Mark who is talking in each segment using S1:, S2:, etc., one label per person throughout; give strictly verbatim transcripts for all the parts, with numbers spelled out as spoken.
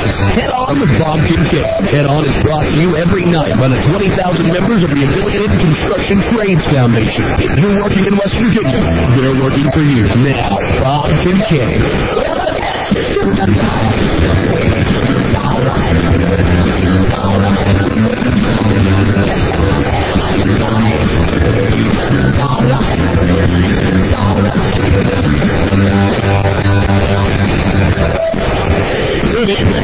S1: Head On with Bob Kincaid. Head On is brought to you every night by the twenty thousand members of the Affiliated Construction Trades Foundation. If you're working in West Virginia, they're working for you. Now, Bob Kincaid.
S2: Good evening.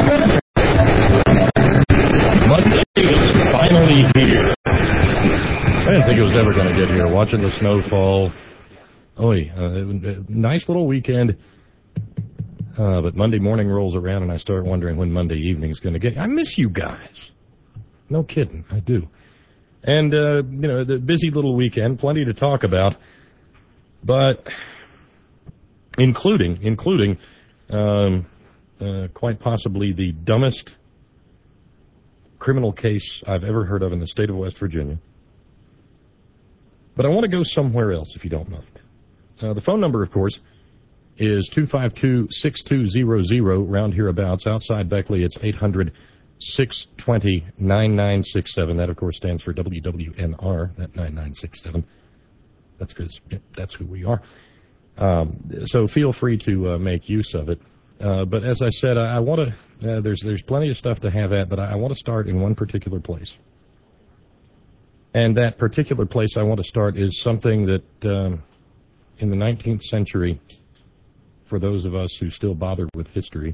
S2: Monday is finally here. I didn't think it was ever going to get here. Watching the snow fall. Oh, uh, nice little weekend. Uh, but Monday morning rolls around and I start wondering when Monday evening is going to get. I miss you guys. No kidding, I do. And, uh, you know, the busy little weekend, plenty to talk about. But including, including, um, uh, quite possibly the dumbest criminal case I've ever heard of in the state of West Virginia. But I want to go somewhere else, if you don't mind. Uh, the phone number, of course, is two five two, six two zero zero, round hereabouts. Outside Beckley, it's eight hundred, six two zero, nine nine six seven. That, of course, stands for W W N R, that nine nine six seven. That's because that's who we are. Um, so feel free to uh, make use of it. Uh, but as I said, I, I want to, uh, there's, there's plenty of stuff to have at, but I, I want to start in one particular place. And that particular place I want to start is something that um, in the nineteenth century, for those of us who still bother with history,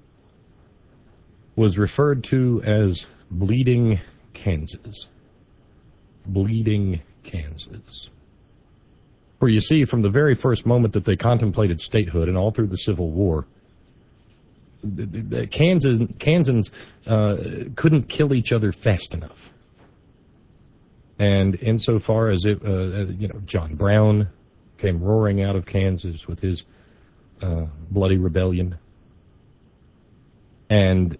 S2: was referred to as Bleeding Kansas. Bleeding Kansas. For you see, from the very first moment that they contemplated statehood and all through the Civil War, Kansas, Kansans uh, couldn't kill each other fast enough. And insofar as it, uh, you know, John Brown came roaring out of Kansas with his uh, bloody rebellion, and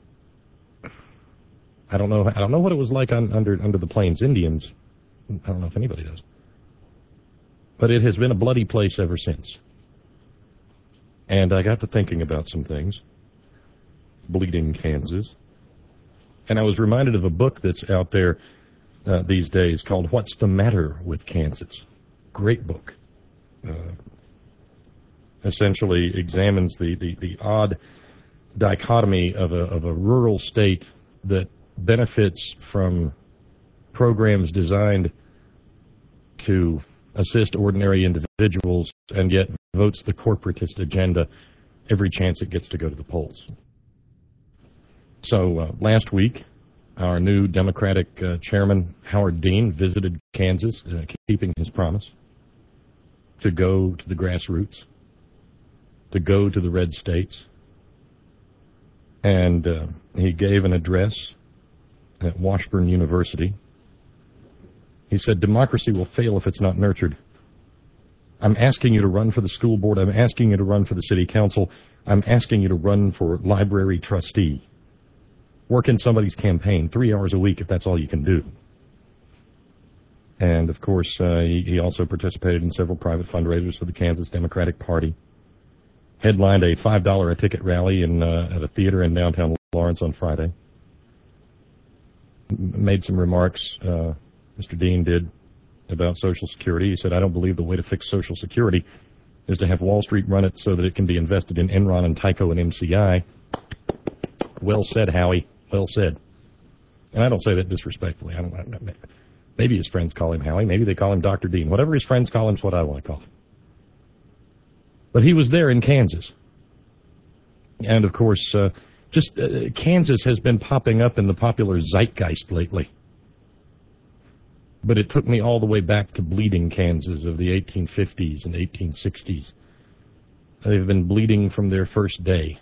S2: I don't know, I don't know what it was like on, under under the Plains Indians. I don't know if anybody does, but it has been a bloody place ever since. And I got to thinking about some things. Bleeding Kansas. And I was reminded of a book that's out there uh, these days called What's the Matter with Kansas? Great book. Uh, essentially examines the, the, the odd dichotomy of a, of a rural state that benefits from programs designed to assist ordinary individuals and yet votes the corporatist agenda every chance it gets to go to the polls. So uh, last week, our new Democratic uh, chairman, Howard Dean, visited Kansas, uh, keeping his promise to go to the grassroots, to go to the red states. And uh, he gave an address at Washburn University. He said, democracy will fail if it's not nurtured. I'm asking you to run for the school board. I'm asking you to run for the city council. I'm asking you to run for library trustee. Work in somebody's campaign three hours a week if that's all you can do. And, of course, uh, he, he also participated in several private fundraisers for the Kansas Democratic Party. Headlined a five dollar a ticket rally in, uh, at a theater in downtown Lawrence on Friday. M- made some remarks, uh, Mister Dean did, about Social Security. He said, I don't believe the way to fix Social Security is to have Wall Street run it so that it can be invested in Enron and Tyco and M C I. Well said, Howie. Well said. And I don't say that disrespectfully. I don't, I don't, maybe his friends call him Howie. Maybe they call him Doctor Dean. Whatever his friends call him is what I want to call him. But he was there in Kansas. And, of course, uh, just uh, Kansas has been popping up in the popular zeitgeist lately. But it took me all the way back to bleeding Kansas of the eighteen fifties and eighteen sixties. They've been bleeding from their first day.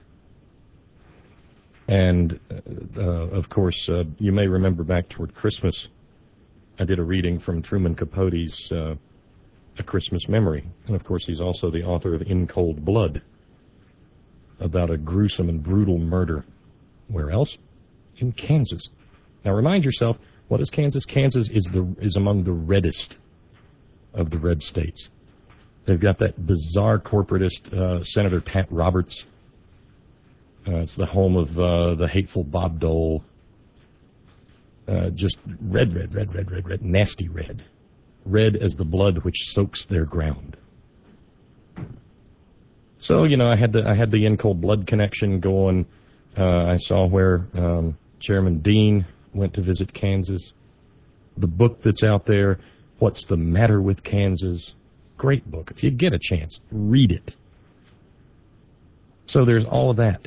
S2: And, uh, of course, uh, you may remember back toward Christmas, I did a reading from Truman Capote's uh, A Christmas Memory. And, of course, he's also the author of In Cold Blood, about a gruesome and brutal murder. Where else? In Kansas. Now, remind yourself, what is Kansas? Kansas is the is among the reddest of the red states. They've got that bizarre corporatist uh, Senator Pat Roberts, Uh, it's the home of uh, the hateful Bob Dole. Uh, just red, red, red, red, red, red, nasty red. Red as the blood which soaks their ground. So, you know, I had the, I had the in cold blood connection going. Uh, I saw where um, Chairman Dean went to visit Kansas. The book that's out there, What's the Matter with Kansas? Great book. If you get a chance, read it. So there's all of that.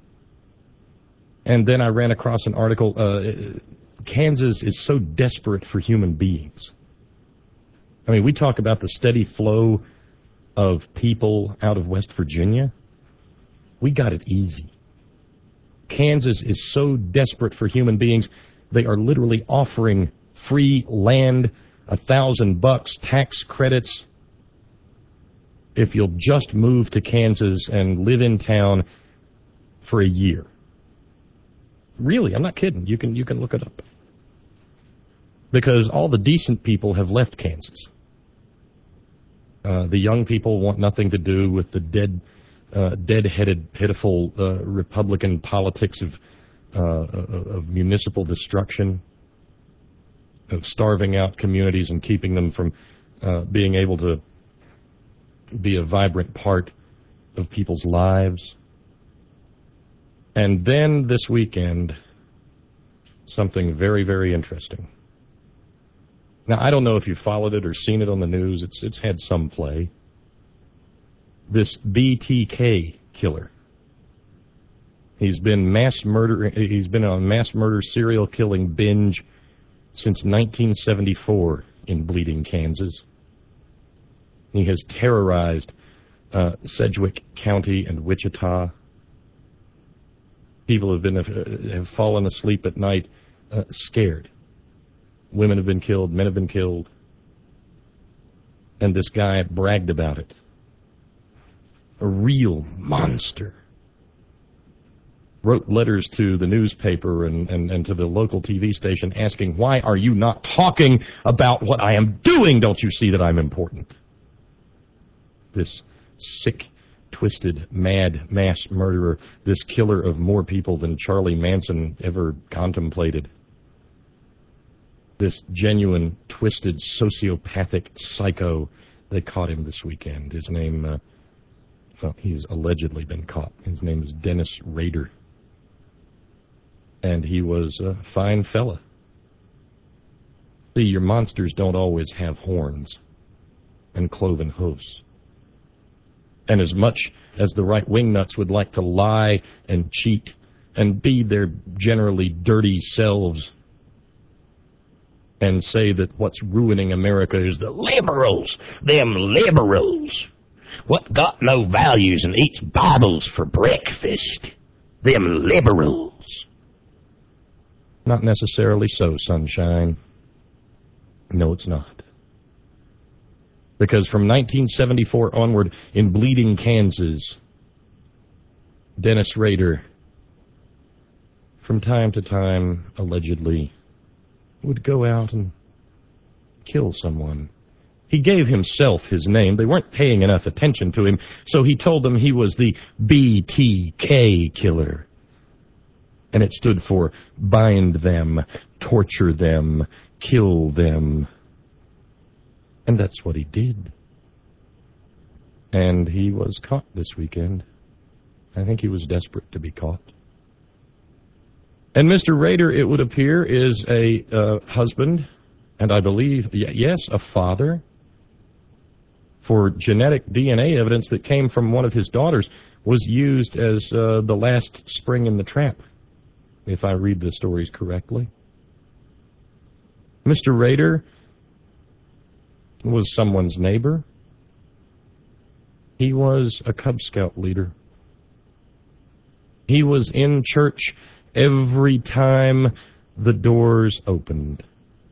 S2: And then I ran across an article, uh, Kansas is so desperate for human beings. I mean, we talk about the steady flow of people out of West Virginia. We got it easy. Kansas is so desperate for human beings, they are literally offering free land, a thousand bucks, tax credits, if you'll just move to Kansas and live in town for a year. Really, I'm not kidding. You can you can look it up. Because all the decent people have left Kansas. Uh, the young people want nothing to do with the dead, uh, dead-headed, pitiful uh, Republican politics of uh, of municipal destruction, of starving out communities and keeping them from uh, being able to be a vibrant part of people's lives. And then this weekend, something very, very interesting. Now, I don't know if you followed it or seen it on the news. It's it's had some play. This B T K killer. He's been mass murder. He's been on a mass murder serial killing binge since nineteen seventy-four in Bleeding, Kansas. He has terrorized uh, Sedgwick County and Wichita. People have been uh, have fallen asleep at night, uh, scared. Women have been killed, men have been killed. And this guy bragged about it. A real monster. Wrote letters to the newspaper and, and, and to the local T V station asking, why are you not talking about what I am doing? Don't you see that I'm important? This sick, twisted, mad mass murderer, this killer of more people than Charlie Manson ever contemplated. This genuine, twisted, sociopathic psycho. They caught him this weekend. His name, uh, well, he's allegedly been caught. His name is Dennis Rader. And he was a fine fella. See, your monsters don't always have horns and cloven hoofs. And as much as the right wingnuts would like to lie and cheat and be their generally dirty selves, and say that what's ruining America is the liberals, them liberals. What got no values and eats Bibles for breakfast, them liberals. Not necessarily so, sunshine. No, it's not. Because from nineteen seventy-four onward in Bleeding, Kansas, Dennis Rader, from time to time, allegedly, would go out and kill someone. He gave himself his name. They weren't paying enough attention to him, so he told them he was the B T K killer. And it stood for bind them, torture them, kill them. And that's what he did. And he was caught this weekend. I think he was desperate to be caught. And Mister Rader, it would appear, is a uh, husband, and I believe, y- yes, a father, for genetic D N A evidence that came from one of his daughters was used as uh, the last spring in the trap, if I read the stories correctly. Mister Rader was someone's neighbor. He was a Cub Scout leader. He was in church every time the doors opened.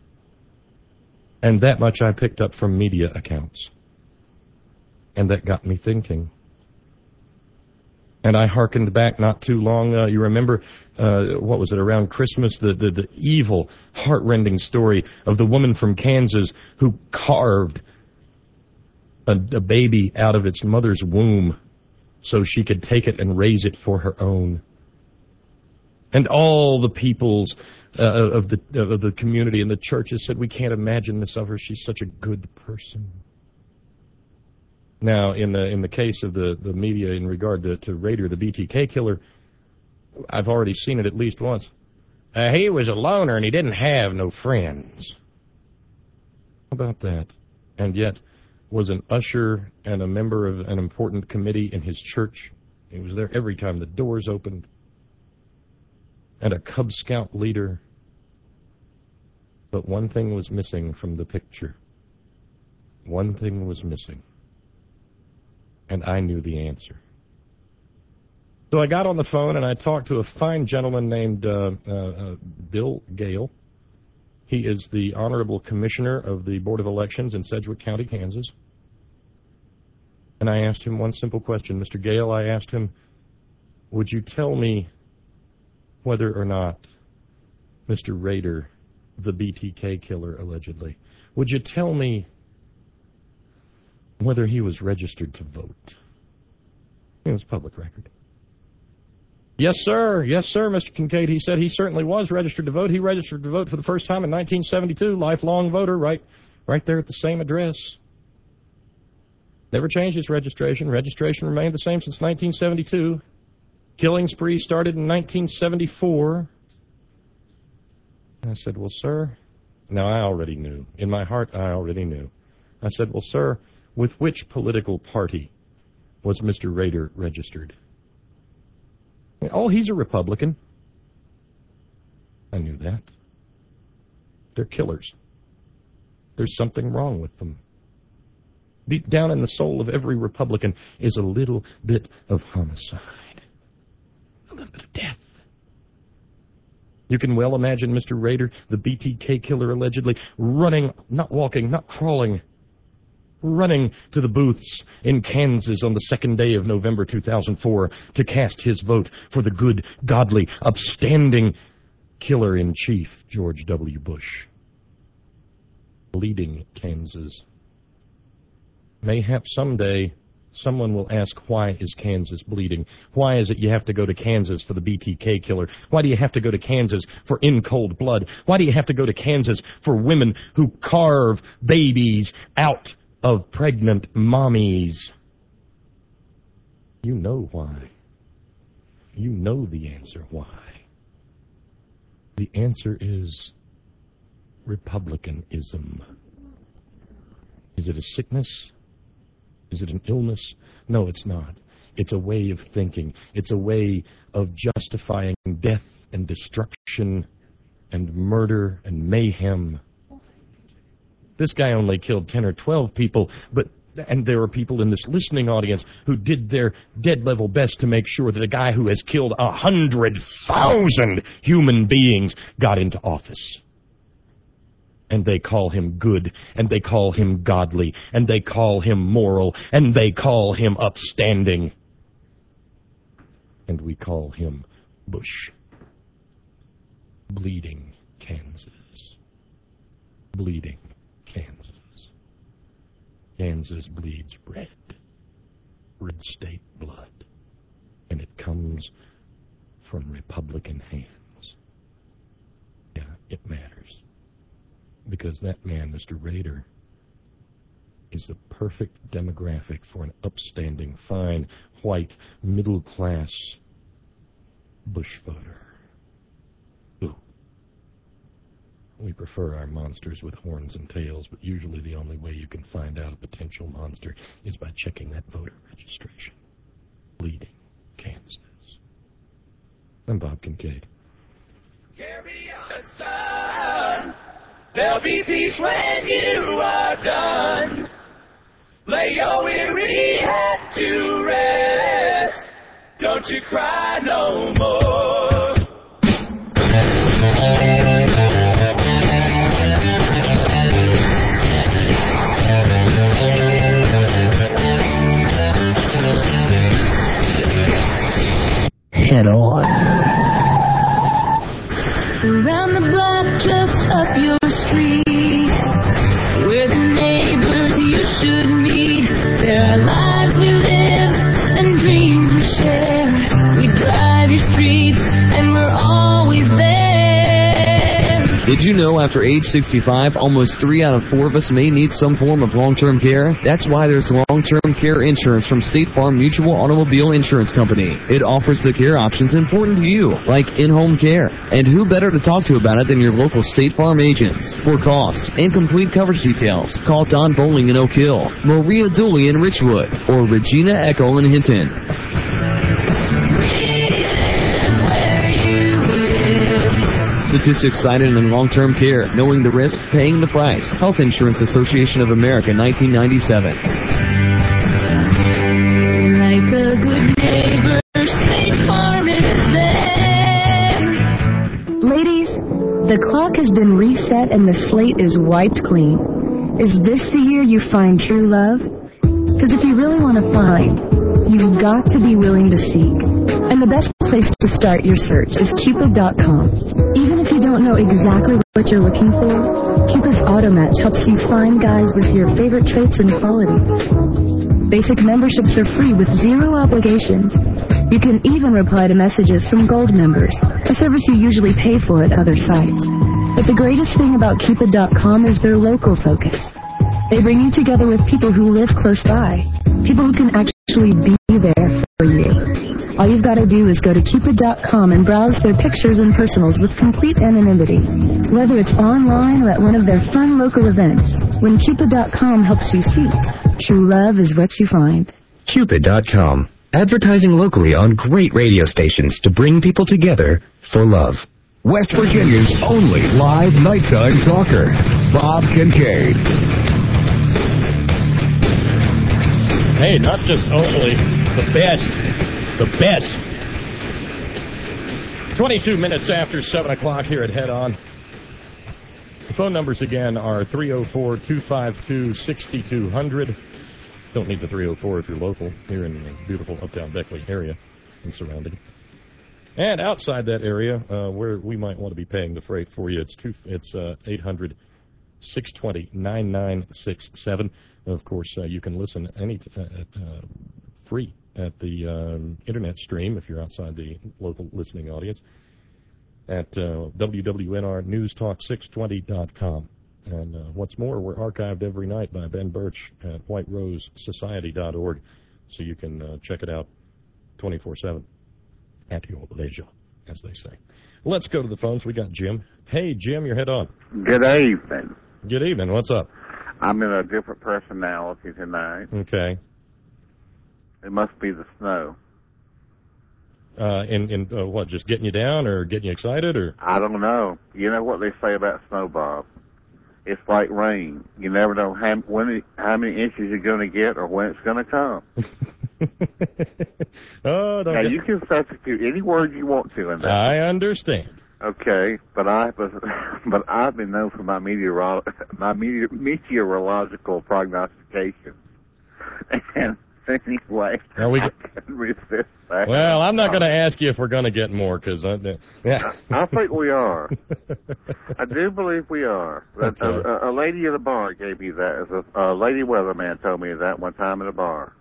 S2: And that much I picked up from media accounts. And that got me thinking. And I hearkened back not too long. Uh, you remember, uh, what was it, around Christmas, the, the, the evil, heart-rending story of the woman from Kansas who carved a, a baby out of its mother's womb so she could take it and raise it for her own. And all the peoples uh, of the of the community and the churches said, we can't imagine this of her. She's such a good person. Now, in the in the case of the, the media in regard to, to Rader, the B T K killer, I've already seen it at least once. Uh, he was a loner and he didn't have no friends. How about that? And yet was an usher and a member of an important committee in his church. He was there every time the doors opened. And a Cub Scout leader. But one thing was missing from the picture. One thing was missing. And I knew the answer. So I got on the phone and I talked to a fine gentleman named uh, uh, uh, Bill Gale. He is the Honorable Commissioner of the Board of Elections in Sedgwick County, Kansas. And I asked him one simple question. Mister Gale, I asked him, would you tell me whether or not Mister Rader, the B T K killer allegedly, would you tell me whether he was registered to vote? It was public record. Yes, sir. Yes, sir, Mister Kincaid. He said he certainly was registered to vote. He registered to vote for the first time in nineteen seventy-two. Lifelong voter, right, right there at the same address. Never changed his registration. Registration remained the same since nineteen seventy-two. Killing spree started in nineteen seventy-four. I said, well, sir, now I already knew. In my heart, I already knew. I said, well, sir, with which political party was Mister Rader registered? Oh, he's a Republican. I knew that. They're killers. There's something wrong with them. Deep down in the soul of every Republican is a little bit of homicide. A little bit of death. You can well imagine Mister Rader, the B T K killer allegedly, running, not walking, not crawling, running to the booths in Kansas on the second day of November two thousand four to cast his vote for the good, godly, upstanding killer-in-chief, George W. Bush. Bleeding Kansas. Mayhap someday someone will ask, why is Kansas bleeding? Why is it you have to go to Kansas for the B T K killer? Why do you have to go to Kansas for in cold blood? Why do you have to go to Kansas for women who carve babies out of pregnant mommies? You know why. You know the answer why. The answer is Republicanism. Is it a sickness? Is it an illness? No, it's not. It's a way of thinking. It's a way of justifying death and destruction and murder and mayhem. This guy only killed ten or twelve people, but and there are people in this listening audience who did their dead-level best to make sure that a guy who has killed a hundred thousand human beings got into office. And they call him good, and they call him godly, and they call him moral, and they call him upstanding. And we call him Bush. Bleeding Kansas. Bleeding Kansas. Kansas bleeds red. Red state blood. And it comes from Republican hands. Yeah, it matters. Because that man, Mister Rader, is the perfect demographic for an upstanding, fine, white, middle-class Bush voter. Ooh. We prefer our monsters with horns and tails, but usually the only way you can find out a potential monster is by checking that voter registration. Bleeding Kansas. I'm Bob Kincaid.
S3: Carry on, son. There'll be peace when you are done. Lay your weary head to rest. Don't you cry no more.
S1: Head on.
S4: Around the block, just up your street, where the neighbors you should meet. There are lives we live and dreams we share. We drive your streets and we're all
S5: Did you know after age sixty-five, almost three out of four of us may need some form of long-term care? That's why there's long-term care insurance from State Farm Mutual Automobile Insurance Company. It offers the care options important to you, like in-home care. And who better to talk to about it than your local State Farm agents? For costs and complete coverage details, call Don Bowling in Oak Hill, Maria Dooley in Richwood, or Regina Eckel in Hinton. Statistics cited in long-term care. Knowing the risk, paying the price. Health Insurance Association of America, nineteen ninety-seven.
S4: Like a good neighbor, State Farm is there.
S6: Ladies, the clock has been reset and the slate is wiped clean. Is this the year you find true love? Because if you really want to find, you've got to be willing to seek. And the best place to start your search is Cupid dot com. Even if you don't know exactly what you're looking for, Cupid's Auto Match helps you find guys with your favorite traits and qualities. Basic memberships are free with zero obligations. You can even reply to messages from Gold members, a service you usually pay for at other sites. But the greatest thing about Cupid dot com is their local focus. They bring you together with people who live close by, people who can actually be there for you. All you've got to do is go to Cupid dot com and browse their pictures and personals with complete anonymity. Whether it's online or at one of their fun local events, when Cupid dot com helps you seek, true love is what you find.
S7: Cupid dot com. Advertising locally on great radio stations to bring people together for love.
S1: West Virginia's only live nighttime talker, Bob Kincaid.
S2: Hey, not just only, the best. The best. twenty-two minutes after seven o'clock here at Head On. The phone numbers again are three oh four, two five two, six two zero zero. Don't need the three oh four if you're local here in the beautiful uptown Beckley area and surrounding. And outside that area, uh, where we might want to be paying the freight for you, it's two, it's uh, eight hundred, six two zero, nine nine six seven. Of course, uh, you can listen any uh, uh, free at the um, internet stream if you're outside the local listening audience at uh, W W N R News Talk six twenty dot com. And uh, what's more, we're archived every night by Ben Birch at white rose society dot org, so you can uh, check it out twenty-four seven at your leisure, as they say. Let's go to the phones. We got Jim. Hey, Jim, you're head on.
S8: Good evening.
S2: Good evening. What's up?
S8: I'm in a different personality tonight.
S2: Okay.
S8: It must be the snow.
S2: Uh, in in uh, what, just getting you down or getting you excited? Or
S8: I don't know. You know what they say about snow, Bob? It's like rain. You never know how, when it, how many inches you're going to get or when it's going to come.
S2: oh, don't
S8: now,
S2: get...
S8: you can substitute any word you want to in that.
S2: I understand.
S8: Okay, but I was, but I've been known for my meteoro- my meteor- meteorological prognostications. And anyway,
S2: now we
S8: I couldn't resist that.
S2: Well, I'm not going to ask you if we're going to get more, because I, yeah.
S8: I think we are. I do believe we are.
S2: Okay.
S8: A, a, a lady at a bar gave me that. As a, a lady weatherman told me that one time at a bar.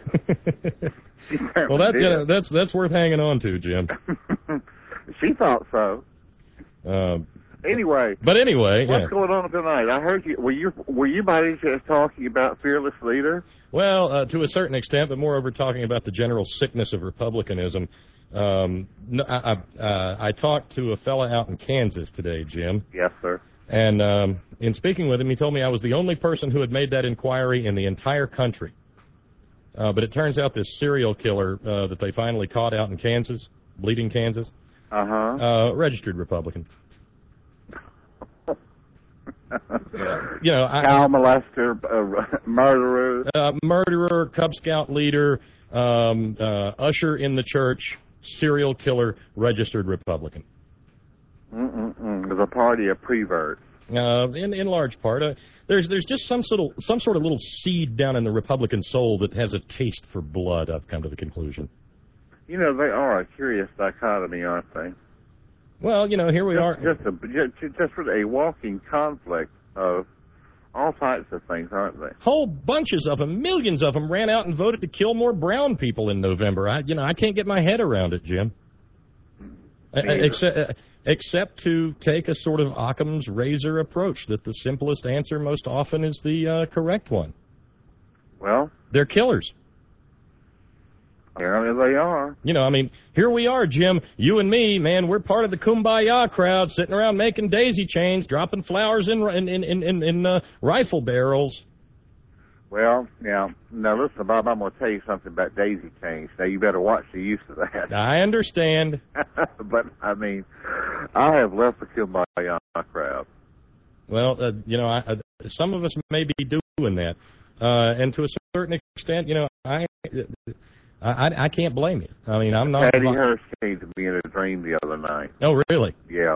S2: Well, that's gonna, that's that's worth hanging on to, Jim.
S8: She thought so.
S2: Uh,
S8: anyway.
S2: But anyway,
S8: what's
S2: yeah.
S8: going on tonight? I heard you. Were you were you by any chance talking about Fearless Leader?
S2: Well, uh, to a certain extent, but moreover talking about the general sickness of republicanism. Um, no, I, I, uh, I talked to a fella out in Kansas today, Jim.
S8: Yes, sir.
S2: And um, in speaking with him, he told me I was the only person who had made that inquiry in the entire country. Uh, but it turns out this serial killer uh, that they finally caught out in Kansas, Bleeding Kansas,
S8: uh-huh.
S2: uh, registered Republican. You know, I,
S8: child molester, uh, murderer,
S2: uh, murderer, Cub Scout leader, um, uh, usher in the church, serial killer, registered Republican.
S8: Mm-mm-mm. There's a party of preverts.
S2: Uh, in in large part, uh, there's there's just some sort of some sort of little seed down in the Republican soul that has a taste for blood. I've come to the conclusion.
S8: You know, they are a curious dichotomy, aren't they?
S2: Well, you know, here we
S8: just,
S2: are.
S8: Just a just, just really a walking conflict of all types of things, aren't they?
S2: Whole bunches of them, millions of them, ran out and voted to kill more brown people in November. I, you know, I can't get my head around it, Jim. Uh, except, uh, except to take a sort of Occam's razor approach, that the simplest answer most often is the uh, correct one.
S8: Well,
S2: they're killers.
S8: Apparently they are.
S2: You know, I mean, here we are, Jim. You and me, man, we're part of the Kumbaya crowd, sitting around making daisy chains, dropping flowers in in in in, in uh, rifle barrels.
S8: Well, yeah. Now, listen, Bob, I'm going to tell you something about daisy chains. Now, you better watch the use of that.
S2: I understand.
S8: But, I mean, I have left the Kumbaya crowd.
S2: Well, uh, you know, I, uh, some of us may be doing that. Uh, and to a certain extent, you know, I, I, I can't blame you. I mean, I'm not...
S8: Patty Hearst came to me in a dream the other night.
S2: Oh, really?
S8: Yeah.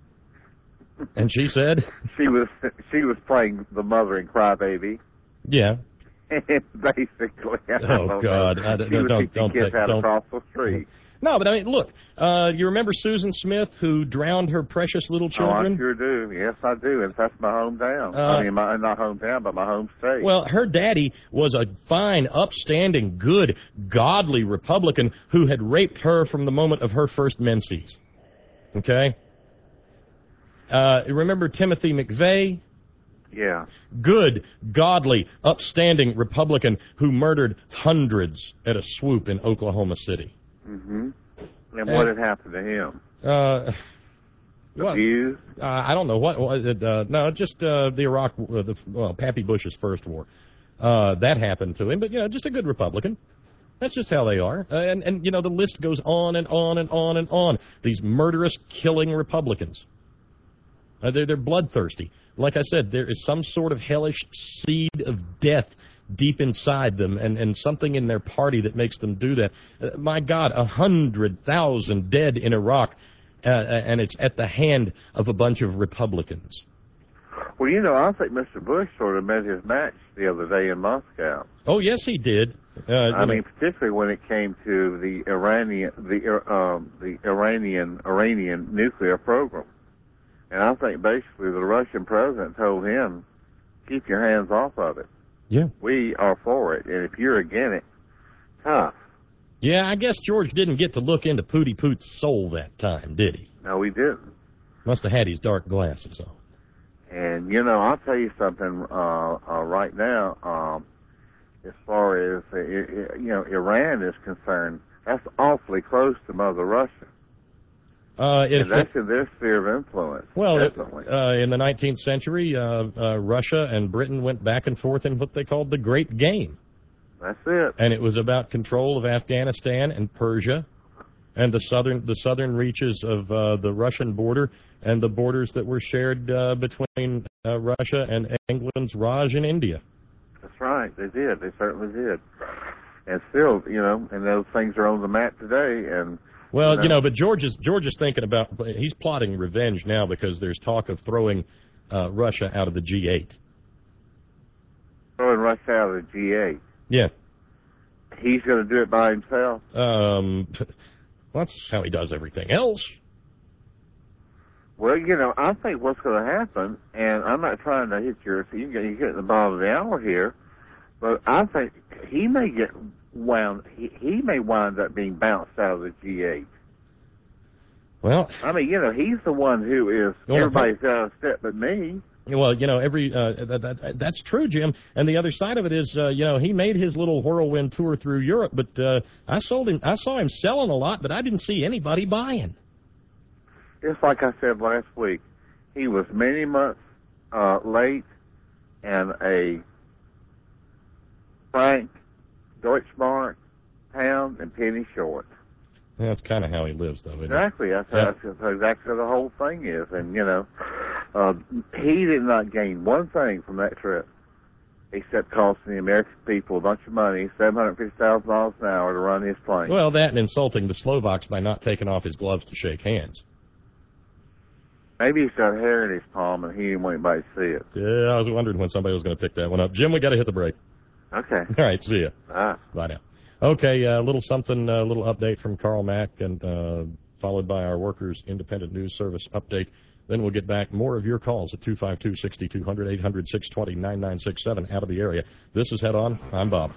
S2: And she said?
S8: She was she was playing the mother in Crybaby.
S2: Yeah.
S8: Basically.
S2: Oh, God. I,
S8: she was
S2: don't, don't,
S8: kids out
S2: don't,
S8: across the street.
S2: No, but I mean, look, uh, you remember Susan Smith, who drowned her precious little children?
S8: Oh, I sure do. Yes, I do. And that's my hometown.
S2: Uh,
S8: I mean, my, not hometown, but my home state.
S2: Well, her daddy was a fine, upstanding, good, godly Republican who had raped her from the moment of her first menses. Okay? Uh, remember Timothy McVeigh?
S8: Yeah.
S2: Good, godly, upstanding Republican who murdered hundreds at a swoop in Oklahoma City.
S8: Mm-hmm. And what had happened to him?
S2: Uh,
S8: Abused?
S2: Uh, I don't know. What was it? Uh, no, just uh, the Iraq, uh, the, well, Pappy Bush's first war. Uh, that happened to him, but, you know, just a good Republican. That's just how they are. Uh, and, and, you know, the list goes on and on and on and on. These murderous, killing Republicans. Uh, they're, they're bloodthirsty. Like I said, there is some sort of hellish seed of death deep inside them, and, and something in their party that makes them do that. Uh, my God, a hundred thousand dead in Iraq, uh, and it's at the hand of a bunch of Republicans.
S8: Well, you know, I think Mister Bush sort of met his match the other day in Moscow.
S2: Oh, yes, he did. Uh,
S8: I mean,
S2: know.
S8: particularly when it came to the Iranian, the um, the Iranian Iranian nuclear program. And I think basically the Russian president told him, keep your hands off of it.
S2: Yeah.
S8: We are for it. And if you're against it, tough.
S2: Yeah, I guess George didn't get to look into Pooty Poot's soul that time, did he?
S8: No, we didn't.
S2: Must have had his dark glasses on.
S8: And, you know, I'll tell you something uh, uh, right now, um, as far as, uh, it, you know, Iran is concerned, that's awfully close to Mother Russia.
S2: Uh,
S8: and that's in their sphere of influence.
S2: Well,
S8: definitely.
S2: Uh, in the nineteenth century, uh, uh, Russia and Britain went back and forth in what they called the Great Game.
S8: That's it.
S2: And it was about control of Afghanistan and Persia and the southern the southern reaches of uh, the Russian border and the borders that were shared uh, between uh, Russia and England's Raj in India.
S8: That's right. They did. They certainly did. And still, you know, and those things are on the map today. And
S2: Well,
S8: you know,
S2: you know, but George is, George is thinking about, he's plotting revenge now because there's talk of throwing uh, Russia out of the G eight.
S8: Throwing Russia out of the G eight?
S2: Yeah.
S8: He's going to do it by himself?
S2: Um, well, that's how he does everything else.
S8: Well, you know, I think what's going to happen, and I'm not trying to hit your, so you get, you get in the bottom of the hour here, but I think he may get wound, he, he may wind up being bounced out of the G eight.
S2: Well,
S8: I mean, you know, he's the one who is, everybody's out of step but me.
S2: Well, you know, every uh, that, that, that's true, Jim. And the other side of it is, uh, you know, he made his little whirlwind tour through Europe, but uh, I sold him. I saw him selling a lot, but I didn't see anybody buying.
S8: Just like I said last week, he was many months uh, late and a franc, Deutschmark, pound, and penny short.
S2: Yeah, that's kind of how he lives, though, isn't
S8: exactly. That's,
S2: yeah.
S8: that's, that's exactly what the whole thing is. And, you know, uh, he did not gain one thing from that trip except costing the American people a bunch of money, seven hundred fifty thousand dollars an hour to run his plane.
S2: Well, that and insulting the Slovaks by not taking off his gloves to shake hands.
S8: Maybe he's got hair in his palm and he didn't want anybody to see it.
S2: Yeah, I was wondering when somebody was going to pick that one up. Jim, we got to hit the break.
S8: Okay.
S2: All right, see ya.
S8: Ah.
S2: Bye now. Okay, a uh, little something, a uh, little update from Carl Mack, and uh, followed by our Workers Independent News Service update. Then we'll get back more of your calls at two five two, six two zero zero, eight hundred, six two zero, nine nine six seven out of the area. This is Head On. I'm Bob.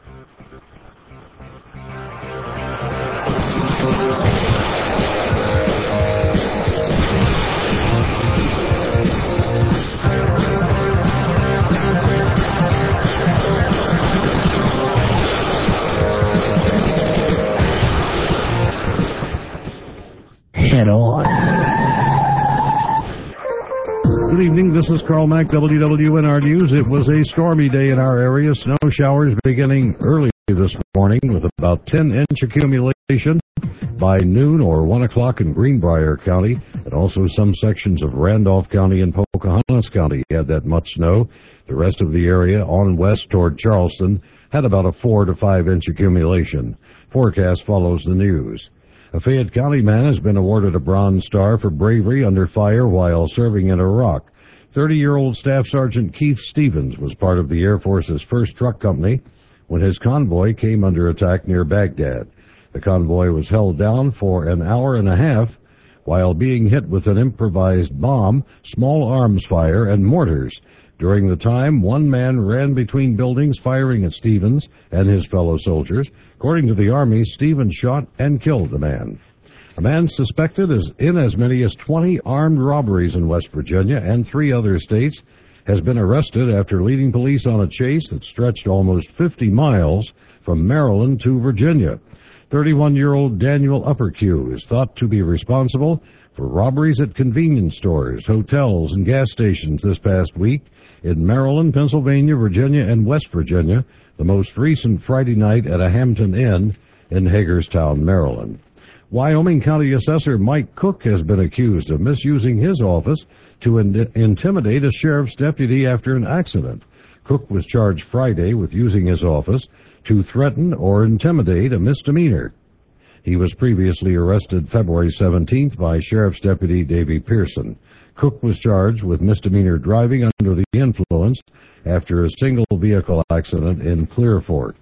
S9: this is Carl Mack, W W N R News. It was a stormy day in our area. Snow showers beginning early this morning with about ten inch accumulation by noon or one o'clock in Greenbrier County, and also some sections of Randolph County and Pocahontas County had that much snow. The rest of the area on west toward Charleston had about a four to five inch accumulation. Forecast follows the news. A Fayette County man has been awarded a Bronze Star for bravery under fire while serving in Iraq. thirty-year-old Staff Sergeant Keith Stevens was part of the Air Force's first truck company when his convoy came under attack near Baghdad. The convoy was held down for an hour and a half while being hit with an improvised bomb, small arms fire, and mortars. During the time, one man ran between buildings firing at Stevens and his fellow soldiers. According to the Army, Stevens shot and killed the man. A man suspected is in as many as twenty armed robberies in West Virginia and three other states has been arrested after leading police on a chase that stretched almost fifty miles from Maryland to Virginia. thirty-one-year-old Daniel Uppercue is thought to be responsible for robberies at convenience stores, hotels, and gas stations this past week in Maryland, Pennsylvania, Virginia, and West Virginia, the most recent Friday night at a Hampton Inn in Hagerstown, Maryland. Wyoming County Assessor Mike Cook has been accused of misusing his office to in- intimidate a sheriff's deputy after an accident. Cook was charged Friday with using his office to threaten or intimidate a misdemeanor. He was previously arrested February seventeenth by Sheriff's Deputy Davy Pearson. Cook was charged with misdemeanor driving under the influence after a single vehicle accident in Clear Fork.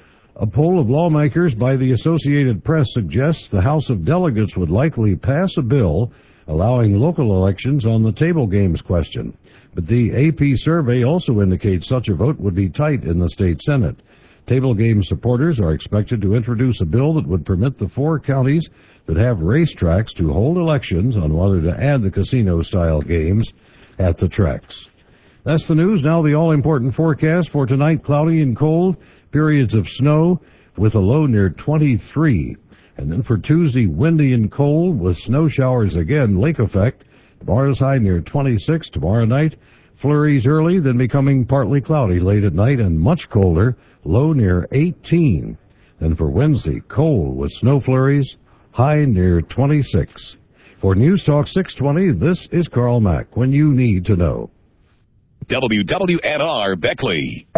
S9: A poll of lawmakers by the Associated Press suggests the House of Delegates would likely pass a bill allowing local elections on the table games question. But the A P survey also indicates such a vote would be tight in the state Senate. Table game supporters are expected to introduce a bill that would permit the four counties that have racetracks to hold elections on whether to add the casino-style games at the tracks. That's the news. Now the all-important forecast for tonight: cloudy and cold, periods of snow with a low near twenty-three. And then for Tuesday, windy and cold with snow showers again, lake effect. Tomorrow's high near twenty-six. Tomorrow night, flurries early, then becoming partly cloudy late at night and much colder, low near eighteen. Then for Wednesday, cold with snow flurries, high near twenty-six. For News Talk six twenty, this is Carl Mack, when you need to know.
S10: W W N R Beckley.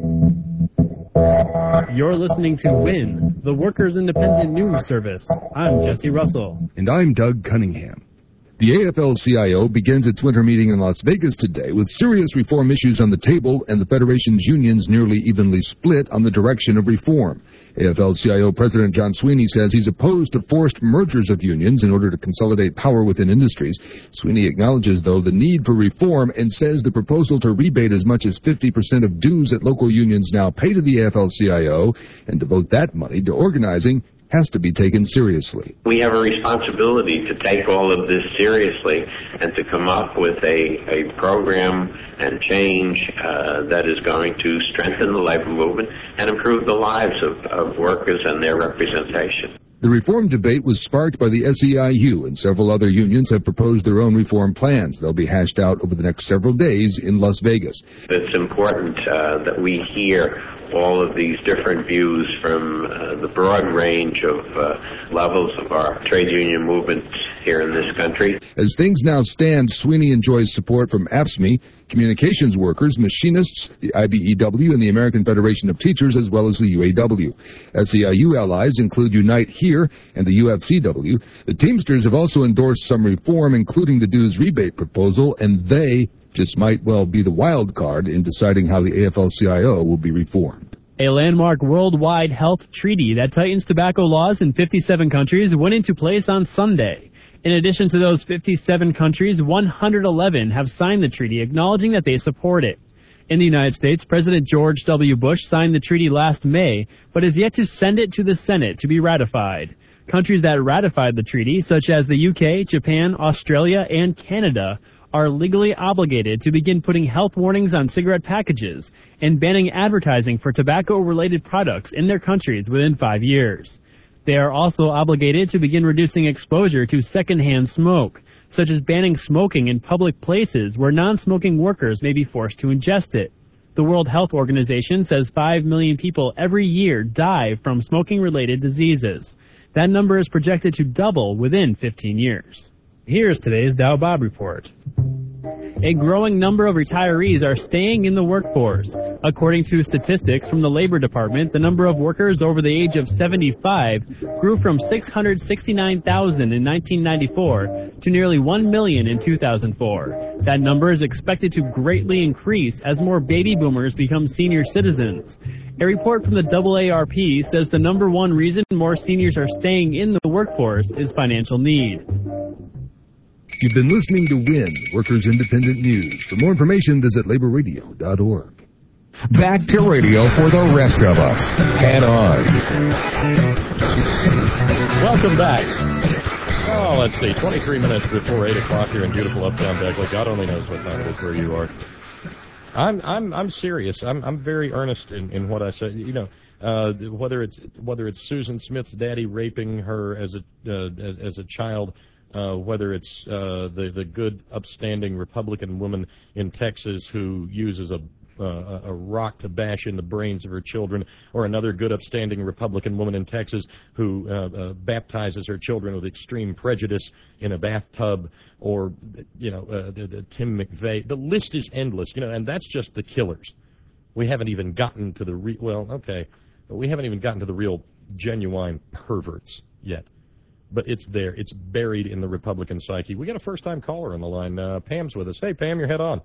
S11: You're listening to W I N, the Workers' Independent News Service. I'm Jesse Russell.
S12: And I'm Doug Cunningham. The A F L C I O begins its winter meeting in Las Vegas today with serious reform issues on the table and the Federation's unions nearly evenly split on the direction of reform. A F L C I O President John Sweeney says he's opposed to forced mergers of unions in order to consolidate power within industries. Sweeney acknowledges, though, the need for reform and says the proposal to rebate as much as fifty percent of dues that local unions now pay to the A F L C I O and devote that money to organizing has to be taken seriously.
S13: We have a responsibility to take all of this seriously and to come up with a, a program and change uh, that is going to strengthen the labor movement and improve the lives of, of workers and their representation.
S12: The reform debate was sparked by the S E I U, and several other unions have proposed their own reform plans. They'll be hashed out over the next several days in Las Vegas.
S13: It's important uh, that we hear all of these different views from uh, the broad range of uh, levels of our trade union movement here in this country.
S12: As things now stand, Sweeney enjoys support from A F S C M E, communications workers, machinists, the I B E W, and the American Federation of Teachers, as well as the U A W. S E I U allies include Unite Here and the U F C W. The Teamsters have also endorsed some reform, including the dues rebate proposal, and they just might well be the wild card in deciding how the A F L C I O will be reformed.
S11: A landmark worldwide health treaty that tightens tobacco laws in fifty-seven countries went into place on Sunday. In addition to those fifty-seven countries, one hundred eleven have signed the treaty, acknowledging that they support it. In the United States, President George W. Bush signed the treaty last May, but has yet to send it to the Senate to be ratified. Countries that ratified the treaty, such as the U K, Japan, Australia, and Canada, are legally obligated to begin putting health warnings on cigarette packages and banning advertising for tobacco-related products in their countries within five years. They are also obligated to begin reducing exposure to secondhand smoke, such as banning smoking in public places where non-smoking workers may be forced to ingest it. The World Health Organization says five million people every year die from smoking-related diseases. That number is projected to double within fifteen years. Here's today's Dow Bob Report. A growing number of retirees are staying in the workforce. According to statistics from the Labor Department, the number of workers over the age of seventy-five grew from six hundred sixty-nine thousand in nineteen ninety-four to nearly one million in two thousand four. That number is expected to greatly increase as more baby boomers become senior citizens. A report from the A A R P says the number one reason more seniors are staying in the workforce is financial need.
S12: You've been listening to WIN, Workers Independent News. For more information, visit labor radio dot org.
S10: Back to radio for the rest of us. Head on.
S2: Welcome back. Oh, let's see, twenty-three minutes before eight o'clock here in beautiful uptown Beckley. God only knows what time it is where you are. I'm I'm I'm serious. I'm I'm very earnest in, in what I say. You know, uh, whether it's whether it's Susan Smith's daddy raping her as a uh, as, as a child. Uh, whether it's uh, the the good, upstanding Republican woman in Texas who uses a uh, a rock to bash in the brains of her children, or another good, upstanding Republican woman in Texas who uh, uh, baptizes her children with extreme prejudice in a bathtub, or you know uh, the, the Tim McVeigh. The list is endless, you know, and that's just the killers. We haven't even gotten to the re- well, okay, but we haven't even gotten to the real, genuine perverts yet. But it's there. It's buried in the Republican psyche. We got a first-time caller on the line. Uh, Pam's with us. Hey, Pam, your head on.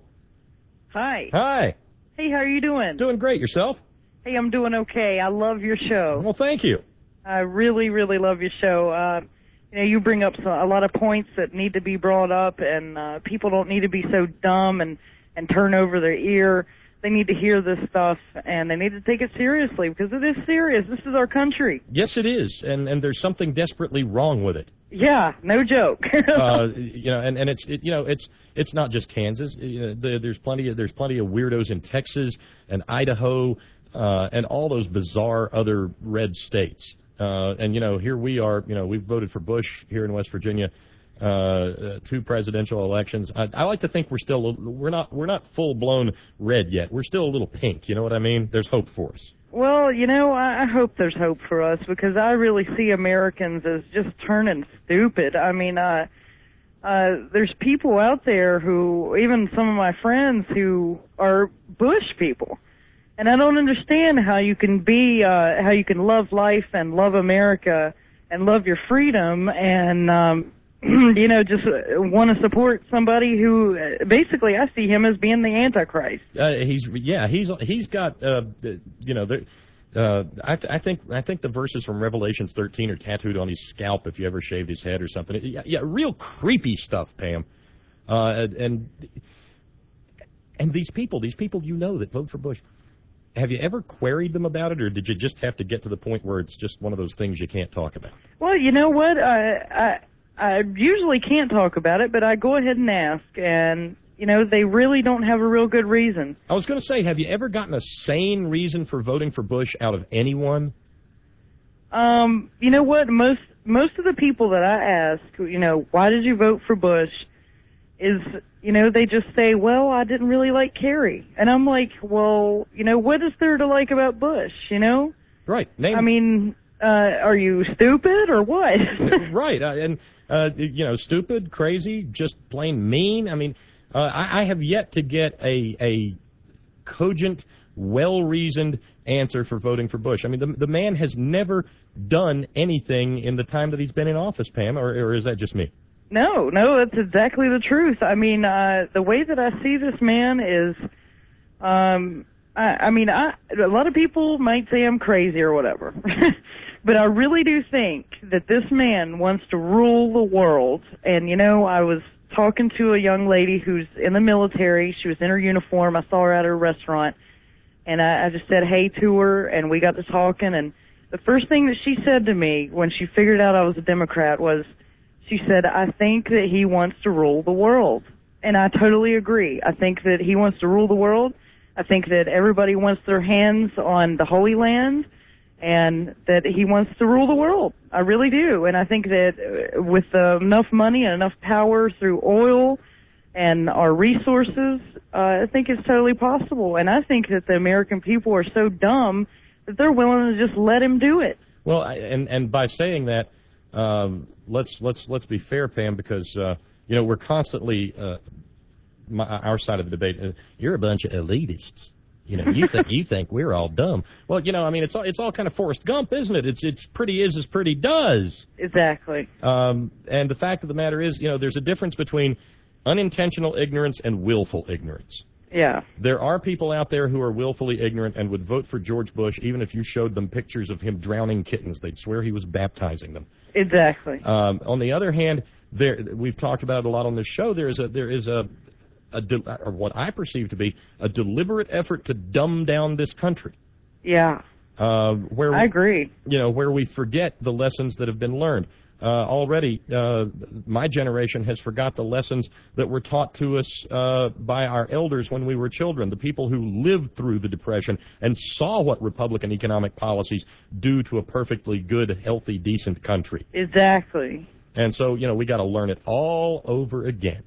S14: Hi.
S2: Hi.
S14: Hey, how are you doing?
S2: Doing great. Yourself?
S14: Hey, I'm doing okay. I love your show.
S2: Well, thank you.
S14: I really, really love your show. Uh, you know, you bring up some, a lot of points that need to be brought up, and uh, people don't need to be so dumb and, and turn over their ear. They need to hear this stuff, and they need to take it seriously, because it is serious. This is our country.
S2: Yes, it is, and and there's something desperately wrong with it.
S14: Yeah, no joke.
S2: uh, you know, and and it's it, you know it's it's not just Kansas. You know, the, there's plenty of there's plenty of weirdos in Texas and Idaho uh, and all those bizarre other red states. Uh, and you know, here we are. You know, we've voted for Bush here in West Virginia. Uh, uh, two presidential elections. I, I like to think we're still we're not we're not full blown red yet. We're still a little pink. You know what I mean? There's hope for us.
S14: Well, you know, I, I hope there's hope for us, because I really see Americans as just turning stupid. I mean, uh, uh, there's people out there who, even some of my friends who are Bush people, and I don't understand how you can be uh, how you can love life and love America and love your freedom and um, you know, just want to support somebody who, uh, basically, I see him as being the Antichrist.
S2: Uh, he's yeah, he's he's got uh, you know, the, uh, I, th- I think I think the verses from Revelations thirteen are tattooed on his scalp if you ever shaved his head or something. Yeah, yeah real creepy stuff, Pam. Uh, and and these people, these people you know that vote for Bush, have you ever queried them about it, or did you just have to get to the point where it's just one of those things you can't talk about?
S14: Well, you know what, I. I I usually can't talk about it, but I go ahead and ask, and, you know, they really don't have a real good reason.
S2: I was going to say, have you ever gotten a sane reason for voting for Bush out of anyone?
S14: Um, you know what, most most of the people that I ask, you know, why did you vote for Bush, is, you know, they just say, well, I didn't really like Kerry. And I'm like, well, you know, what is there to like about Bush, you know?
S2: Right. Name-
S14: I mean... Uh, are you stupid or what?
S2: Right, uh, and uh, you know, stupid, crazy, just plain mean. I mean, uh, I, I have yet to get a a cogent, well-reasoned answer for voting for Bush. I mean, the the man has never done anything in the time that he's been in office, Pam, or, or is that just me?
S14: No, no, that's exactly the truth. I mean, uh, the way that I see this man is, um, I, I mean, I, a lot of people might say I'm crazy or whatever. But I really do think that this man wants to rule the world. And, you know, I was talking to a young lady who's in the military. She was in her uniform. I saw her at her restaurant. And I, I just said hey to her, and we got to talking. And the first thing that she said to me when she figured out I was a Democrat was, she said, I think that he wants to rule the world. And I totally agree. I think that he wants to rule the world. I think that everybody wants their hands on the Holy Land. and that he wants to rule the world. I really do. And I think that uh, with uh, enough money and enough power through oil and our resources, uh, I think it's totally possible. And I think that the American people are so dumb that they're willing to just let him do it.
S2: Well, I, and and by saying that, um, let's let's let's be fair, Pam, because uh, you know we're constantly uh, my, our side of the debate. Uh, you're a bunch of elitists. You know, you think you think we're all dumb. Well, you know, I mean, it's all it's all kind of Forrest Gump, isn't it? It's it's pretty is as pretty does.
S14: Exactly.
S2: Um, and the fact of the matter is, you know, there's a difference between unintentional ignorance and willful ignorance.
S14: Yeah.
S2: There are people out there who are willfully ignorant and would vote for George Bush even if you showed them pictures of him drowning kittens. They'd swear he was baptizing them.
S14: Exactly.
S2: Um, on the other hand, there we've talked about it a lot on this show. There is a there is a, a de- or what I perceive to be a deliberate effort to dumb down this country.
S14: Yeah.
S2: Uh, where
S14: I
S2: we,
S14: agree.
S2: You know, where we forget the lessons that have been learned. Uh, already, uh, my generation has forgot the lessons that were taught to us uh, by our elders when we were children, the people who lived through the Depression and saw what Republican economic policies do to a perfectly good, healthy, decent country.
S14: Exactly.
S2: And so, you know, we got to learn it all over again.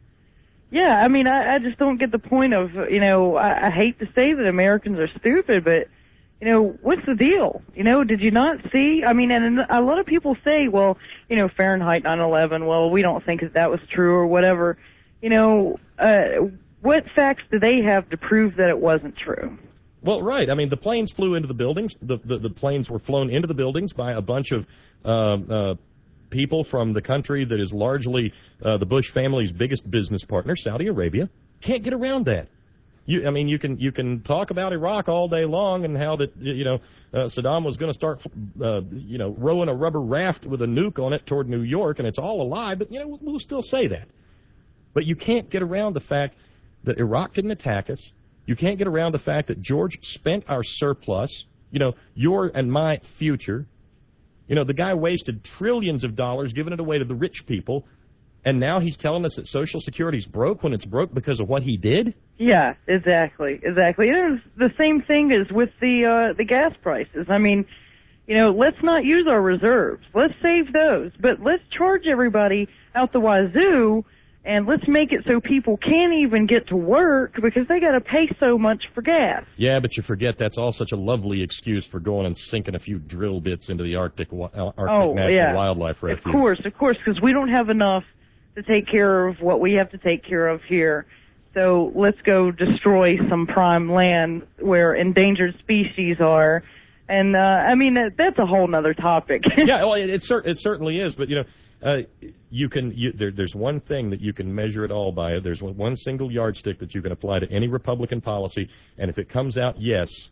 S14: Yeah, I mean, I, I just don't get the point of, you know, I, I hate to say that Americans are stupid, but you know, what's the deal? You know, did you not see? I mean, and a lot of people say, well, you know, Fahrenheit nine eleven, well, we don't think that that was true or whatever. You know, uh, what facts do they have to prove that it wasn't true?
S2: Well, right. I mean, the planes flew into the buildings. The, the, the planes were flown into the buildings by a bunch of uh, uh, people from the country that is largely uh, the Bush family's biggest business partner, Saudi Arabia. Can't get around that. You, I mean, you can you can talk about Iraq all day long and how that you know uh, Saddam was going to start uh, you know rowing a rubber raft with a nuke on it toward New York, and it's all a lie. But you know we'll still say that. But you can't get around the fact that Iraq didn't attack us. You can't get around the fact that George spent our surplus. You know your and my future. You know the guy wasted trillions of dollars giving it away to the rich people. And now he's telling us that Social Security's broke when it's broke because of what he did?
S14: Yeah, exactly, exactly. It is the same thing as with the uh, the gas prices. I mean, you know, let's not use our reserves. Let's save those. But let's charge everybody out the wazoo, and let's make it so people can't even get to work because they got to pay so much for gas.
S2: Yeah, but you forget that's all such a lovely excuse for going and sinking a few drill bits into the Arctic, Arctic
S14: oh,
S2: National
S14: yeah.
S2: Wildlife Refuge.
S14: Of course, of course, because we don't have enough to take care of what we have to take care of here. So let's go destroy some prime land where endangered species are. And, uh, I mean, that's a whole nother topic.
S2: yeah, well, it, it, cer- it certainly is. But, you know, uh, you can, you, there, there's one thing that you can measure it all by. There's one, one single yardstick that you can apply to any Republican policy. And if it comes out yes,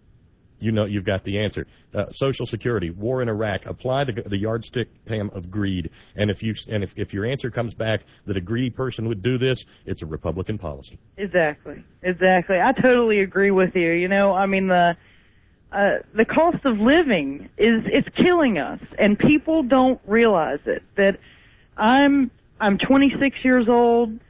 S2: you know you've got the answer. Uh, Social Security, war in Iraq, apply the, the yardstick, Pam, of greed. And if you and if, if your answer comes back that a greedy person would do this, it's a Republican policy.
S14: Exactly, exactly. I totally agree with you. You know, I mean the uh, the cost of living is it's killing us, and people don't realize it. That I'm I'm twenty-six years old,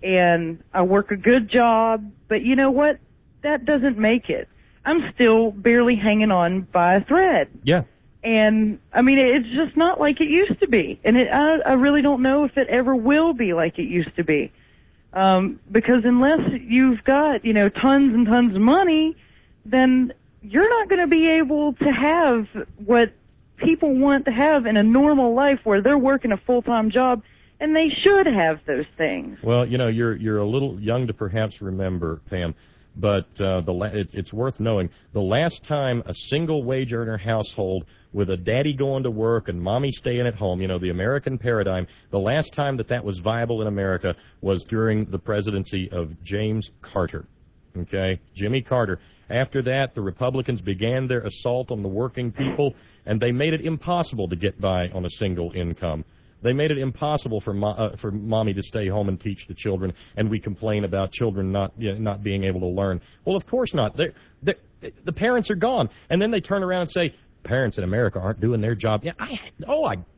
S14: and I work a good job, but you know what? That doesn't make it. I'm still barely hanging on by a thread.
S2: Yeah.
S14: And, I mean, it's just not like it used to be. And it, I, I really don't know if it ever will be like it used to be. Um, because unless you've got, you know, tons and tons of money, then you're not going to be able to have what people want to have in a normal life where they're working a full-time job, and they should have those things.
S2: Well, you know, you're you're a little young to perhaps remember, Pam, but uh, the la- it's, it's worth knowing. The last time a single wage earner household with a daddy going to work and mommy staying at home, you know, the American paradigm, the last time that that was viable in America was during the presidency of James Carter. Okay? Jimmy Carter. After that, the Republicans began their assault on the working people, and they made it impossible to get by on a single income. They made it impossible for mo- uh, for mommy to stay home and teach the children, and we complain about children not you know, not being able to learn. Well, of course not. They're, they're, the parents are gone, and then they turn around and say, parents in America aren't doing their job. Yeah, I oh I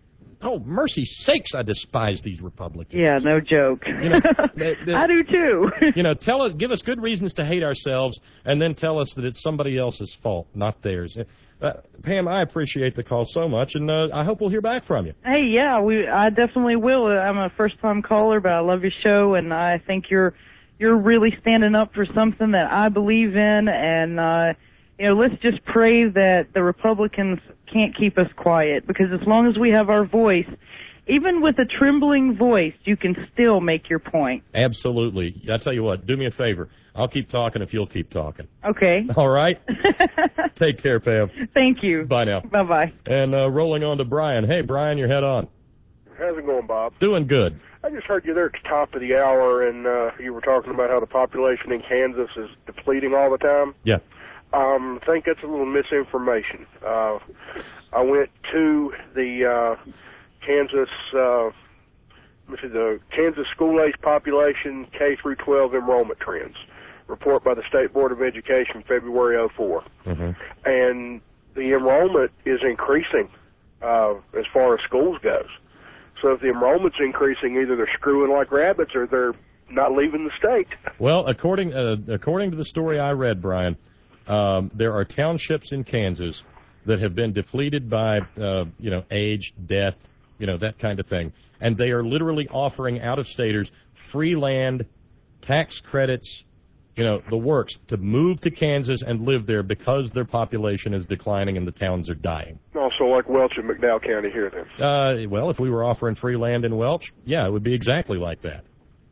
S2: Oh, mercy sakes, I despise these Republicans.
S14: Yeah, no joke.
S2: You know, they, they,
S14: I do too.
S2: You know, tell us, give us good reasons to hate ourselves, and then tell us that it's somebody else's fault, not theirs. Uh, Pam, I appreciate the call so much, and uh, I hope we'll hear back from you.
S14: Hey, yeah, we I definitely will. I'm a first-time caller, but I love your show, and I think you're you're really standing up for something that I believe in, and uh, you know, let's just pray that the Republicans can't keep us quiet, because as long as we have our voice, even with a trembling voice, you can still make your point.
S2: Absolutely. I tell you what, do me a favor. I'll keep talking if you'll keep talking.
S14: Okay.
S2: All right? Take care, Pam.
S14: Thank you.
S2: Bye now.
S14: Bye-bye.
S2: And uh, rolling on to Brian. Hey, Brian, your head on.
S15: How's it going, Bob?
S2: Doing good.
S15: I just heard you there at the top of the hour, and uh, you were talking about how the population in Kansas is depleting all the time.
S2: Yeah.
S15: Um, I think that's a little misinformation. Uh, I went to the uh, Kansas, uh, the Kansas school-age population K through twelve enrollment trends report by the State Board of Education, February oh four,
S2: mm-hmm.
S15: and the enrollment is increasing uh, as far as schools goes. So if the enrollment's increasing, either they're screwing like rabbits or they're not leaving the state.
S2: Well, according uh, according to the story I read, Brian, um, there are townships in Kansas that have been depleted by, uh, you know, age, death, you know, that kind of thing. And they are literally offering out-of-staters free land, tax credits, you know, the works, to move to Kansas and live there because their population is declining and the towns are dying.
S15: Also like Welch and McDowell County here, then.
S2: Uh, well, if we were offering free land in Welch, yeah, it would be exactly like that.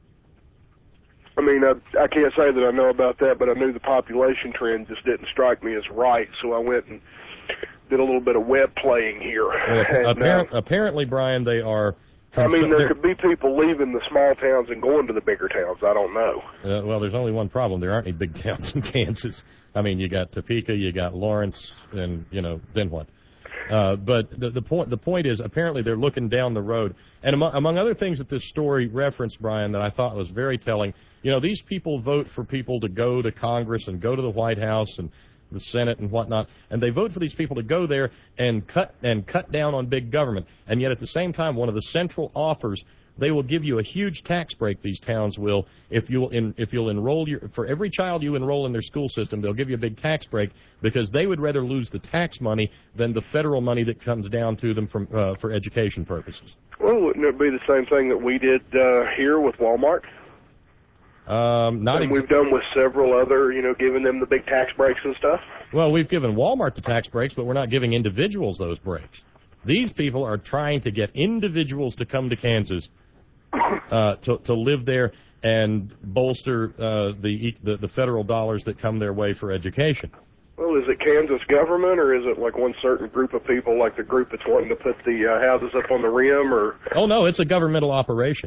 S15: I mean, I, I can't say that I know about that, but I knew the population trend just didn't strike me as right, so I went and did a little bit of web playing here.
S2: Well,
S15: and,
S2: appar-
S15: uh,
S2: apparently, Brian, they are...
S15: I mean, there could be people leaving the small towns and going to the bigger towns. I don't know.
S2: Uh, well, there's only one problem. There aren't any big towns in Kansas. I mean, you got Topeka, you got Lawrence, and, you know, then what? Uh, but the, the point the point is, apparently they're looking down the road. And among, among other things that this story referenced, Brian, that I thought was very telling, you know, these people vote for people to go to Congress and go to the White House and the Senate and whatnot, and they vote for these people to go there and cut and cut down on big government. And yet at the same time, one of the central offers, they will give you a huge tax break, these towns will, if you'll in, if you'll enroll your, for every child you enroll in their school system, they'll give you a big tax break, because they would rather lose the tax money than the federal money that comes down to them from uh, for education purposes.
S15: Well, wouldn't it be the same thing that we did uh, here with Walmart?
S2: Um, not
S15: and
S2: ex-
S15: we've done with several other, you know, giving them the big tax breaks and stuff.
S2: Well, we've given Walmart the tax breaks, but we're not giving individuals those breaks. These people are trying to get individuals to come to Kansas uh, to to live there and bolster uh, the, the the federal dollars that come their way for education.
S15: Well, is it Kansas government, or is it like one certain group of people, like the group that's wanting to put the uh, houses up on the rim, or?
S2: Oh no, it's a governmental operation.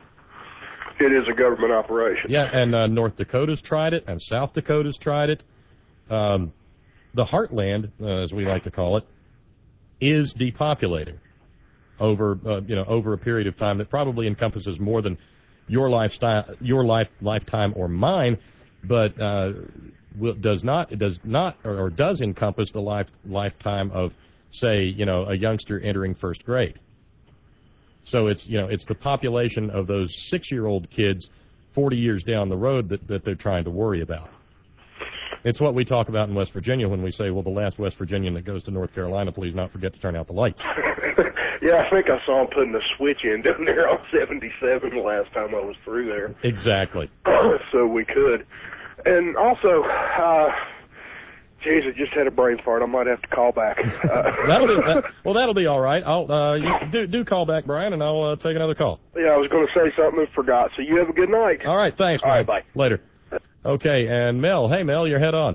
S15: It is a government operation.
S2: Yeah, and uh, North Dakota's tried it, and South Dakota's tried it. Um, the heartland, uh, as we like to call it, is depopulating over, uh, you know, over a period of time that probably encompasses more than your lifestyle, your life, lifetime, or mine, but uh, will, does not, it does not, or, or does encompass the life lifetime of, say, you know, a youngster entering first grade. So it's, you know, it's the population of those six-year-old kids forty years down the road that, that they're trying to worry about. It's what we talk about in West Virginia when we say, well, the last West Virginian that goes to North Carolina, please not forget to turn out the lights.
S15: Yeah, I think I saw him putting a switch in down there on seventy-seven the last time I was through there.
S2: Exactly.
S15: So we could. And also, uh, geez, I just had a brain fart. I might have to call back. Uh,
S2: that'll be, that, well, that'll be all right. I'll uh, you do do call back, Brian, and I'll uh, take another call.
S15: Yeah, I was going to say something and forgot. So you have a good night.
S2: All right, thanks, Brian.
S15: All right, bye.
S2: Later. Okay, and Mel. Hey, Mel, your head on.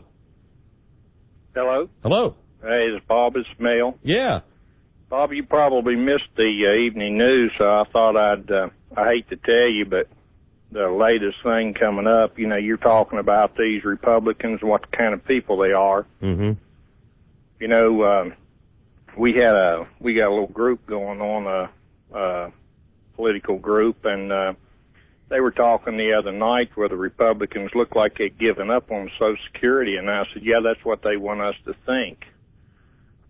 S16: Hello?
S2: Hello.
S16: Hey, it's Bob. It's Mel.
S2: Yeah.
S16: Bob, you probably missed the uh, evening news, so I thought I'd, uh, I hate to tell you, but the latest thing coming up, you know, you're talking about these Republicans and what kind of people they are.
S2: Mm-hmm.
S16: You know, um, we had a, we got a little group going on, a, a political group, and, uh, they were talking the other night where the Republicans looked like they'd given up on Social Security, and I said, yeah, that's what they want us to think.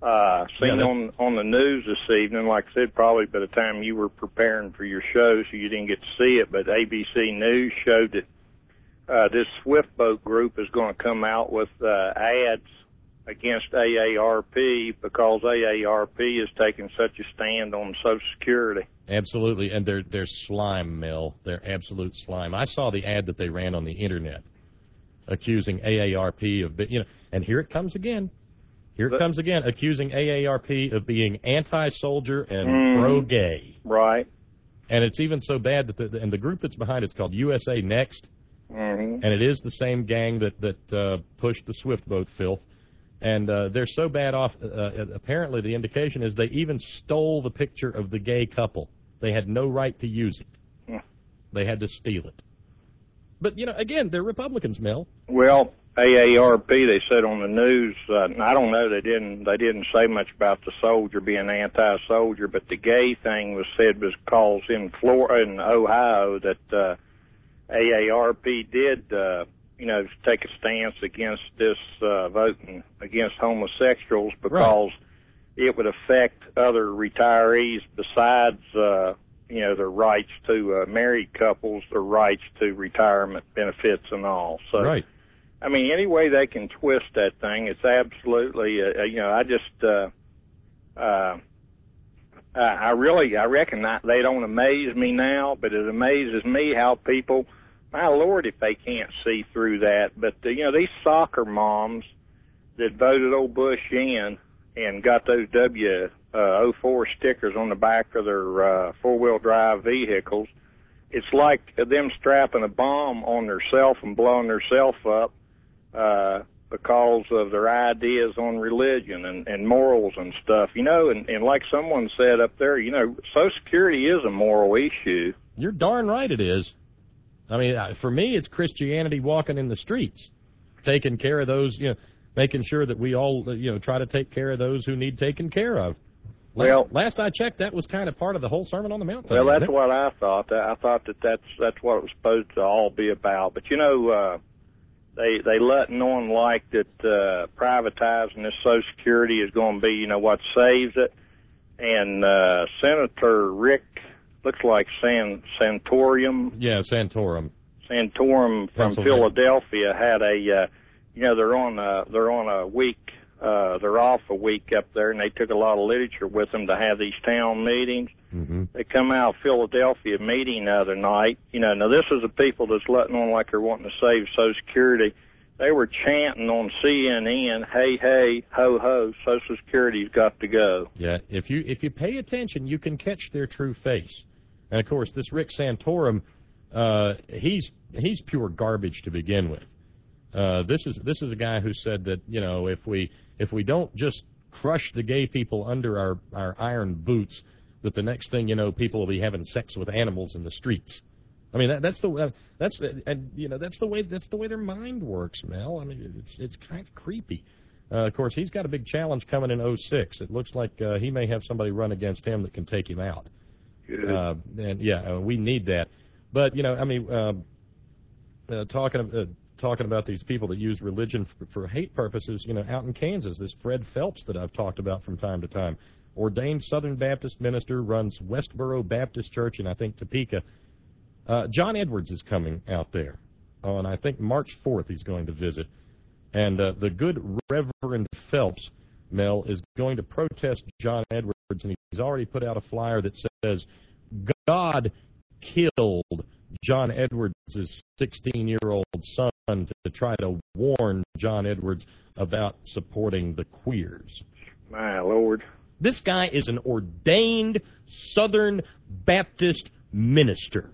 S16: Uh, seen
S2: Yeah,
S16: on on the news this evening, like I said, probably by the time you were preparing for your show, so you didn't get to see it, but A B C News showed that uh, this Swift Boat group is going to come out with uh, ads against A A R P because A A R P is taking such a stand on Social Security.
S2: Absolutely, and they're they're slime, Mel. They're absolute slime. I saw the ad that they ran on the internet accusing A A R P of, you know, and here it comes again. Here it comes again, accusing A A R P of being anti-soldier and
S16: Mm.
S2: pro-gay.
S16: Right.
S2: And it's even so bad that the, and the group that's behind it's called U S A Next,
S16: Mm-hmm.
S2: and it is the same gang that that uh, pushed the Swift Boat filth. And uh, they're so bad off. Uh, apparently, the indication is they even stole the picture of the gay couple. They had no right to use it.
S16: Yeah.
S2: They had to steal it. But you know, again, they're Republicans, Mel.
S16: Well, A A R P, they said on the news, uh, and I don't know, they didn't they didn't say much about the soldier being anti-soldier, but the gay thing was said was caused in Florida, in Ohio, that uh, A A R P did, uh, you know, take a stance against this uh, voting against homosexuals because right. it would affect other retirees besides, uh, you know, their rights to uh, married couples, their rights to retirement benefits and all. So.
S2: Right.
S16: I mean, any way they can twist that thing, it's absolutely, uh, you know, I just, uh, uh, I really, I reckon I, they don't amaze me now, but it amazes me how people, my Lord, if they can't see through that. But, uh, you know, these soccer moms that voted old Bush in and got those W oh four stickers on the back of their uh, four-wheel drive vehicles, it's like them strapping a bomb on themselves and blowing themselves up. Uh, because of their ideas on religion and, and morals and stuff, you know, and, and like someone said up there, you know, Social Security is a moral issue.
S2: You're darn right it is. I mean, for me, it's Christianity walking in the streets, taking care of those, you know, making sure that we all, you know, try to take care of those who need taken care of. Last,
S16: well,
S2: last I checked, that was kind of part of the whole Sermon on the Mount.
S16: Well, that's what I thought. I thought that that's, that's what it was supposed to all be about. But, you know, uh, They they letting on like that uh, privatizing this Social Security is going to be, you know, what saves it. And uh, Senator Rick, looks like San Santorum.
S2: Yeah, Santorum.
S16: Santorum from Philadelphia had a, uh, you know, they're on a, they're on a week, uh, they're off a week up there, and they took a lot of literature with them to have these town meetings.
S2: Mm-hmm.
S16: They come out of Philadelphia meeting the other night. You know, now this is the people that's letting on like they're wanting to save Social Security. They were chanting on C N N, hey, hey, ho, ho, Social Security's got to go.
S2: Yeah, if you if you pay attention, you can catch their true face. And, of course, this Rick Santorum, uh, he's he's pure garbage to begin with. Uh, this is this is a guy who said that, you know, if we if we don't just crush the gay people under our, our iron boots, that the next thing you know, people will be having sex with animals in the streets. I mean, that, that's the uh, that's and you know that's the way that's the way their mind works, Mel. I mean, it's it's kind of creepy. Uh, of course, he's got a big challenge coming in oh six. It looks like uh, he may have somebody run against him that can take him out.
S16: Good.
S2: Uh, and yeah, uh, we need that. But you know, I mean, uh, uh, talking uh, talking about these people that use religion for, for hate purposes, you know, out in Kansas, this Fred Phelps that I've talked about from time to time. Ordained Southern Baptist minister, runs Westboro Baptist Church in, I think, Topeka. Uh, John Edwards is coming out there on, I think, March fourth he's going to visit. And uh, the good Reverend Phelps, Mel, is going to protest John Edwards, and he's already put out a flyer that says, God killed John Edwards' sixteen-year-old son to try to warn John Edwards about supporting the queers.
S16: My Lord.
S2: This guy is an ordained Southern Baptist minister,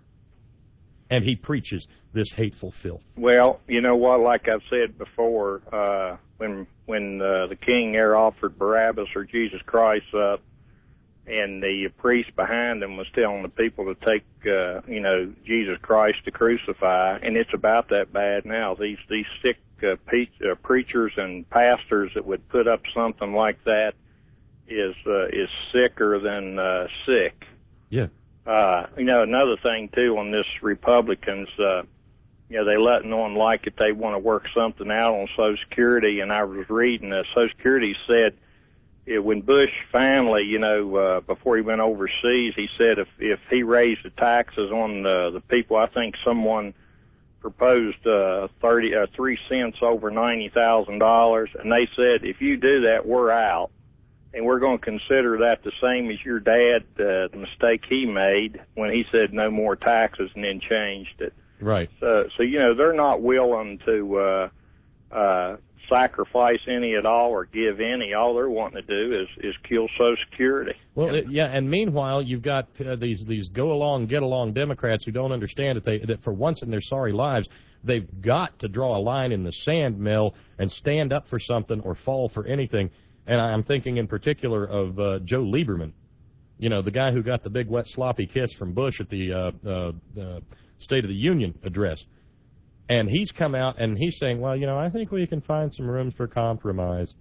S2: and he preaches this hateful filth.
S16: Well, you know what, like I've said before, uh, when when uh, the king there offered Barabbas or Jesus Christ up, and the priest behind him was telling the people to take, uh, you know, Jesus Christ to crucify, and it's about that bad now. These these sick uh, pe- uh, preachers and pastors that would put up something like that is uh, is sicker than uh, sick.
S2: Yeah.
S16: Uh, you know, another thing too on this Republicans, uh, you know, they letting on like if they want to work something out on Social Security, and I was reading that Social Security said it, when Bush finally, you know, uh, before he went overseas, he said if if he raised the taxes on the the people, I think someone proposed uh, thirty uh, three cents over ninety thousand dollars, and they said if you do that, we're out, and we're going to consider that the same as your dad, uh, the mistake he made when he said no more taxes and then changed it.
S2: Right.
S16: So, so you know, they're not willing to uh, uh, sacrifice any at all or give any. All they're wanting to do is is kill Social Security.
S2: Well, it, yeah, and meanwhile, you've got uh, these these go along, get along Democrats who don't understand that they that for once in their sorry lives they've got to draw a line in the sand, Mel, and stand up for something or fall for anything. And I'm thinking in particular of uh, Joe Lieberman, you know, the guy who got the big wet sloppy kiss from Bush at the uh, uh, uh, State of the Union address. And he's come out and he's saying, well, you know, I think we can find some room for compromise.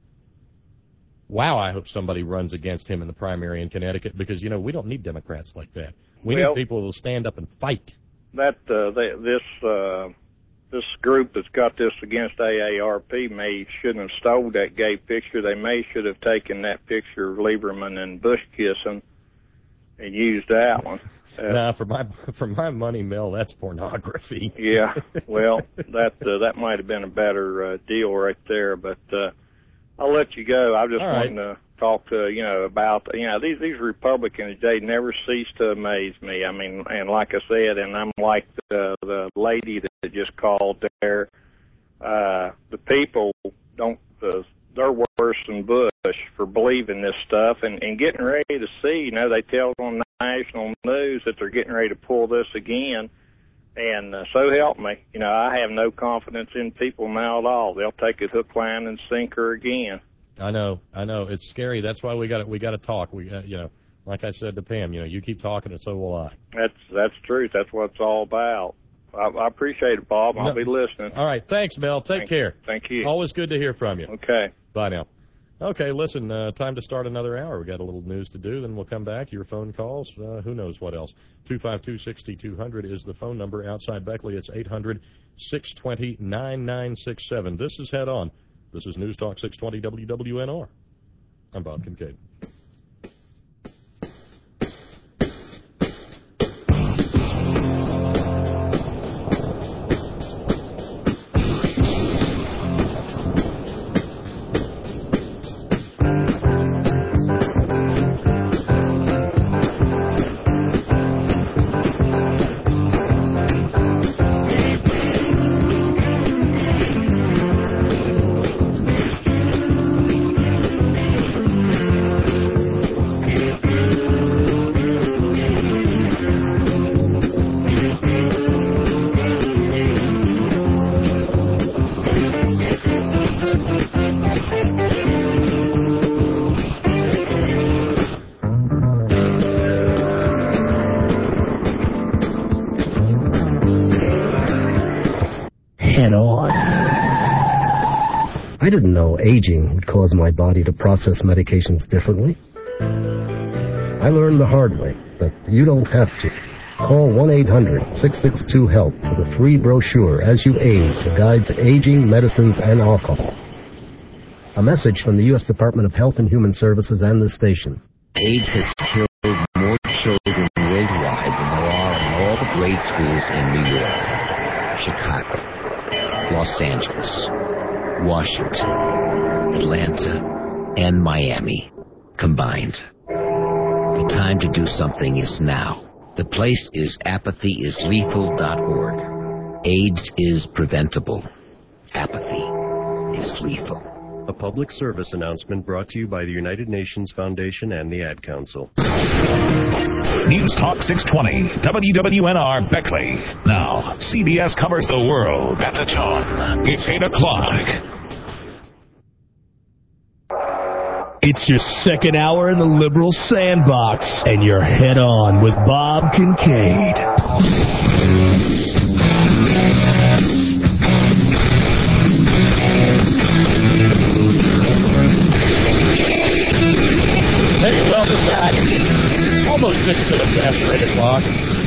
S2: Wow, I hope somebody runs against him in the primary in Connecticut because, you know, we don't need Democrats like that. We
S16: Well,
S2: need people who will stand up and fight.
S16: That uh, they, this uh, this group that's got this against A A R P may shouldn't have stole that gay picture. They may should have taken that picture of Lieberman and Bush kissing and used that one. Uh,
S2: Nah, for my for my money, Mel, that's pornography.
S16: Yeah, well, that uh, that might have been a better uh, deal right there. But uh, I'll let you go. I just
S2: All right.
S16: wanted to talk to you know about you know these these Republicans. They never cease to amaze me. I mean, and like I said, and I'm like the the lady that just called there. Uh, the people don't. Uh, they're worse than Bush for believing this stuff and, and getting ready to see. You know, they tell on national news that they're getting ready to pull this again. And uh, so help me. You know, I have no confidence in people now at all. They'll take it hook, line, and sinker again.
S2: I know, I know. It's scary. That's why we got we got to talk. We, uh, you know, like I said to Pam, you know, you keep talking, and so will I.
S16: That's that's truth. That's what it's all about. I, I appreciate it, Bob. I'll
S2: No.
S16: be listening.
S2: All right, thanks, Mel. Take
S16: Thank-
S2: care.
S16: Thank you.
S2: Always good to hear from you.
S16: Okay.
S2: Bye now. Okay, listen, uh, time to start another hour. We got a little news to do, then we'll come back. Your phone calls, uh, who knows what else. two five two, six two zero zero is the phone number. Outside Beckley, it's eight hundred, six two zero, nine nine six seven. This is Head On. This is News Talk six twenty W W N R. I'm Bob Kincaid.
S17: Head On. I didn't know aging would cause my body to process medications differently. I learned the hard way that you don't have to. Call one eight hundred, six six two, HELP for the free brochure As You Age, a guide to aging, medicines, and alcohol. A message from the U S Department of Health and Human Services and this station.
S18: AIDS has killed more children worldwide than there are in all the grade schools in New York, Chicago, Los Angeles, Washington, Atlanta, and Miami combined. The time to do something is now. The place is apathy is lethal dot org. AIDS is preventable. Apathy is lethal.
S19: A public service announcement brought to you by the United Nations Foundation and the Ad Council.
S10: News Talk six twenty, W W N R Beckley. Now, C B S covers the world at the tone. It's eight o'clock.
S1: It's your second hour in the liberal sandbox, and you're Head On with Bob Kincaid.
S2: Hey, welcome back. Almost six minutes after eight o'clock.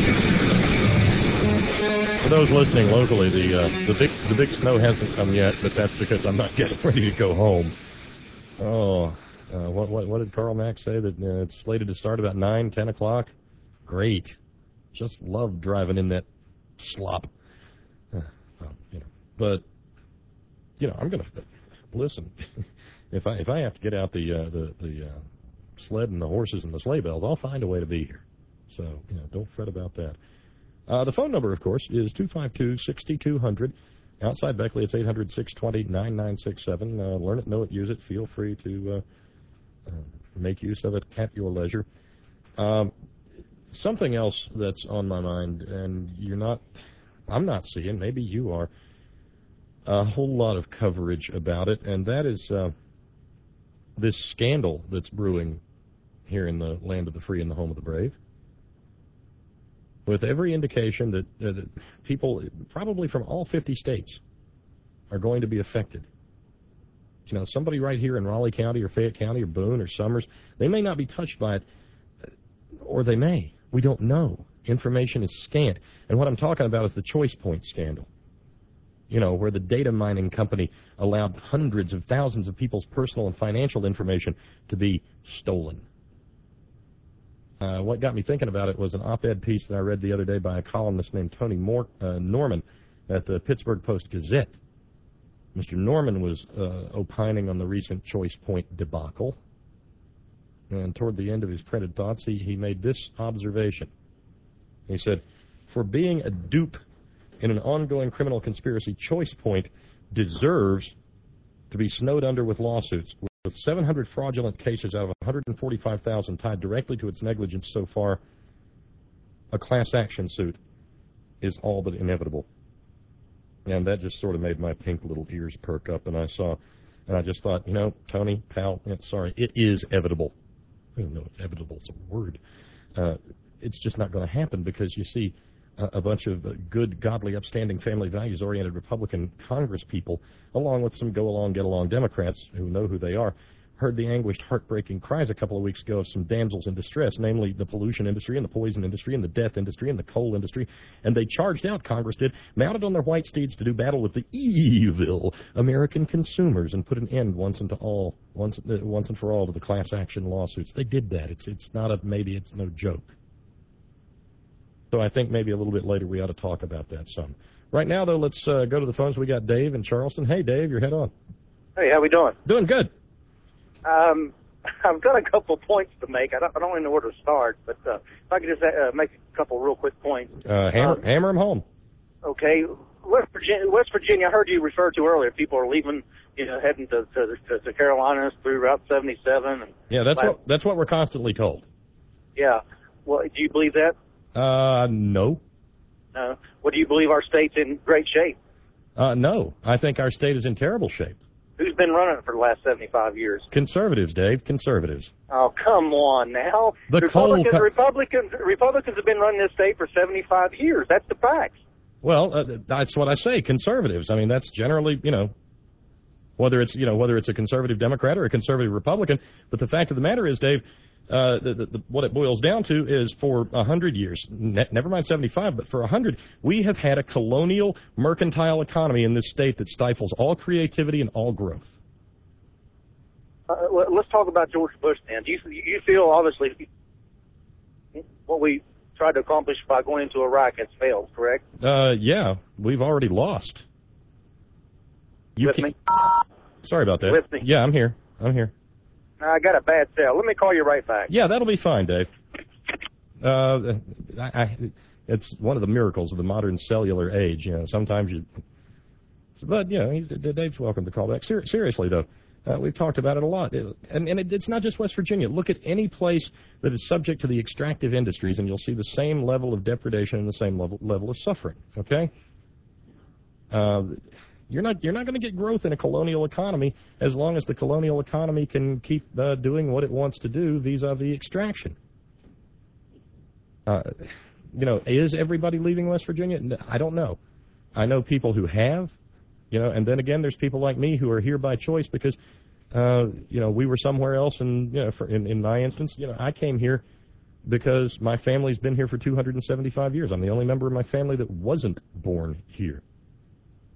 S2: For those listening locally, the uh, the big the big snow hasn't come yet, but that's because I'm not getting ready to go home. Oh, Uh, what, what what did Karl Marx say? That uh, it's slated to start about nine, ten o'clock? Great. Just love driving in that slop. Uh, well, you know, but, you know, I'm going to, listen, if I if I have to get out the, uh, the, the uh, sled and the horses and the sleigh bells, I'll find a way to be here. So, you know, don't fret about that. Uh, the phone number, of course, is two five two, six two zero zero. Outside Beckley, it's eight hundred, six two zero, nine nine six seven. Uh, learn it, know it, use it. Feel free to uh, uh, make use of it at your leisure. Um, something else that's on my mind, and you're not, I'm not seeing, maybe you are, a whole lot of coverage about it, and that is uh, this scandal that's brewing here in the land of the free and the home of the brave. With every indication that, uh, that people, probably from all fifty states, are going to be affected. You know, somebody right here in Raleigh County or Fayette County or Boone or Summers, they may not be touched by it, or they may. We don't know. Information is scant. And what I'm talking about is the Choice Point scandal. You know, where the data mining company allowed hundreds of thousands of people's personal and financial information to be stolen. Uh, what got me thinking about it was an op-ed piece that I read the other day by a columnist named Tony Moore, uh, Norman at the Pittsburgh Post-Gazette. Mister Norman was uh, opining on the recent Choice Point debacle. And toward the end of his printed thoughts, he, he made this observation. He said, for being a dupe in an ongoing criminal conspiracy, Choice Point deserves to be snowed under with lawsuits. With seven hundred fraudulent cases out of one hundred forty-five thousand tied directly to its negligence so far, a class action suit is all but inevitable. And that just sort of made my pink little ears perk up, and I saw, and I just thought, you know, Tony, pal, sorry, it is evitable. I don't know if evitable is a word. Uh, it's just not going to happen because, you see, a, a bunch of uh, good, godly, upstanding, family values-oriented Republican Congress people, along with some go-along, get-along Democrats who know who they are, heard the anguished, heartbreaking cries a couple of weeks ago of some damsels in distress, namely the pollution industry and the poison industry and the death industry and the coal industry, and they charged out, Congress did, mounted on their white steeds to do battle with the evil American consumers and put an end once and to all, once, uh, once and for all to the class action lawsuits. They did that. It's, it's not a, maybe it's no joke. So I think maybe a little bit later we ought to talk about that some. Right now, though, let's uh, go to the phones. We got Dave in Charleston. Hey, Dave, your head on.
S20: Hey, how we doing?
S2: Doing good.
S20: Um, I've got a couple points to make. I don't, I don't even know where to start, but uh, if I could just uh, make a couple real quick points.
S2: Uh, hammer, um, hammer them home.
S20: Okay. West Virginia, West Virginia, I heard you refer to earlier. People are leaving, you know, heading to, to, to the Carolinas through Route seventy-seven. And
S2: yeah, that's what, that's what we're constantly told.
S20: Yeah. Well, do you believe that?
S2: Uh, no.
S20: Uh, what do you believe our state's in great shape?
S2: Uh, no. I think our state is in terrible shape.
S20: Who's been running it for the last seventy-five years?
S2: Conservatives, Dave. Conservatives.
S20: Oh, come on now.
S2: The
S20: Republicans,
S2: coal co-
S20: Republicans, Republicans have been running this state for seventy-five years. That's the facts.
S2: Well, uh, that's what I say. Conservatives. I mean, that's generally, you know, whether it's, you know, whether it's a conservative Democrat or a conservative Republican. But the fact of the matter is, Dave, uh, the, the, the, what it boils down to is for a hundred years, ne- never mind seventy-five, but for a hundred, we have had a colonial mercantile economy in this state that stifles all creativity and all growth.
S20: Uh, let's talk about George Bush then. Do you, you feel, obviously, what we tried to accomplish by going into Iraq has failed, correct?
S2: Uh, yeah, we've already lost. You
S20: With
S2: can-
S20: me?
S2: Sorry about that.
S20: With me?
S2: Yeah, I'm here. I'm here.
S20: I got a bad cell. Let me call you right back.
S2: Yeah, that'll be fine, Dave. Uh, I, I, it's one of the miracles of the modern cellular age. You know, sometimes you, but you know, he's, Dave's welcome to call back. Ser- seriously though, uh, we've talked about it a lot, it, and and it, it's not just West Virginia. Look at any place that is subject to the extractive industries, and you'll see the same level of depredation and the same level level of suffering. Okay. Uh, You're not you're not going to get growth in a colonial economy as long as the colonial economy can keep uh, doing what it wants to do vis-a-vis extraction. Uh, you know, is everybody leaving West Virginia? I don't know. I know people who have, you know, and then again, there's people like me who are here by choice because, uh, you know, we were somewhere else, and you know, for, in, in my instance, you know, I came here because my family's been here for two hundred seventy-five years. I'm the only member of my family that wasn't born here.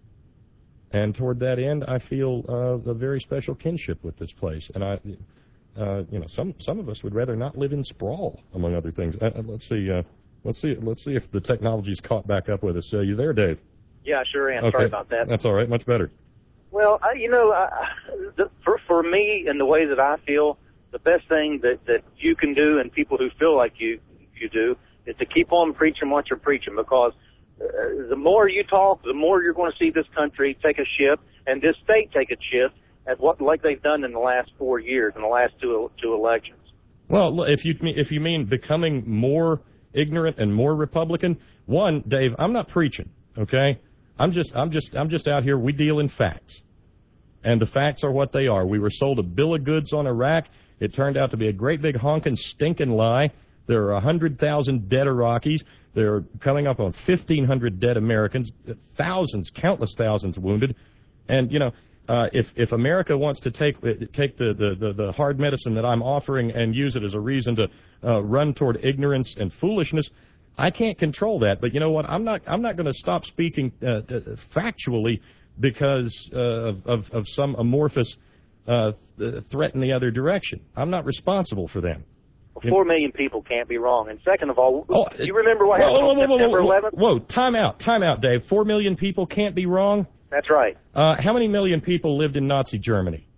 S2: And toward that end, I feel uh, a very special kinship with this place. And I, uh, you know, some some of us would rather not live in sprawl, among other things. Uh, let's see, uh, let's see, let's see if the technology's caught back up with us. Uh, you there, Dave?
S20: Yeah, sure am.
S2: Okay.
S20: Sorry about that.
S2: That's all right. Much better.
S20: Well, I, you know, I, the, for for me and the way that I feel, the best thing that that you can do, and people who feel like you you do, is to keep on preaching what you're preaching, because uh, the more you talk, the more you're going to see this country take a shift, and this state take a shift at what like they've done in the last four years, in the last two two elections.
S2: Well, if you if you mean becoming more ignorant and more Republican, one, Dave, I'm not preaching. Okay, I'm just I'm just I'm just out here. We deal in facts, and the facts are what they are. We were sold a bill of goods on Iraq. It turned out to be a great big honking stinking lie. There are one hundred thousand dead Iraqis. They're coming up on fifteen hundred dead Americans, thousands, countless thousands wounded. And, you know, uh, if, if America wants to take take the, the, the, the hard medicine that I'm offering and use it as a reason to uh, run toward ignorance and foolishness, I can't control that. But you know what? I'm not I'm not going to stop speaking uh, factually because uh, of, of, of some amorphous uh, th- threat in the other direction. I'm not responsible for them.
S20: Four million people can't be wrong. And second of all,
S2: oh,
S20: do you remember what
S2: whoa,
S20: happened
S2: whoa,
S20: on
S2: whoa, whoa,
S20: September
S2: whoa,
S20: eleventh?
S2: Whoa, time out, time out, Dave. Four million people can't be wrong?
S20: That's right.
S2: Uh, how many million people lived in Nazi Germany?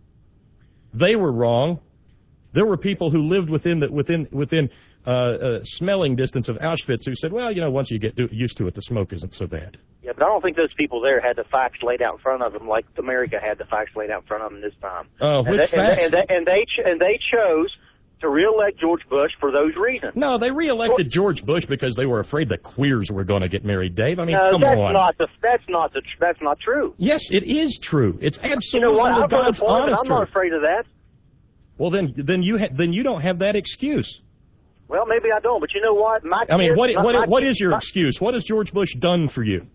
S2: They were wrong. There were people who lived within the, within within uh, uh, smelling distance of Auschwitz who said, well, you know, once you get used to it, the smoke isn't so bad.
S20: Yeah, but I don't think those people there had the facts laid out in front of them like America had the facts laid out in front of them this time.
S2: Uh,
S20: and
S2: which
S20: they,
S2: facts?
S20: And they, and, they, and, they ch- and they chose to reelect George Bush for those reasons.
S2: No, they reelected George Bush because they were afraid the queers were going to get married, Dave. I mean,
S20: no,
S2: come
S20: that's
S2: on.
S20: Not the, that's not the. That's not true.
S2: Yes, it is true. It's absolutely
S20: you know what? I've got
S2: God's
S20: a point,
S2: honest
S20: I'm not
S2: truth.
S20: afraid of that.
S2: Well, then, then you ha- then you don't have that excuse.
S20: Well, maybe I don't, but you know what? My
S2: I mean,
S20: kids,
S2: what
S20: my,
S2: what
S20: my
S2: what
S20: kids,
S2: is your
S20: my,
S2: excuse? What has George Bush done for you?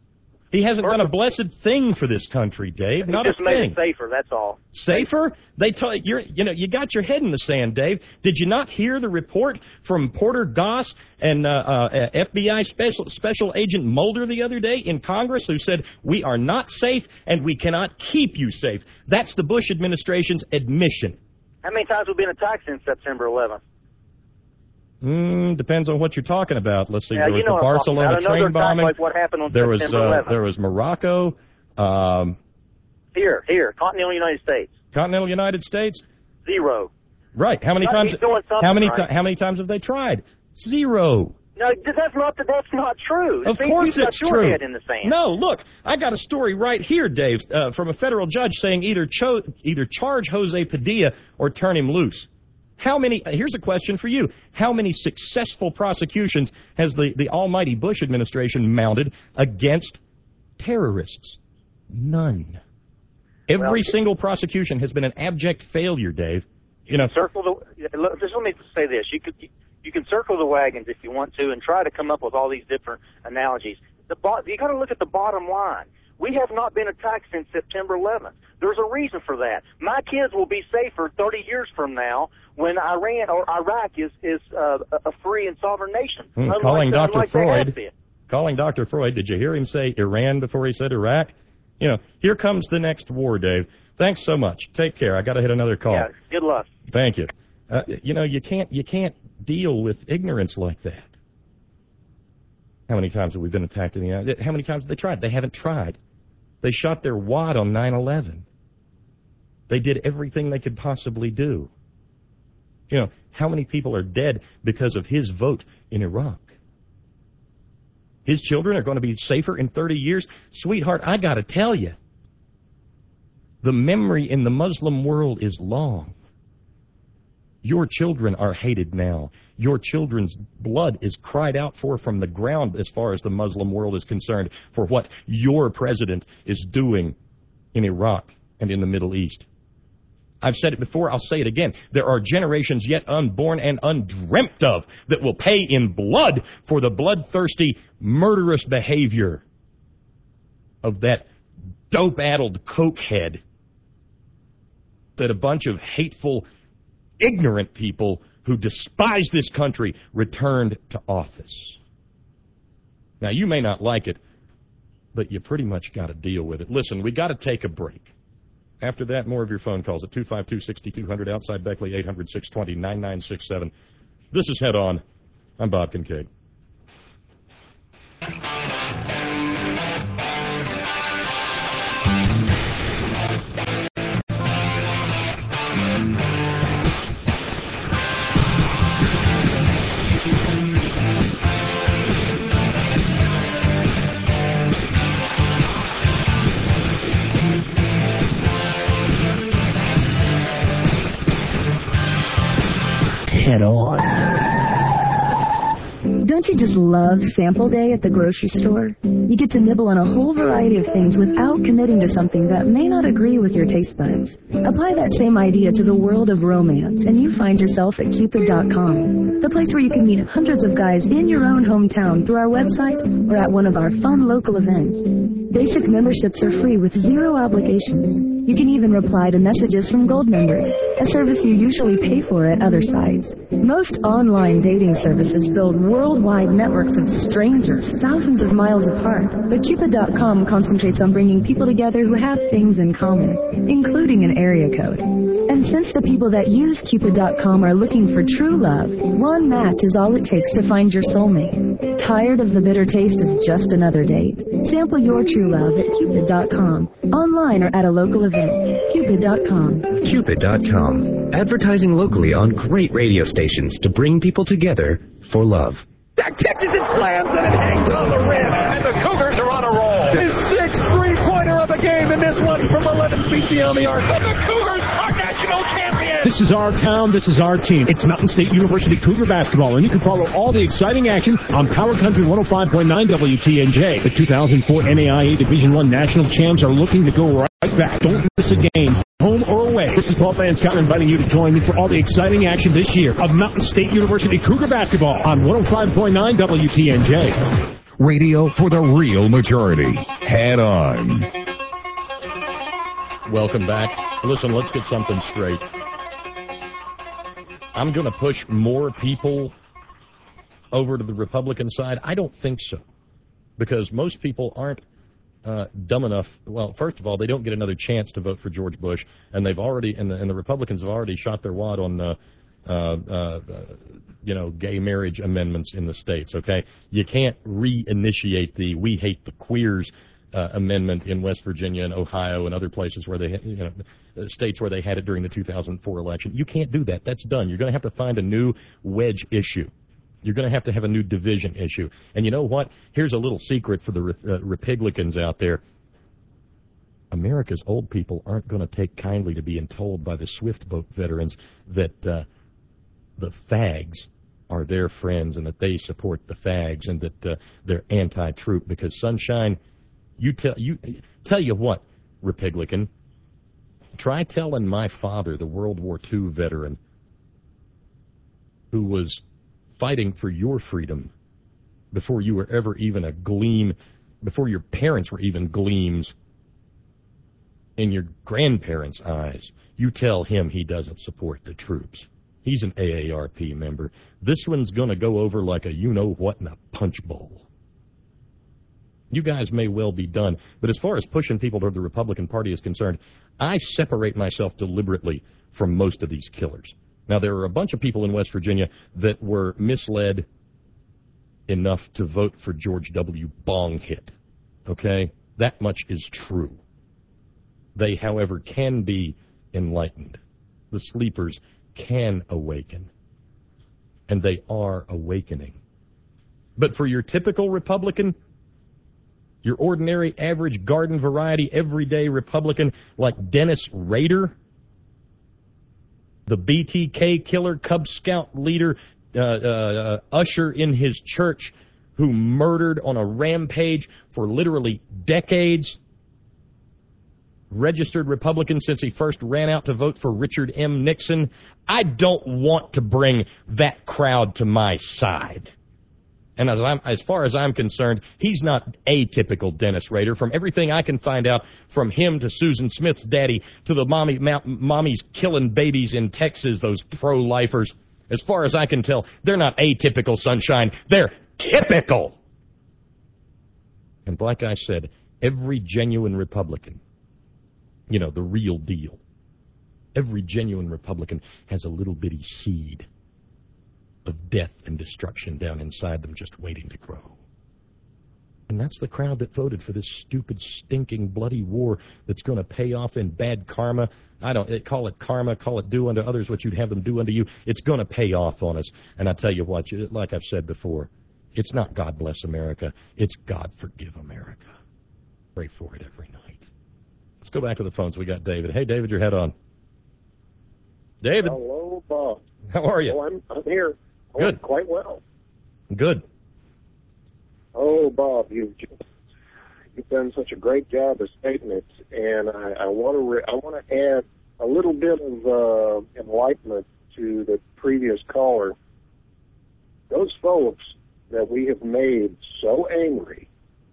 S2: He hasn't done a blessed thing for this country, Dave.
S20: He
S2: Not
S20: just
S2: a
S20: made
S2: thing.
S20: it safer. That's all.
S2: Safer? They told you're, you know, you got your head in the sand, Dave. Did you not hear the report from Porter Goss and uh, uh, F B I Special Special Agent Mulder the other day in Congress, who said we are not safe and we cannot keep you safe? That's the Bush administration's admission.
S20: How many times have we been attacked since September eleventh?
S2: Mm, depends on what you're talking about. Let's see.
S20: Yeah,
S2: there was
S20: you know
S2: the
S20: what I'm talking
S2: Barcelona
S20: about. Another
S2: train
S20: attack
S2: bombing.
S20: like what happened on
S2: there was
S20: September
S2: uh,
S20: eleventh.
S2: there was Morocco. Um,
S20: Here, here, continental United States.
S2: Continental United States.
S20: Zero.
S2: Right. How many
S20: He's
S2: times?
S20: doing something
S2: How many?
S20: right.
S2: Ti- how many times have they tried? Zero.
S20: No, that's not that's not true.
S2: Of
S20: See,
S2: course
S20: you've
S2: it's
S20: got your
S2: true.
S20: head in the sand.
S2: No, look, I got a story right here, Dave, uh, from a federal judge saying either cho- either charge Jose Padilla or turn him loose. How many? Here's a question for you: how many successful prosecutions has the the almighty Bush administration mounted against terrorists? None. Every
S20: Well,
S2: single prosecution has been an abject failure, Dave. You know,
S20: circle the. Look, just let me say this: you could you can circle the wagons if you want to, and try to come up with all these different analogies. The bo- you got to look at the bottom line. We have not been attacked since September eleventh. There's a reason for that. My kids will be safer thirty years from now when Iran or Iraq is is uh, a free and sovereign nation.
S2: Hmm,
S20: unlike,
S2: calling Doctor
S20: unlike they have
S2: Freud,
S20: been.
S2: calling Doctor Freud. Did you hear him say Iran before he said Iraq? You know, here comes the next war, Dave. Thanks so much. Take care. I got to hit another call.
S20: Yeah, good luck.
S2: Thank you. Uh, you know, you can't you can't deal with ignorance like that. How many times have we been attacked in the United States? How many times have they tried? They haven't tried. They shot their wad on nine eleven. They did everything they could possibly do. You know, how many people are dead because of his vote in Iraq? His children are going to be safer in thirty years? Sweetheart, I got to tell you, the memory in the Muslim world is long. Your children are hated now. Your children's blood is cried out for from the ground as far as the Muslim world is concerned for what your president is doing in Iraq and in the Middle East. I've said it before, I'll say it again. There are generations yet unborn and undreamt of that will pay in blood for the bloodthirsty, murderous behavior of that dope-addled cokehead that a bunch of hateful, ignorant people who despise this country returned to office. Now, you may not like it, but you pretty much got to deal with it. Listen, we got to take a break. After that, more of your phone calls at two five two, six two zero zero outside Beckley, eight hundred, six two zero, nine nine six seven. This is Head On. I'm Bob Kincaid.
S6: Head On. Don't you just love sample day at the grocery store? You get to nibble on a whole variety of things without committing to something that may not agree with your taste buds. Apply that same idea to the world of romance, and you find yourself at Cupid dot com, the place where you can meet hundreds of guys in your own hometown through our website or at one of our fun local events. Basic memberships are free with zero obligations. You can even reply to messages from Gold members, a service you usually pay for at other sites. Most online dating services build worldwide networks of strangers thousands of miles apart, but Cupid dot com concentrates on bringing people together who have things in common, including an area code. And since the people that use Cupid dot com are looking for true love, one match is all it takes to find your soulmate. Tired of the bitter taste of just another date? Sample your true love at Cupid dot com, online or at a local event. Cupid dot com.
S7: Cupid dot com. Advertising locally on great radio stations to bring people together for love.
S3: That catches and slams and it hangs on the rim. And the Cougars are on a roll. His sixth three-pointer of the game, and this one from eleven feet beyond the arc. And the Cougars are national champions.
S21: This is our town. This is our team. It's Mountain State University Cougar basketball, and you can follow all the exciting action on Power Country one oh five point nine W T N J. The two thousand four N A I A Division One national champs are looking to go right back. Don't miss a game, home or away. This is Paul Van Scott inviting you to join me for all the exciting action this year of Mountain State University Cougar basketball on one oh five point nine W T N J.
S12: Radio for the real majority. Head On.
S2: Welcome back. Listen, let's get something straight. I'm going to push more people over to the Republican side. I don't think so, because most people aren't uh, dumb enough. Well, first of all, they don't get another chance to vote for George Bush, and they've already, and the, and the Republicans have already shot their wad on, uh, uh, uh, you know, gay marriage amendments in the states. Okay, you can't reinitiate the "We Hate the Queers" Uh, amendment in West Virginia and Ohio and other places where they, you know, states where they had it during the two thousand four election. You can't do that. That's done. You're going to have to find a new wedge issue. You're going to have to have a new division issue. And you know what? Here's a little secret for the uh, Republicans out there. America's old people aren't going to take kindly to being told by the Swift boat veterans that uh, the fags are their friends and that they support the fags and that uh, they're anti-troop, because Sunshine... You tell you tell you what, Republican, try telling my father, the World War Two veteran, who was fighting for your freedom before you were ever even a gleam, before your parents were even gleams in your grandparents' eyes. You tell him he doesn't support the troops. He's an A A R P member. This one's going to go over like a you-know-what in a punch bowl. You guys may well be done, but as far as pushing people toward the Republican Party is concerned, I separate myself deliberately from most of these killers. Now, there are a bunch of people in West Virginia that were misled enough to vote for George W. Bong Hit. Okay? That much is true. They, however, can be enlightened. The sleepers can awaken. And they are awakening. But for your typical Republican, your ordinary, average, garden variety, everyday Republican like Dennis Rader, the B T K killer, Cub Scout leader, uh, uh, usher in his church, who murdered on a rampage for literally decades, registered Republican since he first ran out to vote for Richard M. Nixon. I don't want to bring that crowd to my side. And as, I'm, as far as I'm concerned, he's not atypical Dennis Rader. From everything I can find out, from him to Susan Smith's daddy to the mommy, ma- mommies killing babies in Texas, those pro-lifers, as far as I can tell, they're not atypical, Sunshine. They're typical. And like I said, every genuine Republican You know, the real deal. Every genuine Republican has a little bitty seed of death and destruction down inside them just waiting to grow. And that's the crowd that voted for this stupid, stinking, bloody war that's going to pay off in bad karma. I don't call it karma, call it do unto others what you'd have them do unto you. It's going to pay off on us. And I tell you what, like I've said before, it's not God bless America. It's God forgive America. Pray for it every night. Let's go back to the phones. We got David. Hey, David, your head on. David.
S5: Hello, Bob.
S2: How are you?
S5: Oh, I'm, I'm here. Oh,
S2: Good.
S5: Quite well.
S2: Good.
S5: Oh, Bob, you've just, you've done such a great job of stating it, and I, I want to re- I want to add a little bit of uh, enlightenment to the previous caller. Those folks that we have made so angry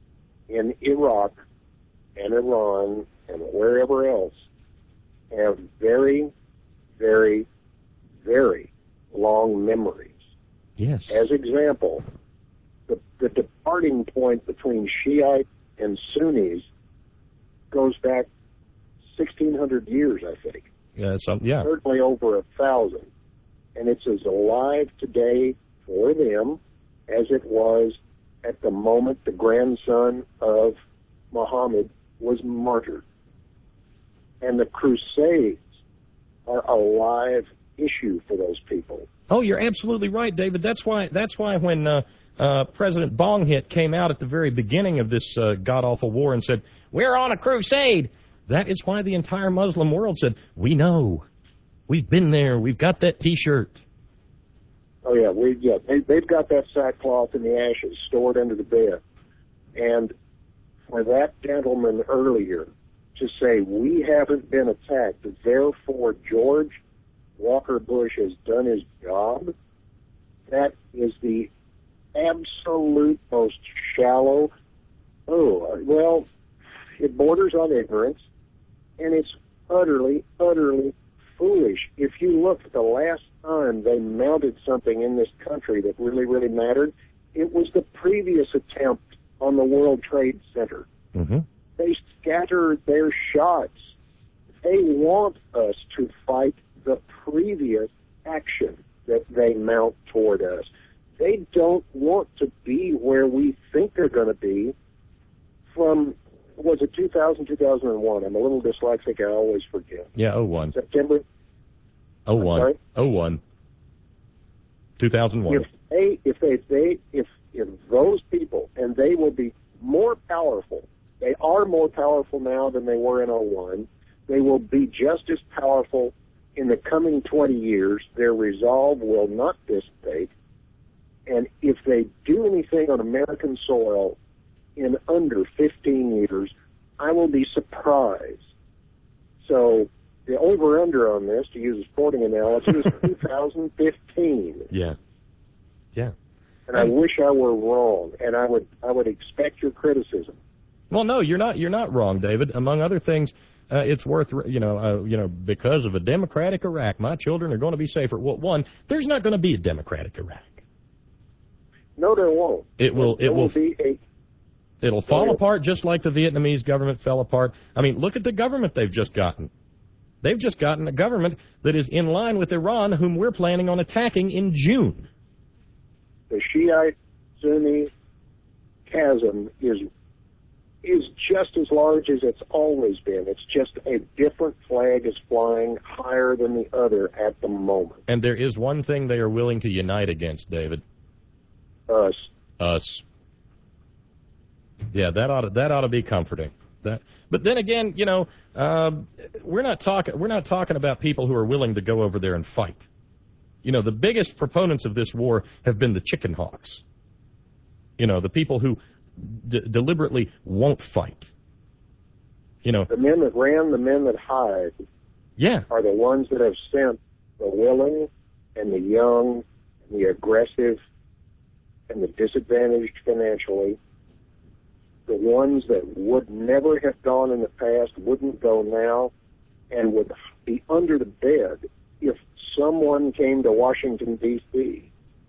S5: in Iraq and Iran and wherever else have very, very, very long memories.
S2: Yes.
S5: As example, the, the departing point between Shiite and Sunnis goes back sixteen hundred years, I think.
S2: Yeah, some, yeah.
S5: Certainly over a thousand. And it's as alive today for them as it was at the moment the grandson of Muhammad was martyred. And the Crusades are a live issue for those people.
S2: Oh, you're absolutely right, David. That's why. That's why when uh, uh, President Bonghit came out at the very beginning of this uh, god-awful war and said, "We're on a crusade," that is why the entire Muslim world said, "We know, we've been there, we've got that T-shirt."
S5: Oh yeah, we yeah they, they've got that sackcloth and the ashes stored under the bed, and for that gentleman earlier to say we haven't been attacked, therefore George Walker Bush has done his job, that is the absolute most shallow, oh, well, it borders on ignorance, and it's utterly, utterly foolish. If you look at the last time they mounted something in this country that really, really mattered, it was the previous attempt on the World Trade Center.
S2: Mm-hmm.
S5: They scattered their shots. They want us to fight the previous action that they mount toward us. They don't want to be where we think they're going to be from, was it two thousand, two thousand one? I'm a little dyslexic, I always forget.
S2: Yeah, oh one.
S5: September?
S2: oh one. oh one. two thousand one.
S5: If they, if they, they, if, if those people, and they will be more powerful, they are more powerful now than they were in oh one, they will be just as powerful in the coming twenty years. Their resolve will not dissipate. And if they do anything on American soil in under fifteen years, I will be surprised. So the over-under on this, to use a sporting analogy, is two thousand fifteen.
S2: Yeah. Yeah.
S5: And I wish I were wrong, and I would I would expect your criticism.
S2: Well, no, you're not. You're not wrong, David. Among other things, uh, it's worth, you know, uh, you know, because of a democratic Iraq, my children are going to be safer. Well, one, there's not going to be a democratic Iraq.
S5: No, there won't.
S2: It will.
S5: There
S2: It will.
S5: will be a.
S2: It'll fall apart just like the Vietnamese government fell apart. I mean, look at the government they've just gotten. They've just gotten a government that is in line with Iran, whom we're planning on attacking in June.
S5: The Shiite-Sunni chasm is is just as large as it's always been. It's just a different flag is flying higher than the other at the moment.
S2: And there is one thing they are willing to unite against, David.
S5: Us.
S2: Us. Yeah, that ought to, that ought to be comforting. That, but then again, you know, uh, we're not talking we're not talking about people who are willing to go over there and fight. You know, the biggest proponents of this war have been the chicken hawks. You know, the people who d- deliberately won't fight. You know,
S5: the men that ran, the men that hide,
S2: yeah,
S5: are the ones that have sent the willing and the young and the aggressive and the disadvantaged financially. The ones that would never have gone in the past, wouldn't go now, and would be under the bed if someone came to Washington, D C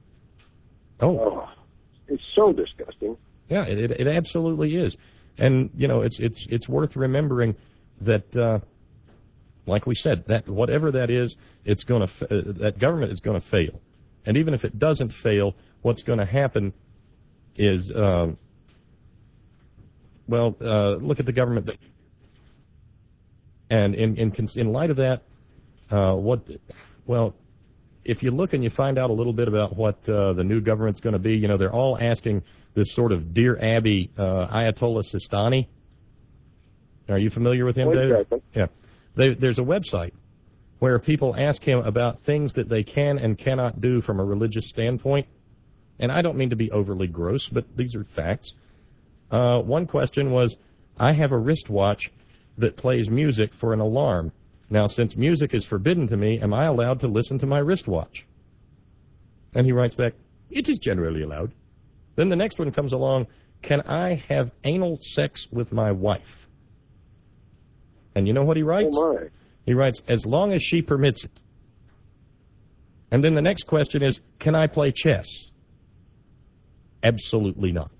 S2: Oh.
S5: oh it's so disgusting.
S2: Yeah, it, it absolutely is. And, you know, it's it's it's worth remembering that, uh, like we said, that whatever that is, it's going to uh, that government is going to fail. And even if it doesn't fail, what's going to happen is, um, well, uh, look at the government. That, and in in in light of that, uh, what, well, if you look and you find out a little bit about what uh, the new government's going to be, you know, they're all asking this sort of Dear Abby uh, Ayatollah Sistani. Are you familiar with him,
S5: Wait
S2: David?
S5: a second.
S2: Yeah. They, there's a website where people ask him about things that they can and cannot do from a religious standpoint. And I don't mean to be overly gross, but these are facts. Uh, one question was, I have a wristwatch that plays music for an alarm. Now, since music is forbidden to me, am I allowed to listen to my wristwatch? And he writes back, it is generally allowed. Then the next one comes along, can I have anal sex with my wife? And you know what he writes?
S5: Oh my.
S2: He writes, as long as she permits it. And then the next question is, can I play chess? Absolutely not.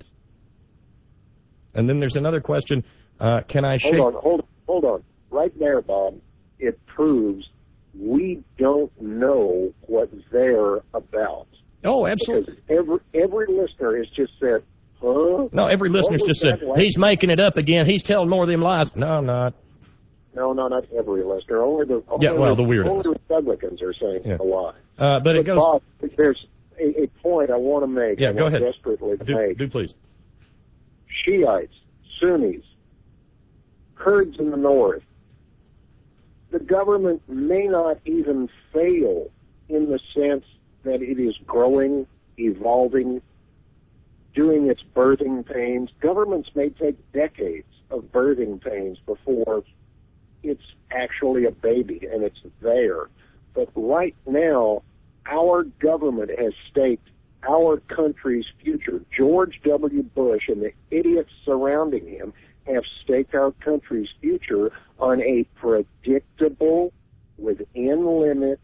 S2: And then there's another question, uh, can I shake...
S5: Hold on, hold, hold on. Right there, Bob, it proves we don't know what they're about.
S2: Oh, absolutely.
S5: Because every, every listener has just said, huh?
S2: No, every listener's just said, he's making it up again. He's telling more of them lies. No, I'm not.
S5: No, no, not every listener. Only the only
S2: yeah, well, the weird
S5: only Republicans are saying
S2: yeah.
S5: a lie.
S2: Uh, but, but it goes.
S5: Bob, there's a, a point I want to make.
S2: Yeah,
S5: I
S2: go
S5: want
S2: ahead.
S5: Desperately to
S2: do,
S5: make.
S2: do please.
S5: Shiites, Sunnis, Kurds in the north. The government may not even fail in the sense that it is growing, evolving, doing its birthing pains. Governments may take decades of birthing pains before it's actually a baby and it's there. But right now, our government has staked our country's future. George W. Bush and the idiots surrounding him have staked our country's future on a predictable, within limits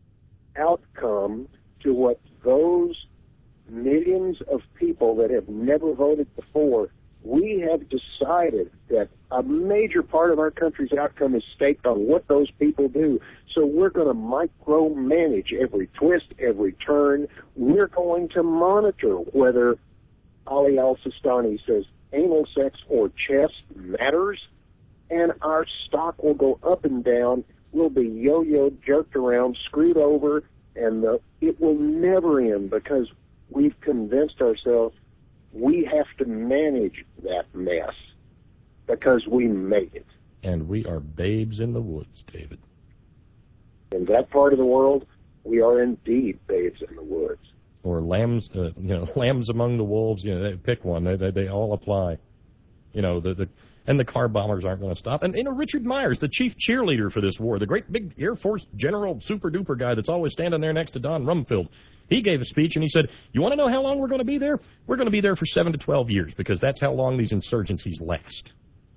S5: outcome to what those millions of people that have never voted before. We have decided that a major part of our country's outcome is staked on what those people do. So we're going to micromanage every twist, every turn. We're going to monitor whether Ali al-Sistani says anal sex or chess matters, and our stock will go up and down. We'll be yo-yoed, jerked around, screwed over, and the, it will never end because we've convinced ourselves we have to manage that mess because we made it.
S2: And we are babes in the woods, David.
S5: In that part of the world, we are indeed babes in the woods.
S2: Or lambs, uh, you know, lambs among the wolves. You know, they pick one. They they, they all apply. You know, the the and the car bombers aren't going to stop. And you know, Richard Myers, the chief cheerleader for this war, the great big Air Force general, super duper guy that's always standing there next to Don Rumsfeld. He gave a speech and he said, "You want to know how long we're going to be there? We're going to be there for seven to twelve years because that's how long these insurgencies last."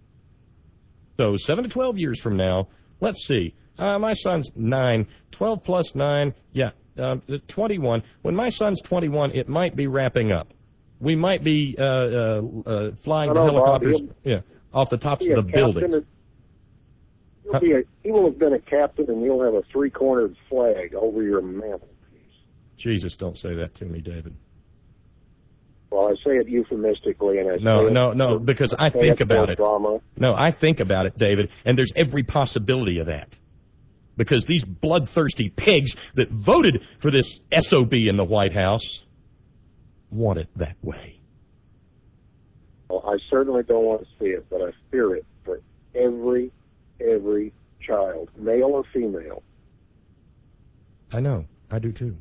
S2: So seven to twelve years from now, let's see. Uh, my son's nine. Twelve plus nine, yeah, uh, twenty-one. When my son's twenty-one, it might be wrapping up. We might be uh, uh, uh, flying the helicopters, Bob, yeah, off the tops of the buildings.
S5: He'll be a, he will have been a captain, and you'll have a three-cornered flag over your mantelpiece.
S2: Jesus, don't say that to me, David.
S5: Well, I say it euphemistically, and I
S2: no,
S5: say
S2: no,
S5: it,
S2: no, because I think about it.
S5: Drama.
S2: No, I think about it, David, and there's every possibility of that. Because these bloodthirsty pigs that voted for this S O B in the White House want it that way.
S5: Well, I certainly don't want to see it, but I fear it for every, every child, male or female.
S2: I know. I do too.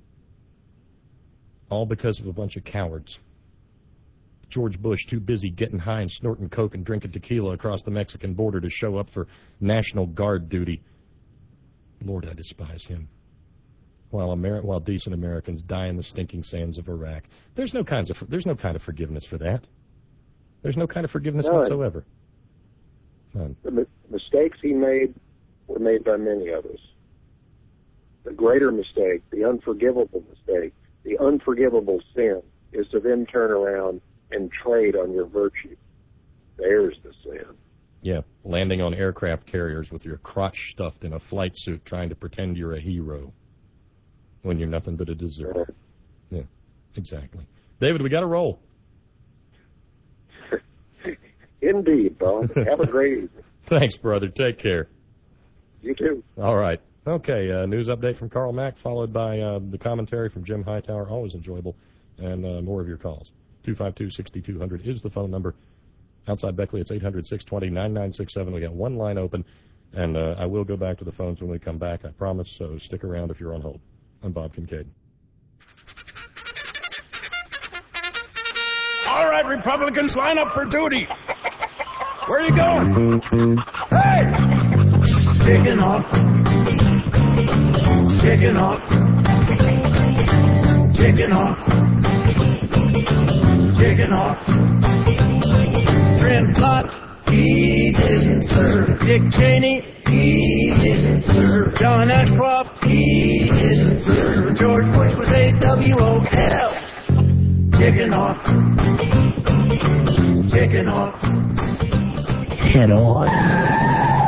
S2: All because of a bunch of cowards. George Bush too busy getting high and snorting coke and drinking tequila across the Mexican border to show up for National Guard duty. Lord, I despise him. While Ameri- while decent Americans die in the stinking sands of Iraq, there's no kinds of there's no kind of forgiveness for that. There's no kind of forgiveness
S5: None.
S2: whatsoever. None.
S5: The mi- mistakes he made were made by many of us. The greater mistake, the unforgivable mistake, the unforgivable sin, is to then turn around and trade on your virtue. There's the sin.
S2: Yeah, landing on aircraft carriers with your crotch stuffed in a flight suit trying to pretend you're a hero when you're nothing but a deserter. Yeah, exactly. David, we got to roll.
S5: Indeed, Bob. Have a great evening.
S2: Thanks, brother. Take care.
S5: You too.
S2: All right. Okay, uh, news update from Carl Mack, followed by uh, the commentary from Jim Hightower, always enjoyable, and uh, more of your calls. two five two, six two zero zero is the phone number. Outside Beckley, it's eight hundred, six two zero, nine nine six seven. We got one line open, and uh, I will go back to the phones when we come back, I promise, so stick around if you're on hold. I'm Bob Kincaid.
S3: All right, Republicans, line up for duty. Where are you going? Hey! Chicken hawk. Chicken hawk. Chicken hawk. Chicken hawk. Trent Lott, he didn't serve. Dick Cheney, he didn't serve. John Ashcroft, he didn't serve. George Bush was A W O L. Chicken hawk. Chicken hawk. Head on.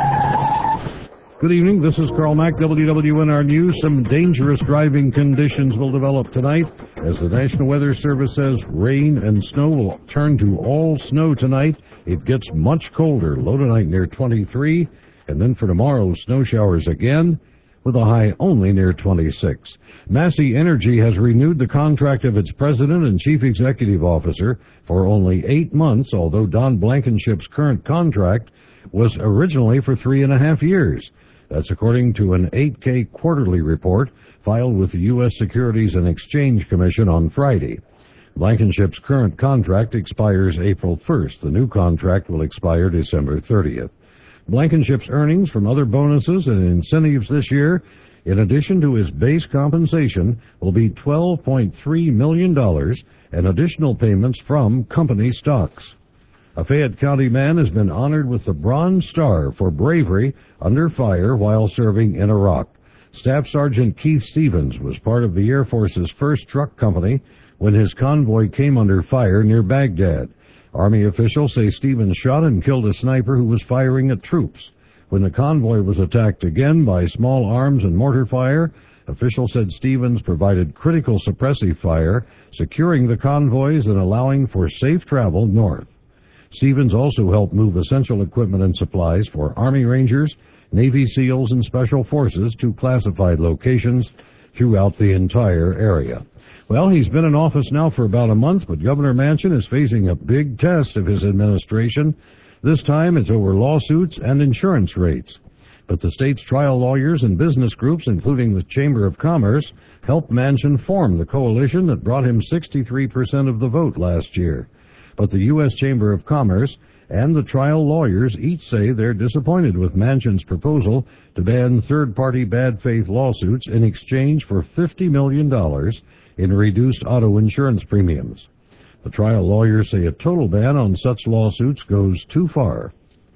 S9: Good evening. This is Carl Mack, W W N R News. Some dangerous driving conditions will develop tonight. As the National Weather Service says, rain and snow will turn to all snow tonight. It gets much colder. Low tonight near twenty-three. And then for tomorrow, snow showers again with a high only near twenty-six. Massey Energy has renewed the contract of its president and chief executive officer for only eight months, although Don Blankenship's current contract was originally for three and a half years. That's according to an eight K quarterly report filed with the U S Securities and Exchange Commission on Friday. Blankenship's current contract expires April first. The new contract will expire December thirtieth. Blankenship's earnings from other bonuses and incentives this year, in addition to his base compensation, will be twelve point three million dollars and additional payments from company stocks. A Fayette County man has been honored with the Bronze Star for bravery under fire while serving in Iraq. Staff Sergeant Keith Stevens was part of the Air Force's first truck company when his convoy came under fire near Baghdad. Army officials say Stevens shot and killed a sniper who was firing at troops. When the convoy was attacked again by small arms and mortar fire, officials said Stevens provided critical suppressive fire, securing the convoys and allowing for safe travel north. Stevens also helped move essential equipment and supplies for Army Rangers, Navy SEALs, and Special Forces to classified locations throughout the entire area. Well, he's been in office now for about a month, but Governor Manchin is facing a big test of his administration. This time it's over lawsuits and insurance rates. But the state's trial lawyers and business groups, including the Chamber of Commerce, helped Manchin form the coalition that brought him sixty-three percent of the vote last year. But the U S Chamber of Commerce and the trial lawyers each say they're disappointed with Manchin's proposal to ban third-party bad faith lawsuits in exchange for fifty million dollars in reduced auto insurance premiums. The trial lawyers say a total ban on such lawsuits goes too far.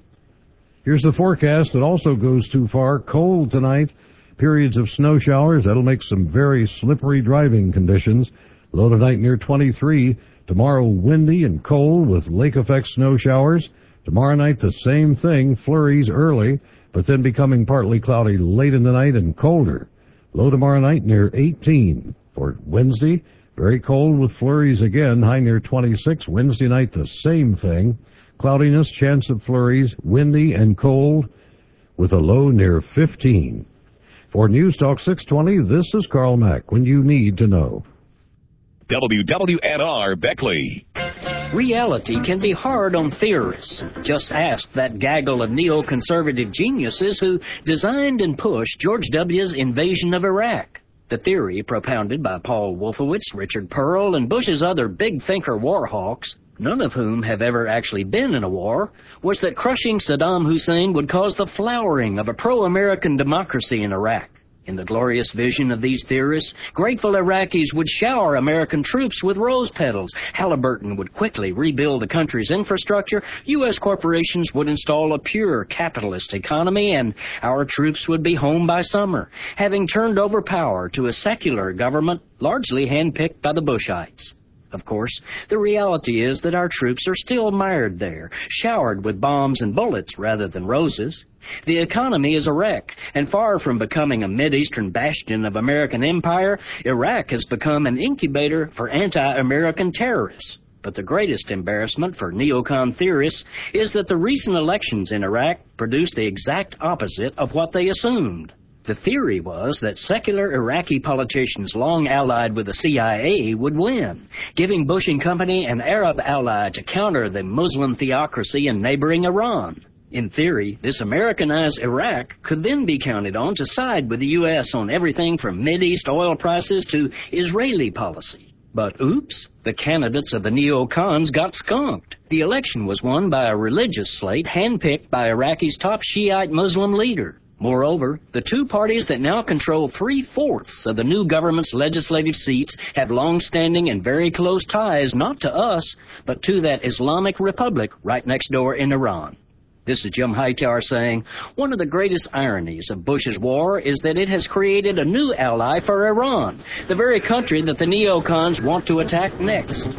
S9: Here's the forecast that also goes too far. Cold tonight, periods of snow showers. That'll make some very slippery driving conditions. Low tonight near twenty-three. Tomorrow, windy and cold with lake-effect snow showers. Tomorrow night, the same thing, flurries early, but then becoming partly cloudy late in the night and colder. Low tomorrow night near eighteen. For Wednesday, very cold with flurries again, high near twenty-six. Wednesday night, the same thing. Cloudiness, chance of flurries, windy and cold with a low near fifteen. For News Talk six twenty, this is Carl Mack, when you need to know.
S10: W W N R Beckley.
S4: Reality can be hard on theorists. Just ask that gaggle of neoconservative geniuses who designed and pushed George W.'s invasion of Iraq. The theory propounded by Paul Wolfowitz, Richard Pearl, and Bush's other big thinker war hawks, none of whom have ever actually been in a war, was that crushing Saddam Hussein would cause the flowering of a pro-American democracy in Iraq. In the glorious vision of these theorists, grateful Iraqis would shower American troops with rose petals. Halliburton would quickly rebuild the country's infrastructure. U S corporations would install a pure capitalist economy, and our troops would be home by summer, having turned over power to a secular government largely handpicked by the Bushites. Of course, the reality is that our troops are still mired there, showered with bombs and bullets rather than roses. The economy is a wreck, and far from becoming a Mideastern bastion of American empire, Iraq has become an incubator for anti-American terrorists. But the greatest embarrassment for neocon theorists is that the recent elections in Iraq produced the exact opposite of what they assumed. The theory was that secular Iraqi politicians long allied with the C I A would win, giving Bush and company an Arab ally to counter the Muslim theocracy in neighboring Iran. In theory, this Americanized Iraq could then be counted on to side with the U S on everything from Mideast oil prices to Israeli policy. But oops, the candidates of the neocons got skunked. The election was won by a religious slate handpicked by Iraqi's top Shiite Muslim leader. Moreover, the two parties that now control three-fourths of the new government's legislative seats have long-standing and very close ties not to us, but to that Islamic Republic right next door in Iran. This is Jim Hightower saying, one of the greatest ironies of Bush's war is that it has created a new ally for Iran, the very country that the neocons want to attack next.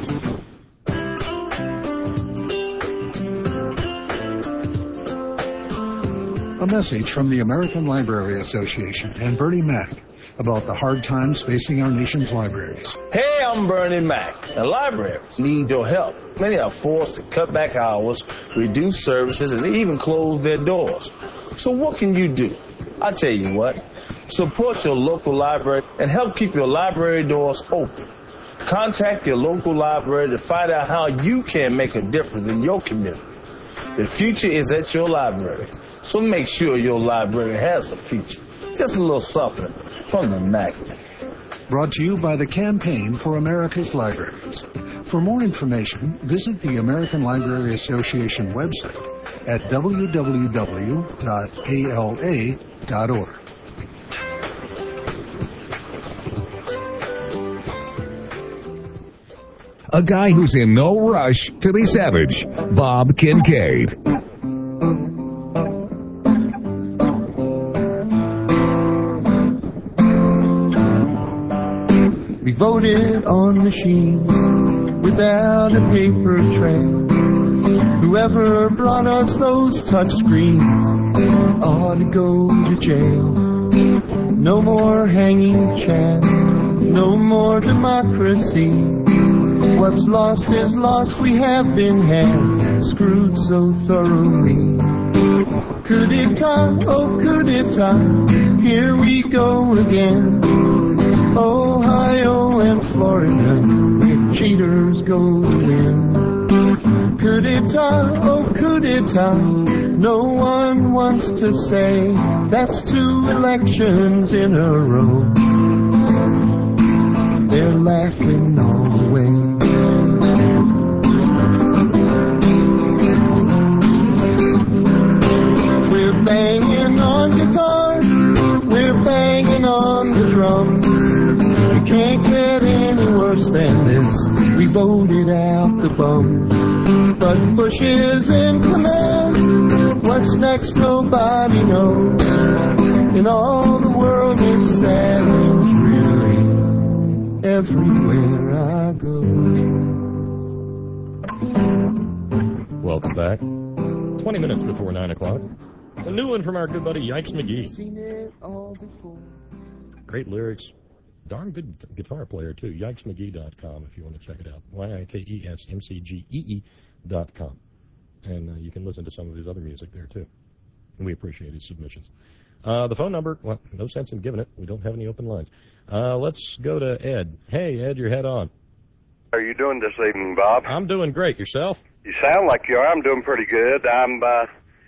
S8: A message from the American Library Association and Bernie Mac about the hard times facing our nation's libraries.
S22: Hey, I'm Bernie Mac. The libraries need your help. Many are forced to cut back hours, reduce services, and even close their doors. So what can you do? I tell you what, support your local library and help keep your library doors open. Contact your local library to find out how you can make a difference in your community. The future is at your library. So make sure your library has a future. Just a little something from the Mac.
S8: Brought to you by the Campaign for America's Libraries. For more information, visit the American Library Association website at w w w dot a l a dot org.
S10: A guy who's in no rush to be savage, Bob Kincaid.
S3: We voted on machines without a paper trail. Whoever brought us those touch screens ought to go to jail. No more hanging chads, no more democracy. What's lost is lost, we have been had, screwed so thoroughly. Coup d'etat, oh coup d'etat, here we go again. Ohio and Florida, if cheaters go to win. Coup d'etat, oh coup d'etat, no one wants to say that's two elections in a row. They're laughing all the way. We're banging on guitars, we're banging on the drums. We can't get any worse than this. We voted out the bums. But Bush is in command. What's next nobody knows. And all the world is sad and dreary everywhere I go.
S2: Welcome back. Twenty minutes before nine o'clock. A new one from our good buddy Yikes McGee. Great lyrics. Darn good guitar player, too. Yikes M C Gee dot com if you want to check it out. Y I K E S M C G E E dot com. And uh, you can listen to some of his other music there, too. And we appreciate his submissions. Uh, the phone number, well, no sense in giving it. We don't have any open lines. Uh, let's go to Ed. Hey, Ed, you're head on.
S23: How are you doing this evening, Bob?
S2: I'm doing great. Yourself?
S23: You sound like you are. I'm doing pretty good. I'm uh,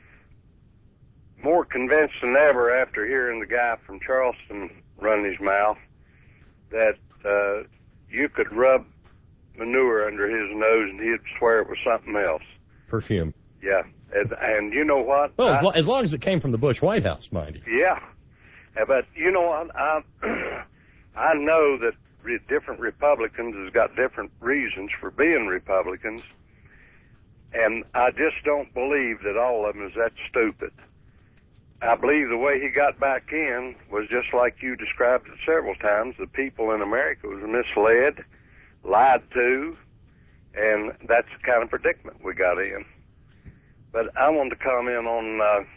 S23: more convinced than ever after hearing the guy from Charleston run his mouth that uh, you could rub manure under his nose and he'd swear it was something else.
S2: Perfume.
S23: Yeah. And, and you know what?
S2: Well,
S23: I,
S2: as, lo- as long as it came from the Bush White House, mind you.
S23: Yeah. Uh, But, you know, I, I, I know that re- different Republicans has got different reasons for being Republicans, and I just don't believe that all of them is that stupid. I believe the way he got back in was just like you described it several times. The people in America was misled. lied to, and that's the kind of predicament we got in. But I wanted to comment on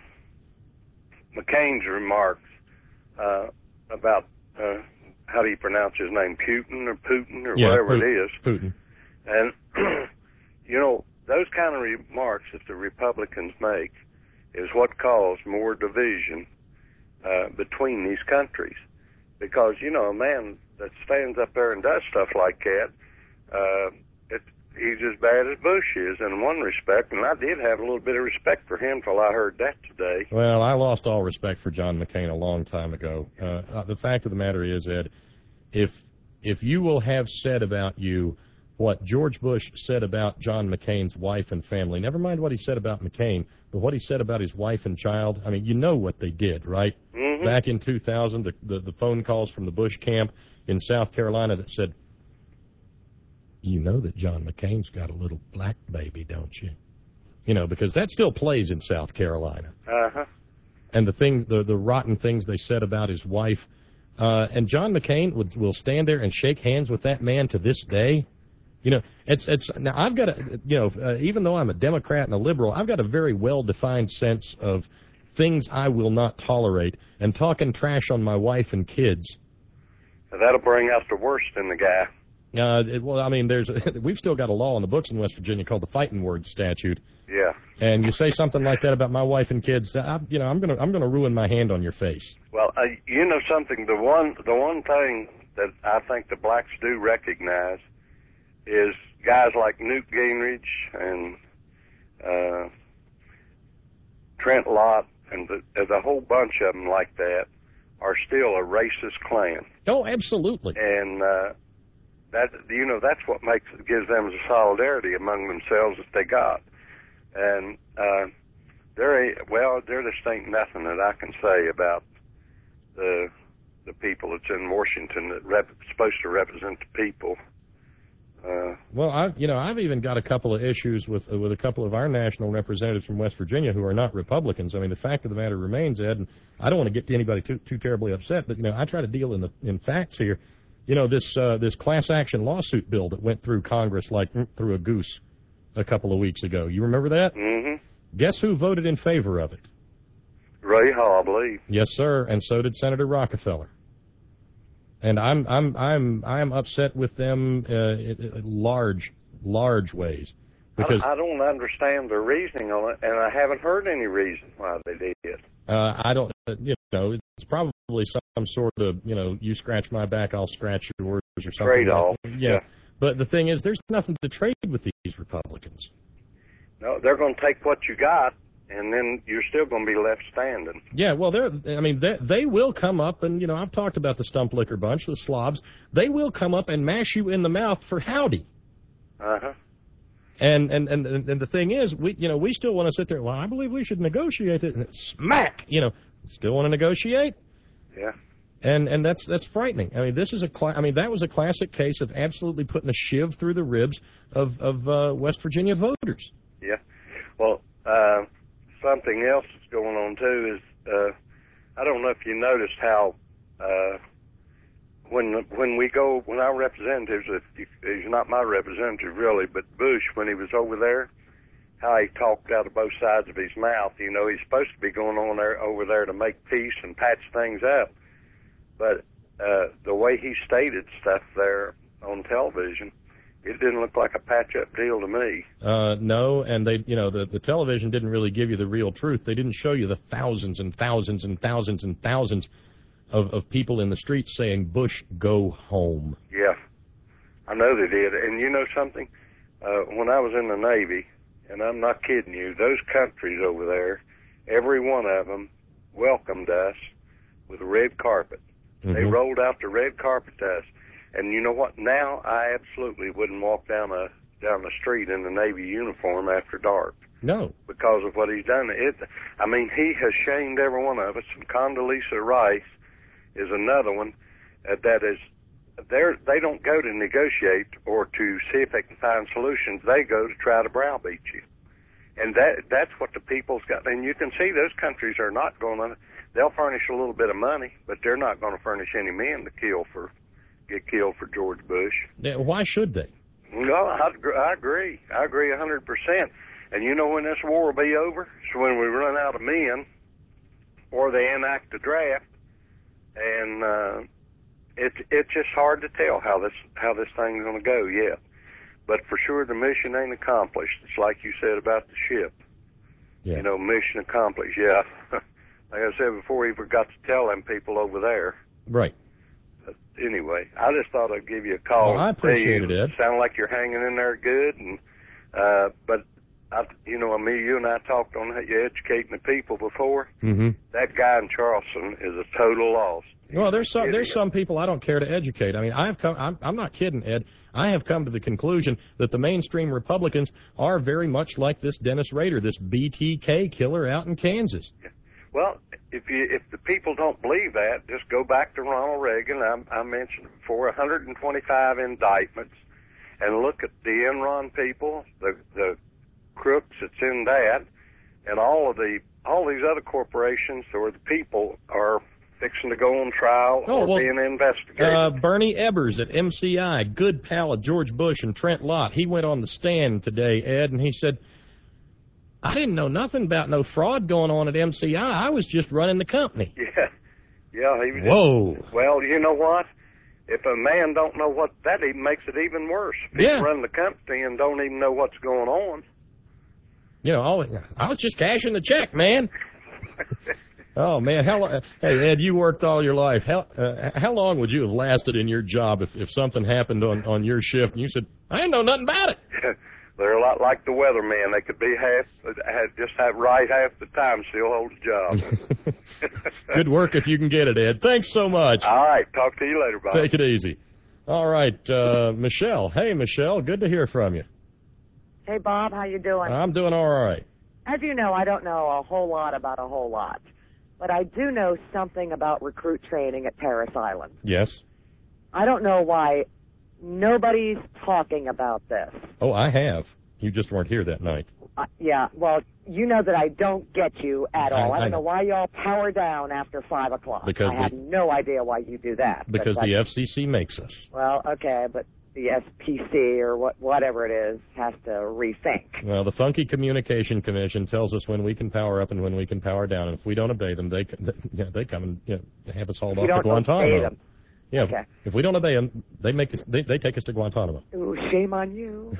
S23: uh, McCain's remarks uh, about, uh, how do you pronounce his name, Putin or Putin or
S2: yeah,
S23: whatever
S2: Putin,
S23: it is.
S2: Putin.
S23: And, you know, those kind of remarks that the Republicans make is what caused more division uh, between these countries. Because, you know, a man that stands up there and does stuff like that, uh, it, he's as bad as Bush is in one respect, and I did have a little bit of respect for him till I heard that today.
S2: Well, I lost all respect for John McCain a long time ago. Uh, the fact of the matter is, Ed, if if you will have said about you what George Bush said about John McCain's wife and family, never mind what he said about McCain, but what he said about his wife and child, I mean, you know what they did, right?
S23: Mm-hmm.
S2: Back in two thousand, the, the, the phone calls from the Bush camp in South Carolina that said, you know that John McCain's got a little black baby, don't you? You know, because that still plays in South Carolina.
S23: Uh-huh.
S2: And the thing, the, the rotten things they said about his wife. Uh, and John McCain would, will stand there and shake hands with that man to this day. You know, it's, it's, now I've got a, you know, uh, even though I'm a Democrat and a liberal, I've got a very well-defined sense of things I will not tolerate. And talking trash on my wife and kids.
S23: That'll bring out the worst in the guy.
S2: Uh, it, well, I mean, there's we've still got a law in the books in West Virginia called the fighting word statute.
S23: Yeah.
S2: And you say something like that about my wife and kids, I, you know, I'm gonna I'm gonna ruin my hand on your face.
S23: Well, uh, you know something. The one the one thing that I think the blacks do recognize is guys like Newt Gingrich and uh, Trent Lott and the, there's a whole bunch of them like that are still a racist clan.
S2: Oh, absolutely.
S23: And uh, that you know that's what makes gives them the solidarity among themselves that they got. And uh, there, ain't, well, there just ain't nothing that I can say about the the people that's in Washington that rep, supposed to represent the people. Uh,
S2: well, I, you know, I've even got a couple of issues with uh, with a couple of our national representatives from West Virginia who are not Republicans. I mean, the fact of the matter remains, Ed, and I don't want to get anybody too too terribly upset, but you know, I try to deal in the in facts here. You know, this uh, this class action lawsuit bill that went through Congress like through a goose a couple of weeks ago. You remember that?
S23: mm-hmm.
S2: Guess who voted in favor of it?
S23: Ray Hall, I believe.
S2: Yes, sir, and so did Senator Rockefeller. And I'm I'm I'm I'm upset with them uh, in large large ways because
S23: I, I don't understand their reasoning on it, and I haven't heard any reason why they did.
S2: Uh, I don't, uh, you know, it's probably some sort of, you know, you scratch my back, I'll scratch yours or something.
S23: Trade
S2: like
S23: off.
S2: Yeah.
S23: yeah.
S2: But the thing is, there's nothing to trade with these Republicans.
S23: No, they're going to take what you got, and then you're still going to be left standing.
S2: Yeah, well, they're, I mean, they, they will come up, and, you know, I've talked about the Stump Liquor Bunch, the slobs. They will come up and mash you in the mouth for howdy.
S23: Uh-huh.
S2: And, and, and, and the thing is, we, you know, we still want to sit there, well, I believe we should negotiate it, and it's smack, you know, still want to negotiate?
S23: Yeah.
S2: And and that's that's frightening. I mean, this is a cla- I mean, that was a classic case of absolutely putting a shiv through the ribs of of uh, West Virginia voters.
S23: Yeah. Well, uh, something else that's going on too is uh, I don't know if you noticed how uh, when when we go when our representatives, if he's not my representative really, but Bush when he was over there, how he talked out of both sides of his mouth. You know, he's supposed to be going on there over there to make peace and patch things up. But uh, the way he stated stuff there on television, it didn't look like a patch-up deal to me.
S2: Uh, no, and they, you know, the, the television didn't really give you the real truth. They didn't show you the thousands and thousands and thousands and thousands of, of people in the streets saying, Bush, go home.
S23: Yeah, I know they did. And you know something? Uh, when I was in the Navy, and I'm not kidding you, those countries over there, every one of them welcomed us with a red carpet.
S2: Mm-hmm.
S23: They rolled out the red carpet to us. And you know what? Now I absolutely wouldn't walk down a down the street in the Navy uniform after dark.
S2: No.
S23: Because of what he's done. It, I mean, he has shamed every one of us. And Condoleezza Rice is another one uh, that is, they're, they don't go to negotiate or to see if they can find solutions. They go to try to browbeat you. And that that's what the people's got. And you can see those countries are not going to, they'll furnish a little bit of money, but they're not going to furnish any men to kill for get killed for George Bush.
S2: Yeah, why should they?
S23: No, I, I agree. I agree a hundred percent. And you know when this war will be over? It's when we run out of men, or they enact a draft, and uh, it's it's just hard to tell how this how this thing's going to go yet. But for sure, the mission ain't accomplished. It's like you said about the ship.
S2: Yeah.
S23: You know, mission accomplished. Yeah. Like I said before, he forgot to tell them people over there.
S2: Right.
S23: But anyway, I just thought I'd give you a call.
S2: Well, I appreciate
S23: Hey,
S2: it, Ed.
S23: Sound like you're hanging in there good, and uh, but I, you know, me, you and I talked on you educating the people before.
S2: Mm-hmm.
S23: That guy in Charleston is a total loss.
S2: Well, there's some there's some people I don't care to educate. I mean, I've come. I'm, I'm not kidding, Ed. I have come to the conclusion that the mainstream Republicans are very much like this Dennis Rader, this B T K killer out in Kansas.
S23: Well, if you if the people don't believe that, just go back to Ronald Reagan. I, I mentioned before, one hundred twenty-five indictments, and look at the Enron people, the the crooks that's in that, and all of the all these other corporations or the people are fixing to go on trial
S2: Oh,
S23: or
S2: well,
S23: being investigated.
S2: Uh, Bernie Ebbers at M C I, good pal of George Bush and Trent Lott. He went on the stand today, Ed, and he said, I didn't know nothing about no fraud going on at M C I. I was just running the company.
S23: Yeah, yeah. He was
S2: Whoa.
S23: Well, you know what? If a man don't know what, that even makes it even worse. If
S2: Yeah.
S23: He's running the company and don't even know what's going on.
S2: You know, all, I was just cashing the check, man. Oh, man. How, lo- hey, Ed, you worked all your life. How uh, how long would you have lasted in your job if, if something happened on, on your shift and you said, I didn't know nothing about it?
S23: They're a lot like the weatherman. They could be half, had just have right half the time, still hold a job.
S2: Good work if you can get it, Ed. Thanks so much.
S23: All right. Talk to you later, Bob.
S2: Take it easy. All right, uh, Michelle. Hey, Michelle. Good to hear from you.
S11: Hey, Bob, how you doing?
S2: I'm doing all right.
S11: As you know, I don't know a whole lot about a whole lot, but I do know something about recruit training at Parris Island.
S2: Yes.
S11: I don't know why nobody's talking about this.
S2: Oh, I have. You just weren't here that night.
S11: Uh, yeah, well, you know that I don't get you at all. I,
S2: I
S11: don't
S2: know.
S11: know why y'all power down after five o'clock.
S2: Because
S11: I have
S2: we-
S11: no idea why you do that. but
S2: Because the
S11: that's-
S2: F C C makes us.
S11: Well, okay, but the S P C or what, whatever it is has to rethink.
S2: Well, the Funky Communication Commission tells us when we can power up and when we can power down. And if we don't obey them, they c- yeah, they come and you know, have us hauled
S11: You
S2: off to
S11: don't
S2: Guantanamo.
S11: obey them.
S2: Yeah,
S11: Okay.
S2: if, if we don't obey them, they make us. They, they take us to Guantanamo.
S11: Ooh, shame on you.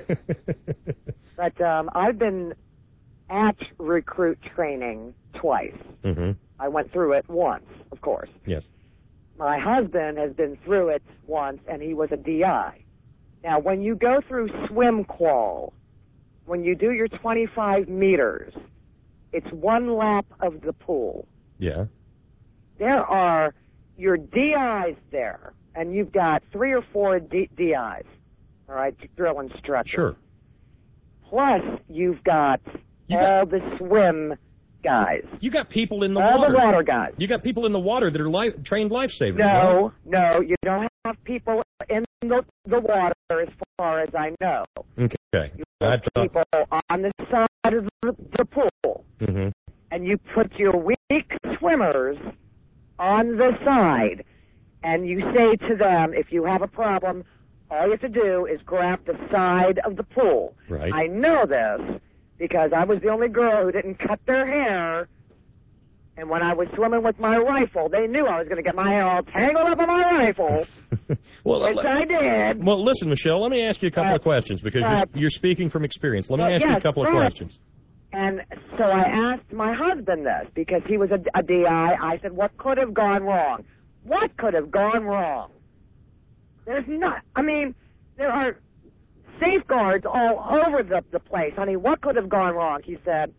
S11: But um, I've been at recruit training twice.
S2: Mm-hmm.
S11: I went through it once, of course.
S2: Yes.
S11: My husband has been through it once, and he was a D I. Now, when you go through swim qual, when you do your twenty-five meters, it's one lap of the pool.
S2: Yeah.
S11: There are your D Is there, and you've got three or four D- DIs, all right, drill instructors.
S2: Sure.
S11: Plus, you've got all the swim guys.
S2: You got people in the
S11: all
S2: water.
S11: the water guys.
S2: You got people in the water that are li- trained lifesavers.
S11: No, no, you don't have people in the, the water as far as I know.
S2: Right? Okay.
S11: You
S2: I
S11: have
S2: thought-
S11: people on the side of the, the pool,
S2: Mm-hmm.
S11: and you put your weak swimmers on the side, and you say to them, if you have a problem, all you have to do is grab the side of the pool.
S2: Right.
S11: I know this because I was the only girl who didn't cut their hair, and when I was swimming with my rifle, they knew I was going to get my hair all tangled up on my rifle,
S2: Well,
S11: which
S2: uh,
S11: I did.
S2: Well, listen, Michelle, let me ask you a couple
S11: Uh,
S2: of questions because
S11: uh,
S2: you're, you're speaking from experience. Let me
S11: well,
S2: ask you a
S11: yes,
S2: couple of
S11: right.
S2: questions.
S11: And so I asked my husband this because he was a, a D I. I said, what could have gone wrong? What could have gone wrong? There's not, I mean, there are safeguards all over the, the place. Honey, what could have gone wrong? He said,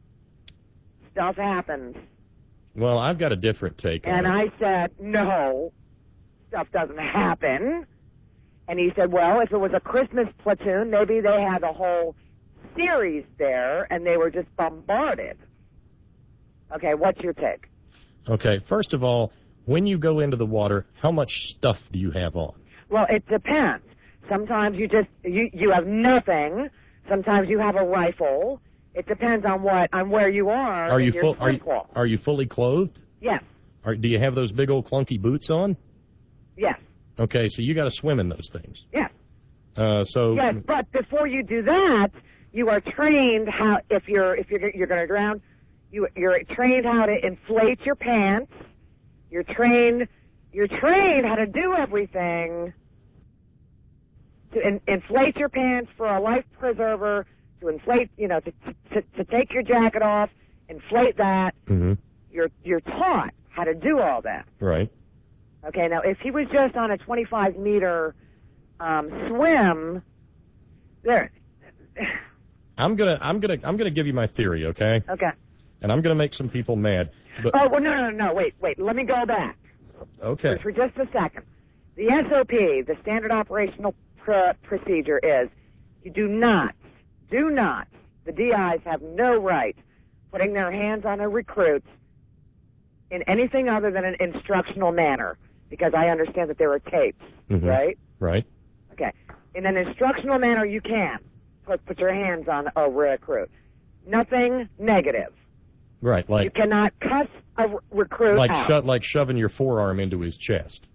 S11: stuff happens.
S2: Well, I've got a different take
S11: And
S2: on it.
S11: I said, no, stuff doesn't happen. And he said, well, if it was a Christmas platoon, maybe they had a whole series there and they were just bombarded. Okay, what's your take?
S2: Okay, first of all, when you go into the water, how much stuff do you have on?
S11: Well, it depends. Sometimes you just, you, you have nothing. Sometimes you have a rifle. It depends on what, on where you are.
S2: Are
S11: in
S2: you
S11: your
S2: full? Are
S11: swim
S2: you,
S11: qual.
S2: are you fully clothed?
S11: Yes,
S2: Are, do you have those big old clunky boots on?
S11: yes.
S2: Okay, so you got to swim in those things.
S11: Yes.
S2: Uh, so
S11: Yes, but before you do that, you are trained how if you're if you're you're going to drown, you you're trained how to inflate your pants. You're trained you're trained how to do everything. To in, inflate your pants for a life preserver. To inflate, you know, to to, to take your jacket off, inflate that.
S2: Mm-hmm.
S11: You're you're taught how to do all that.
S2: Right.
S11: Okay. Now, if he was just on a twenty-five meter um, swim, there.
S2: I'm gonna I'm gonna I'm gonna give you my theory, okay?
S11: Okay.
S2: And I'm gonna make some people mad. But
S11: Oh well, no, no, no. Wait, wait. Let me go back
S2: okay.
S11: for just a second. The S O P, the standard operational pr- procedure, is you do not, do not. The D Is have no right putting their hands on a recruit in anything other than an instructional manner, because I understand that there are tapes,
S2: Mhm.
S11: right?
S2: Right.
S11: Okay. In an instructional manner, you can put put your hands on a recruit. Nothing negative.
S2: Right.
S11: You
S2: Like
S11: cannot cuss a re- recruit
S2: like
S11: out.
S2: sho- like shoving your forearm into his chest.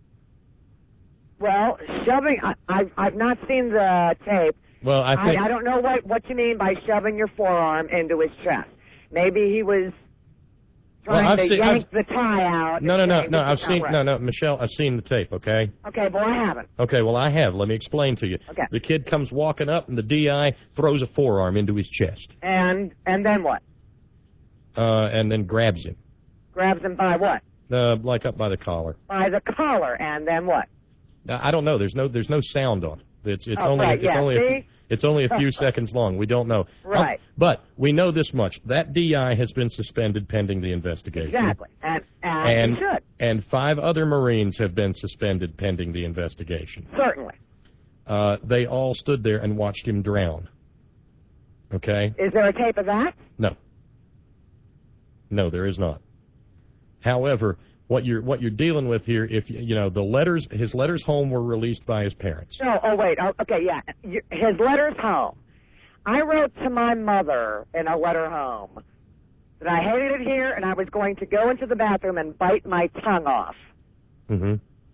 S11: Well, shoving. I, I've I've not seen the tape.
S2: Well, I think
S11: I, I don't know what what you mean by shoving your forearm into his chest. Maybe he was trying
S2: Well, I've
S11: to
S2: seen-
S11: yank
S2: I've-
S11: the tie out.
S2: No, no,
S11: and
S2: no,
S11: saying,
S2: no.
S11: "This
S2: I've
S11: is not
S2: seen
S11: right."
S2: no, no, Michelle. I've seen the tape. Okay.
S11: Okay, well I haven't.
S2: Okay. Well, I have. Let me explain to you.
S11: Okay.
S2: The kid comes walking up, and the D I throws a forearm into his chest,
S11: And and then what?
S2: uh, and then grabs him,
S11: Grabs him by what?
S2: uh, like up by the collar.
S11: By the collar, and then what?
S2: Now, I don't know. There's no there's no sound on it. It's it's
S11: Oh,
S2: only
S11: right,
S2: it's
S11: yeah,
S2: only a few,
S11: see?
S2: it's only a few seconds long. We don't know.
S11: Right.
S2: Um, but we know this much: that D I has been suspended pending the investigation.
S11: Exactly. And and,
S2: And
S11: he should
S2: and five other Marines have been suspended pending the investigation.
S11: certainly.
S2: Uh, they all stood there and watched him drown. Okay?
S11: Is there a tape of that?
S2: No. No, there is not. However, what you're what you're dealing with here, if you know the letters, his letters home were released by his parents.
S11: No. Oh wait. Oh, okay. Yeah. You- His letters home. I wrote to my mother in a letter home that I hated it here and I was going to go into the bathroom and bite my tongue off.
S2: Mm-hmm.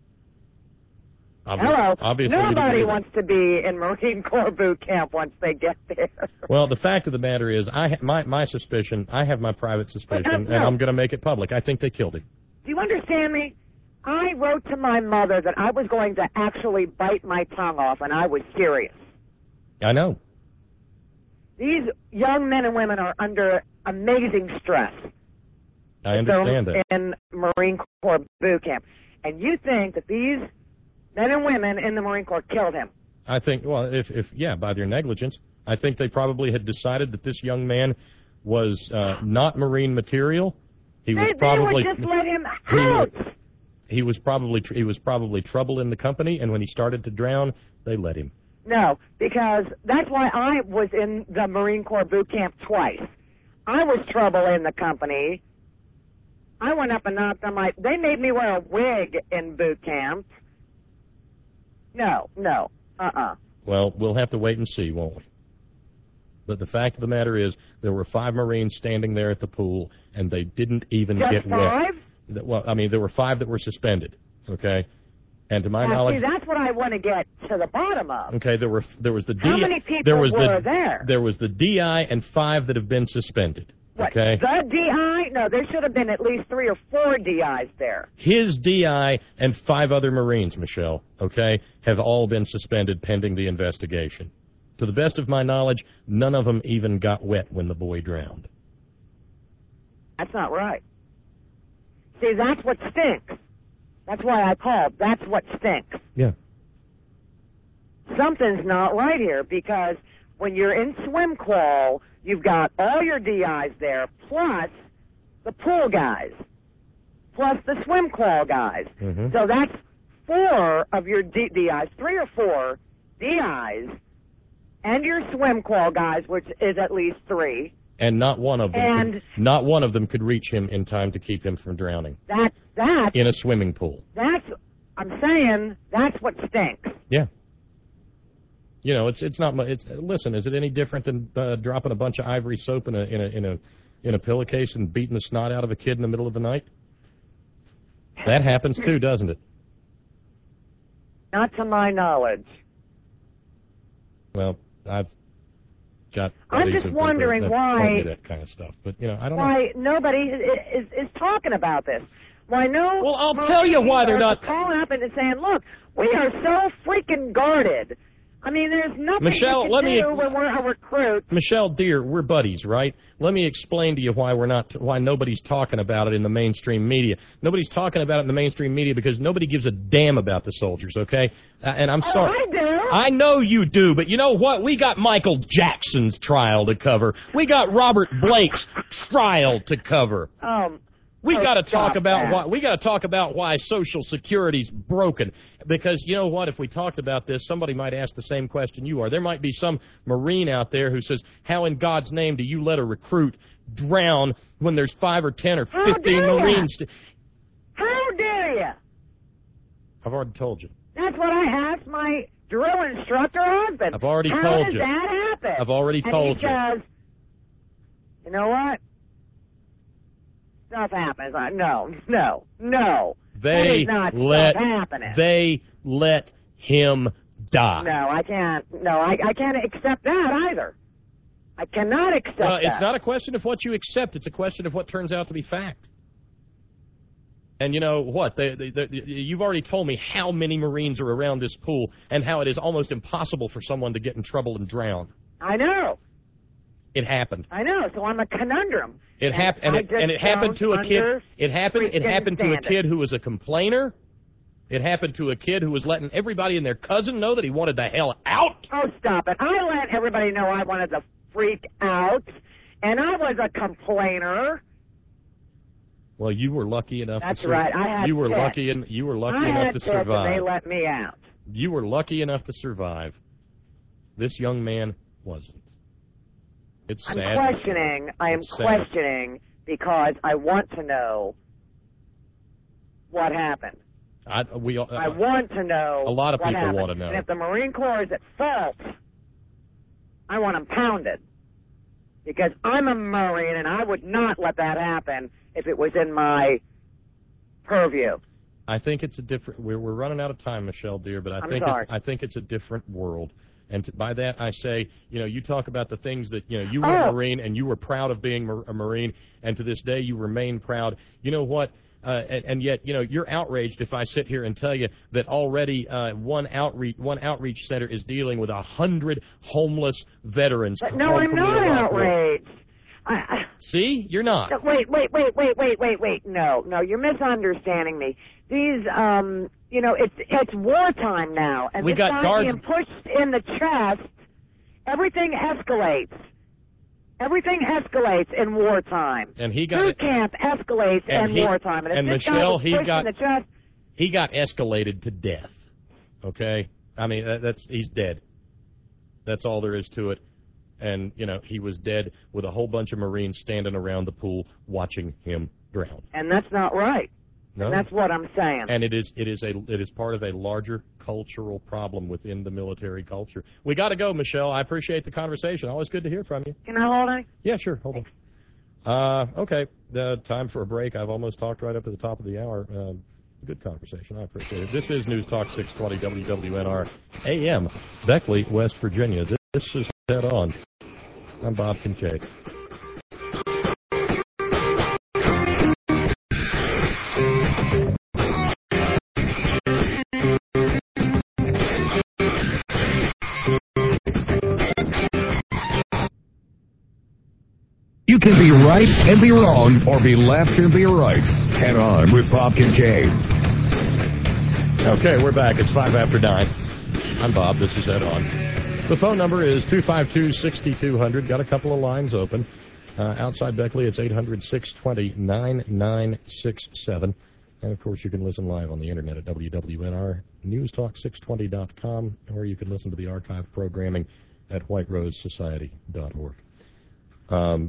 S11: Hello.
S2: Obviously, you didn't
S11: Nobody
S2: either.
S11: wants to be in Marine Corps boot camp once they get there.
S2: Well, the fact of the matter is, I ha- my my suspicion. I have my private suspicion,
S11: But, uh,
S2: and
S11: no.
S2: I'm going to make it public. I think they killed him.
S11: Do you understand me? I wrote to my mother that I was going to actually bite my tongue off, and I was serious.
S2: I know.
S11: These young men and women are under amazing stress.
S2: I understand
S11: They're
S2: that.
S11: in Marine Corps boot camp. And you think that these men and women in the Marine Corps killed him?
S2: I think, well, if, if yeah, by their negligence, I think they probably had decided that this young man was uh, not Marine material. He was
S11: they,
S2: probably
S11: they would just let him
S2: he,
S11: out.
S2: he was probably he was probably trouble in the company, and when he started to drown, they let him.
S11: No, because that's why I was in the Marine Corps boot camp twice. I was trouble in the company. I went up and knocked on my... They made me wear a wig in boot camp. No, no, uh-uh.
S2: Well, we'll have to wait and see, won't we? But the fact of the matter is, there were five Marines standing there at the pool, and they didn't even
S11: Just
S2: get
S11: five?
S2: wet. Th- Well, I mean, there were five that were suspended. Okay, and to my
S11: Now,
S2: knowledge,
S11: see, that's what I want to get to the bottom of.
S2: okay, there were there was the D.
S11: How many people
S2: there was
S11: were
S2: the,
S11: there?
S2: There was the D I and five that have been suspended.
S11: What,
S2: Okay,
S11: the D I? No, there should have been at least three or four D Is there.
S2: his D I and five other Marines, Michelle. Okay, have all been suspended pending the investigation. To the best of my knowledge, none of them even got wet when the boy drowned.
S11: That's not right. See, that's what stinks. That's why I called. That's what stinks.
S2: Yeah.
S11: Something's not right here because when you're in swim qual, you've got all your D Is there, plus the pool guys, plus the swim qual guys.
S2: Mhm.
S11: So that's four of your D- DIs, three or four D Is, and your swim qual guys, which is at least three.
S2: And not one of them,
S11: And-
S2: could, not one of them could reach him in time to keep him from drowning
S11: That that
S2: in a swimming pool.
S11: that's I'm saying that's what stinks.
S2: Yeah. You know, it's it's not. mu- It's listen. Is it any different than uh, dropping a bunch of ivory soap in a in a in a in a pillowcase and beating the snot out of a kid in the middle of the night? That happens too, doesn't it?
S11: Not to my knowledge.
S2: Well, I've got.
S11: I'm just wondering
S2: that, that
S11: why
S2: that kind of stuff, but you know, I don't
S11: why
S2: know.
S11: nobody is, is is talking about this. Why no?
S2: Well, I'll tell you why they're not
S11: calling up and saying, "Look, we are so freaking guarded." I mean, there's nothing
S2: Michelle,
S11: we can
S2: let
S11: do
S2: me,
S11: when we're a recruit.
S2: Michelle, dear, we're buddies, right? Let me explain to you why we're not, why nobody's talking about it in the mainstream media. Nobody's talking about it in the mainstream media because nobody gives a damn about the soldiers, okay? Uh, and I'm sorry.
S11: Oh, I do.
S2: I know you do, but you know what? We got Michael Jackson's trial to cover. We got Robert Blake's trial to cover.
S11: Um.
S2: We
S11: oh,
S2: got to talk about
S11: that.
S2: why we got to talk about why Social Security's broken. Because you know what? If we talked about this, somebody might ask the same question you are. There might be some Marine out there who says, "How in God's name do you let a recruit drown when there's five or ten or fifteen Marines?" To...
S11: How dare you?
S2: I've already told you.
S11: That's what I asked my drill instructor husband.
S2: I've already
S11: How
S2: told
S11: does
S2: you.
S11: that happen?
S2: I've already
S11: and
S2: told
S11: he
S2: you.
S11: Says, you know what? Stuff happens. I, no, no, no.
S2: They
S11: that is not
S2: let
S11: stuff happening.
S2: they let him die.
S11: No, I can't. No, I, I can't accept that either. I cannot accept
S2: well,
S11: that.
S2: it's not a question of what you accept. It's a question of what turns out to be fact. And you know what? They, they, they, you've already told me how many Marines are around this pool and how it is almost impossible for someone to get in trouble and drown.
S11: I know.
S2: It happened.
S11: I know. So I'm a conundrum.
S2: It happened, and,
S11: I
S2: it,
S11: just
S2: and it happened to a kid. It happened. It happened to a kid who was a complainer. It happened to a kid who was letting everybody and their cousin know that he wanted the hell out.
S11: Oh, stop it! I let everybody know I wanted to freak out, and I was a complainer.
S2: Well, you were lucky enough.
S11: That's
S2: to
S11: right. I had
S2: you were
S11: pets.
S2: lucky, and you were lucky
S11: I
S2: enough
S11: had
S2: to
S11: pets and
S2: survive.
S11: they let me out.
S2: You were lucky enough to survive. This young man wasn't. It's
S11: I'm
S2: sad.
S11: questioning. I am
S2: It's sad.
S11: questioning because I want to know what happened.
S2: I, we, uh,
S11: I want to know.
S2: A lot of
S11: what
S2: people
S11: happened.
S2: want to know.
S11: And if the Marine Corps is at fault, I want them pounded. Because I'm a Marine and I would not let that happen if it was in my purview.
S2: I think it's a different. We're we're running out of time, Michelle, dear. But I
S11: I'm
S2: think
S11: sorry.
S2: it's, I think it's a different world. And to, by that I say, you know, you talk about the things that, you know, you were
S11: Oh.
S2: a Marine and you were proud of being a Marine, and to this day you remain proud. You know what? Uh, and, and yet, you know, you're outraged if I sit here and tell you that already uh, one outreach one outreach center is dealing with a hundred homeless veterans.
S11: But no,
S2: home
S11: I'm
S2: from the
S11: not
S2: Iraq War.
S11: outraged. I, I,
S2: See, you're not.
S11: No, Wait, wait, wait, wait, wait, wait, wait. No, no, you're misunderstanding me. These, um, you know, it's it's wartime now, and
S2: We
S11: this
S2: got
S11: guy
S2: guards-
S11: being pushed in the chest, everything escalates. Everything escalates in wartime.
S2: And he got
S11: Boot camp escalates
S2: and
S11: in
S2: he-
S11: wartime, and if
S2: and
S11: this guy
S2: Michelle,
S11: was
S2: he
S11: pushed
S2: got-
S11: in the chest,
S2: He got escalated to death. Okay, I mean that, that's he's dead. That's all there is to it. And you know he was dead with a whole bunch of Marines standing around the pool watching him drown.
S11: and that's not right.
S2: No,
S11: And that's what I'm saying.
S2: and it is it is a it is part of a larger cultural problem within the military culture. We got to go, Michelle. I appreciate the conversation. Always good to hear from you.
S11: Can I hold on?
S2: Yeah, sure. Hold on. Uh, okay, uh, time for a break. I've almost talked right up to the top of the hour. Uh, good conversation. I appreciate it. This is News Talk six twenty W W N R A M, Beckley, West Virginia. This, this is Head On. I'm Bob Kincaid.
S1: You can be right and be wrong, or be left and be right. Head On with Bob Kincaid.
S2: Okay, we're back. It's five after nine. I'm Bob. This is Head On. The phone number is two five two, six two zero zero. Got a couple of lines open. Uh, outside Beckley, it's eight hundred, six two zero, nine nine six seven. And, of course, you can listen live on the Internet at W W N R News Talk six twenty dot com, or you can listen to the archive programming at white rose society dot org. Um,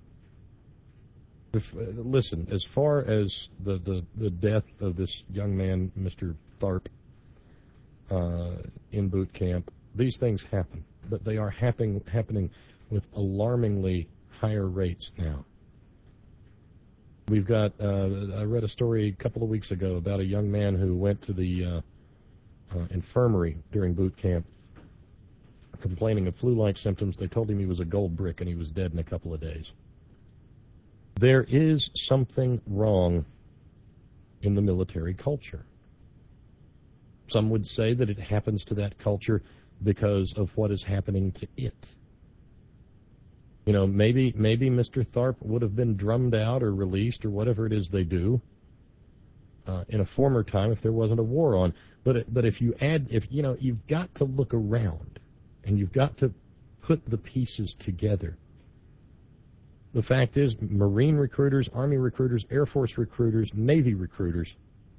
S2: if, uh, listen, as far as the, the, the death of this young man, Mister Tharp, uh, in boot camp, these things happen, but they are happening happening with alarmingly higher rates now. We've got, uh, I read a story a couple of weeks ago about a young man who went to the, uh, uh, infirmary during boot camp, complaining of flu-like symptoms. They told him he was a gold brick and he was dead in a couple of days. There is something wrong in the military culture. Some would say that it happens to that culture because of what is happening to it. You know, maybe maybe Mister Tharp would have been drummed out or released or whatever it is they do uh, in a former time if there wasn't a war on. But it, but if you add, if you know, you've got to look around and you've got to put the pieces together. The fact is, Marine recruiters, Army recruiters, Air Force recruiters, Navy recruiters,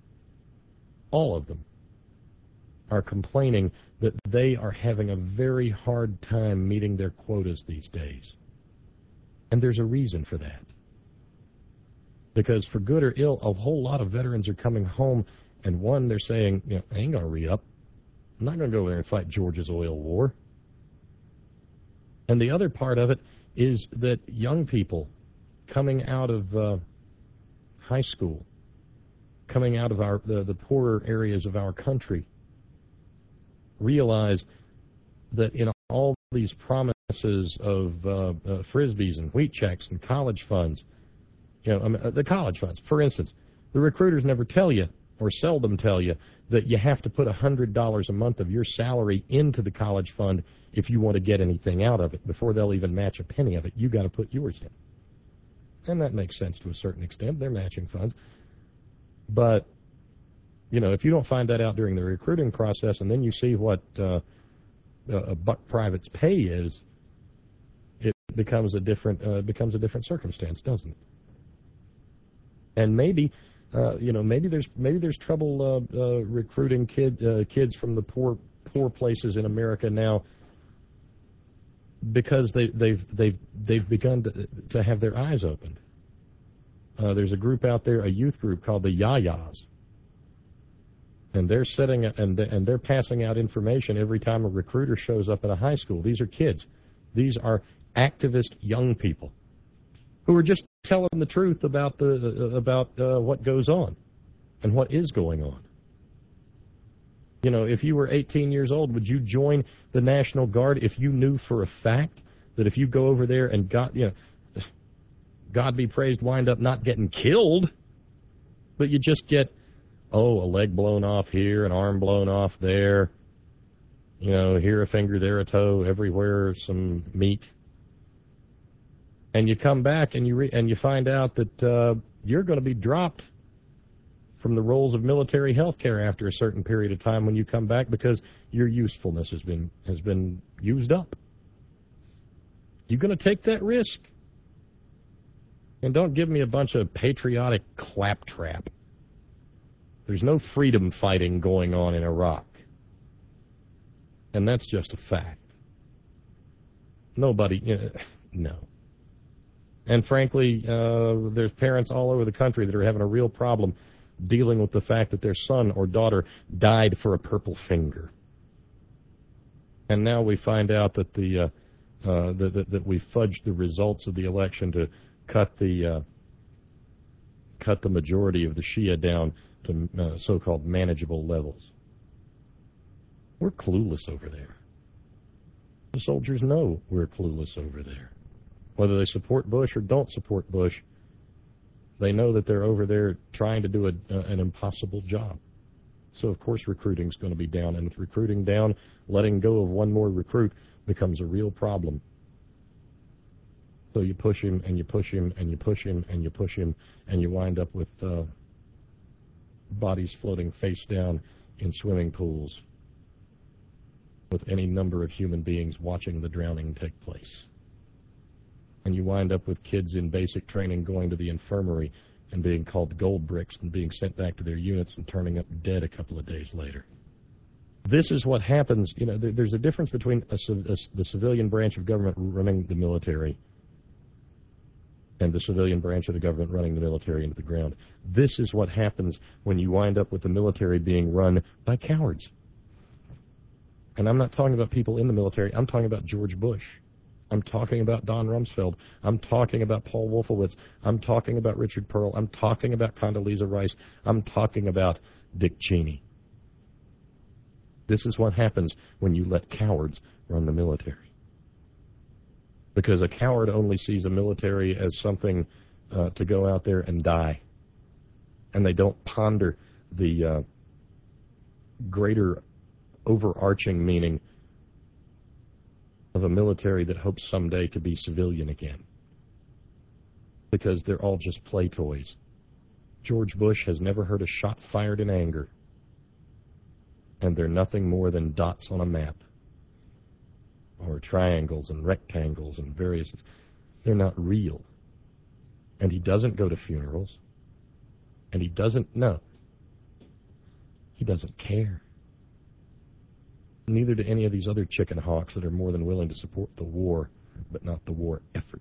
S2: all of them are complaining that they are having a very hard time meeting their quotas these days. And there's a reason for that. Because for good or ill, a whole lot of veterans are coming home, and one, they're saying, you know, I ain't going to re-up. I'm not going to go over there and fight Georgia's oil war. And the other part of it is that young people coming out of uh, high school, coming out of our the, the poorer areas of our country, realize that in all these promises of uh, uh, frisbees and wheat checks and college funds, you know, I mean, the college funds, for instance, the recruiters never tell you, or seldom tell you, that you have to put one hundred dollars a month of your salary into the college fund if you want to get anything out of it. Before they'll even match a penny of it, you got to put yours in. And that makes sense to a certain extent. They're matching funds. But, you know, if you don't find that out during the recruiting process and then you see what uh, a buck private's pay is, it becomes a different uh, becomes a different circumstance, doesn't it? And maybe, uh, you know, maybe there's maybe there's trouble uh, uh, recruiting kid uh, kids from the poor poor places in America now because they, they've they've they've begun to, to have their eyes opened. Uh, there's a group out there, a youth group called the Yayas, and they're setting and and they're passing out information every time a recruiter shows up at a high school. These are kids. These are activist young people who are just telling the truth about the uh, about uh, what goes on and what is going on. You know, if you were eighteen years old, would you join the National Guard if you knew for a fact that if you go over there and got, you know, God be praised, wind up not getting killed, but you just get, oh, a leg blown off here, an arm blown off there, you know, here a finger, there a toe, everywhere some meat. And you come back and you re- and you find out that uh, you're going to be dropped from the roles of military health care after a certain period of time when you come back because your usefulness has been has been used up. You going to take that risk? And don't give me a bunch of patriotic claptrap. There's no freedom fighting going on in Iraq. And that's just a fact. Nobody, you know, no. And frankly, uh, there's parents all over the country that are having a real problem dealing with the fact that their son or daughter died for a purple finger. And now we find out that the uh, uh, that, that, that we fudged the results of the election to cut the uh, cut the majority of the Shia down to uh, so-called manageable levels. We're clueless over there. The soldiers know we're clueless over there. Whether they support Bush or don't support Bush, they know that they're over there trying to do a, uh, an impossible job. So, of course, recruiting's going to be down. And with recruiting down, letting go of one more recruit becomes a real problem. So you push him, and you push him, and you push him, and you push him, and you wind up with uh, bodies floating face down in swimming pools with any number of human beings watching the drowning take place. And you wind up with kids in basic training going to the infirmary and being called gold bricks and being sent back to their units and turning up dead a couple of days later. This is what happens. You know, there, there's a difference between a, a, the civilian branch of government running the military and the civilian branch of the government running the military into the ground. This is what happens when you wind up with the military being run by cowards. And I'm not talking about people in the military. I'm talking about George Bush. I'm talking about Don Rumsfeld. I'm talking about Paul Wolfowitz. I'm talking about Richard Pearl. I'm talking about Condoleezza Rice. I'm talking about Dick Cheney. This is what happens when you let cowards run the military. Because a coward only sees a military as something uh, to go out there and die. And they don't ponder the uh, greater overarching meaning of a military that hopes someday to be civilian again. Because they're all just play toys. George Bush has never heard a shot fired in anger. And they're nothing more than dots on a map. Or triangles and rectangles and various... They're not real. And he doesn't go to funerals. And he doesn't know. He doesn't care. Neither do any of these other chicken hawks that are more than willing to support the war, but not the war effort.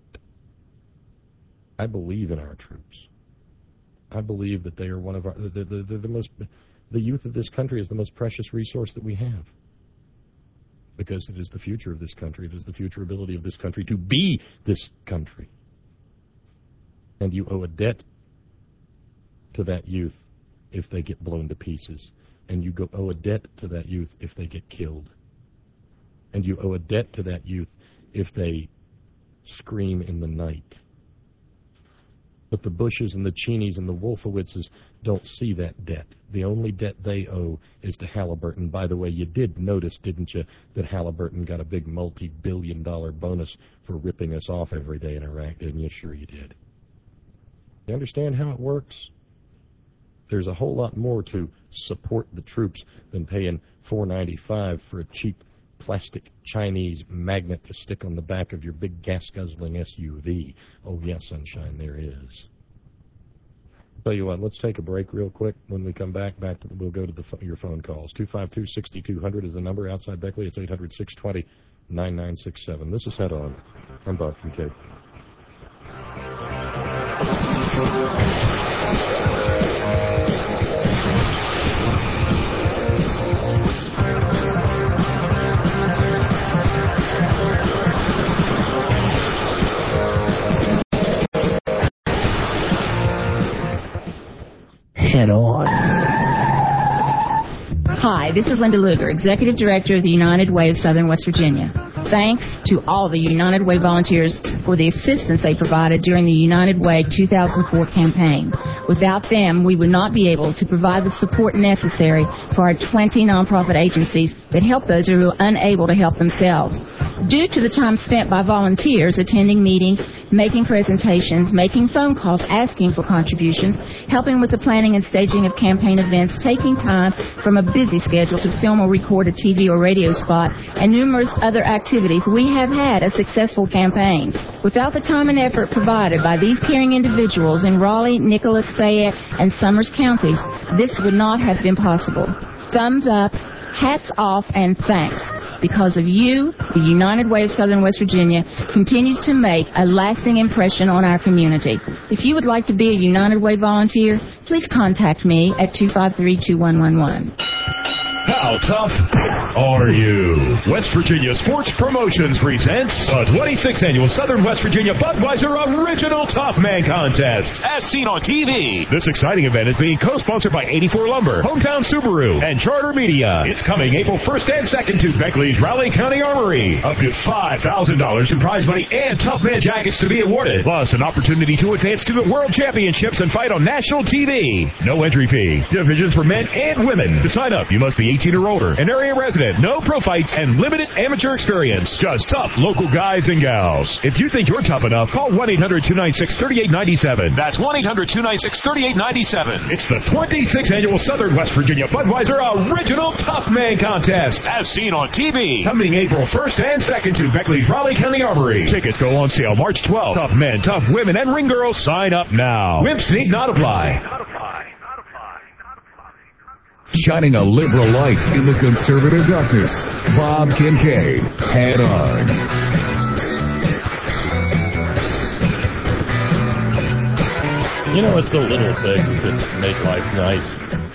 S2: I believe in our troops. I believe that they are one of our... The, the, the, the most... The youth of this country is the most precious resource that we have. Because it is the future of this country. It is the future ability of this country to be this country. And you owe a debt to that youth if they get blown to pieces. And you go owe a debt to that youth if they get killed. And you owe a debt to that youth if they scream in the night. But the Bushes and the Cheneys and the Wolfowitzes don't see that debt. The only debt they owe is to Halliburton. By the way, you did notice, didn't you, that Halliburton got a big multi-billion dollar bonus for ripping us off every day in Iraq, didn't you? Sure you did. You understand how it works? There's a whole lot more to support the troops than paying four ninety-five for a cheap plastic Chinese magnet to stick on the back of your big gas-guzzling S U V. Oh, yeah, sunshine, there is. Tell you what, let's take a break real quick. When we come back, back to the, we'll go to the, your phone calls. two five two, six two zero zero is the number outside Beckley. It's eight hundred, six two zero, nine nine six seven. This is Head On. I'm Bob Kincaid.
S13: Head On. Hi, this is Linda Luger, Executive Director of the United Way of Southern West Virginia. Thanks to all the United Way volunteers for the assistance they provided during the United Way two thousand four campaign. Without them, we would not be able to provide the support necessary for our twenty nonprofit agencies that help those who are unable to help themselves. Due to the time spent by volunteers attending meetings, making presentations, making phone calls, asking for contributions, helping with the planning and staging of campaign events, taking time from a busy schedule to film or record a T V or radio spot, and numerous other activities, we have had a successful campaign. Without the time and effort provided by these caring individuals in Raleigh, Nicholas, Fayette, and Summers counties, this would not have been possible. Thumbs up, hats off, and thanks. Because of you, the United Way of Southern West Virginia continues to make a lasting impression on our community. If you would like to be a United Way volunteer, please contact me at two five three, two one one one.
S10: How tough are you? West Virginia Sports Promotions presents the twenty-sixth Annual Southern West Virginia Budweiser Original Tough Man Contest, as seen on T V. This exciting event is being co-sponsored by eighty-four Lumber, Hometown Subaru, and Charter Media. It's coming April first and second to Beckley's Raleigh County Armory. Up to five thousand dollars in prize money and Tough Man jackets to be awarded. Plus, an opportunity to advance to the World Championships and fight on national T V. No entry fee. Divisions for men and women. To sign up, you must be eighteen or older, an area resident, no pro fights, and limited amateur experience. Just tough local guys and gals. If you think you're tough enough, call one eight hundred, two nine six, three eight nine seven. That's one eight hundred, two nine six, three eight nine seven. It's the twenty-sixth Annual Southern West Virginia Budweiser Original Tough Man Contest, as seen on T V. Coming April first and second to Beckley's Raleigh County Armory. Tickets go on sale March twelfth. Tough men, tough women, and ring girls, sign up now. Wimps need not apply.
S12: Shining a liberal light in the conservative darkness. Bob Kincaid, Head On.
S2: You know, it's the little things that make life nice.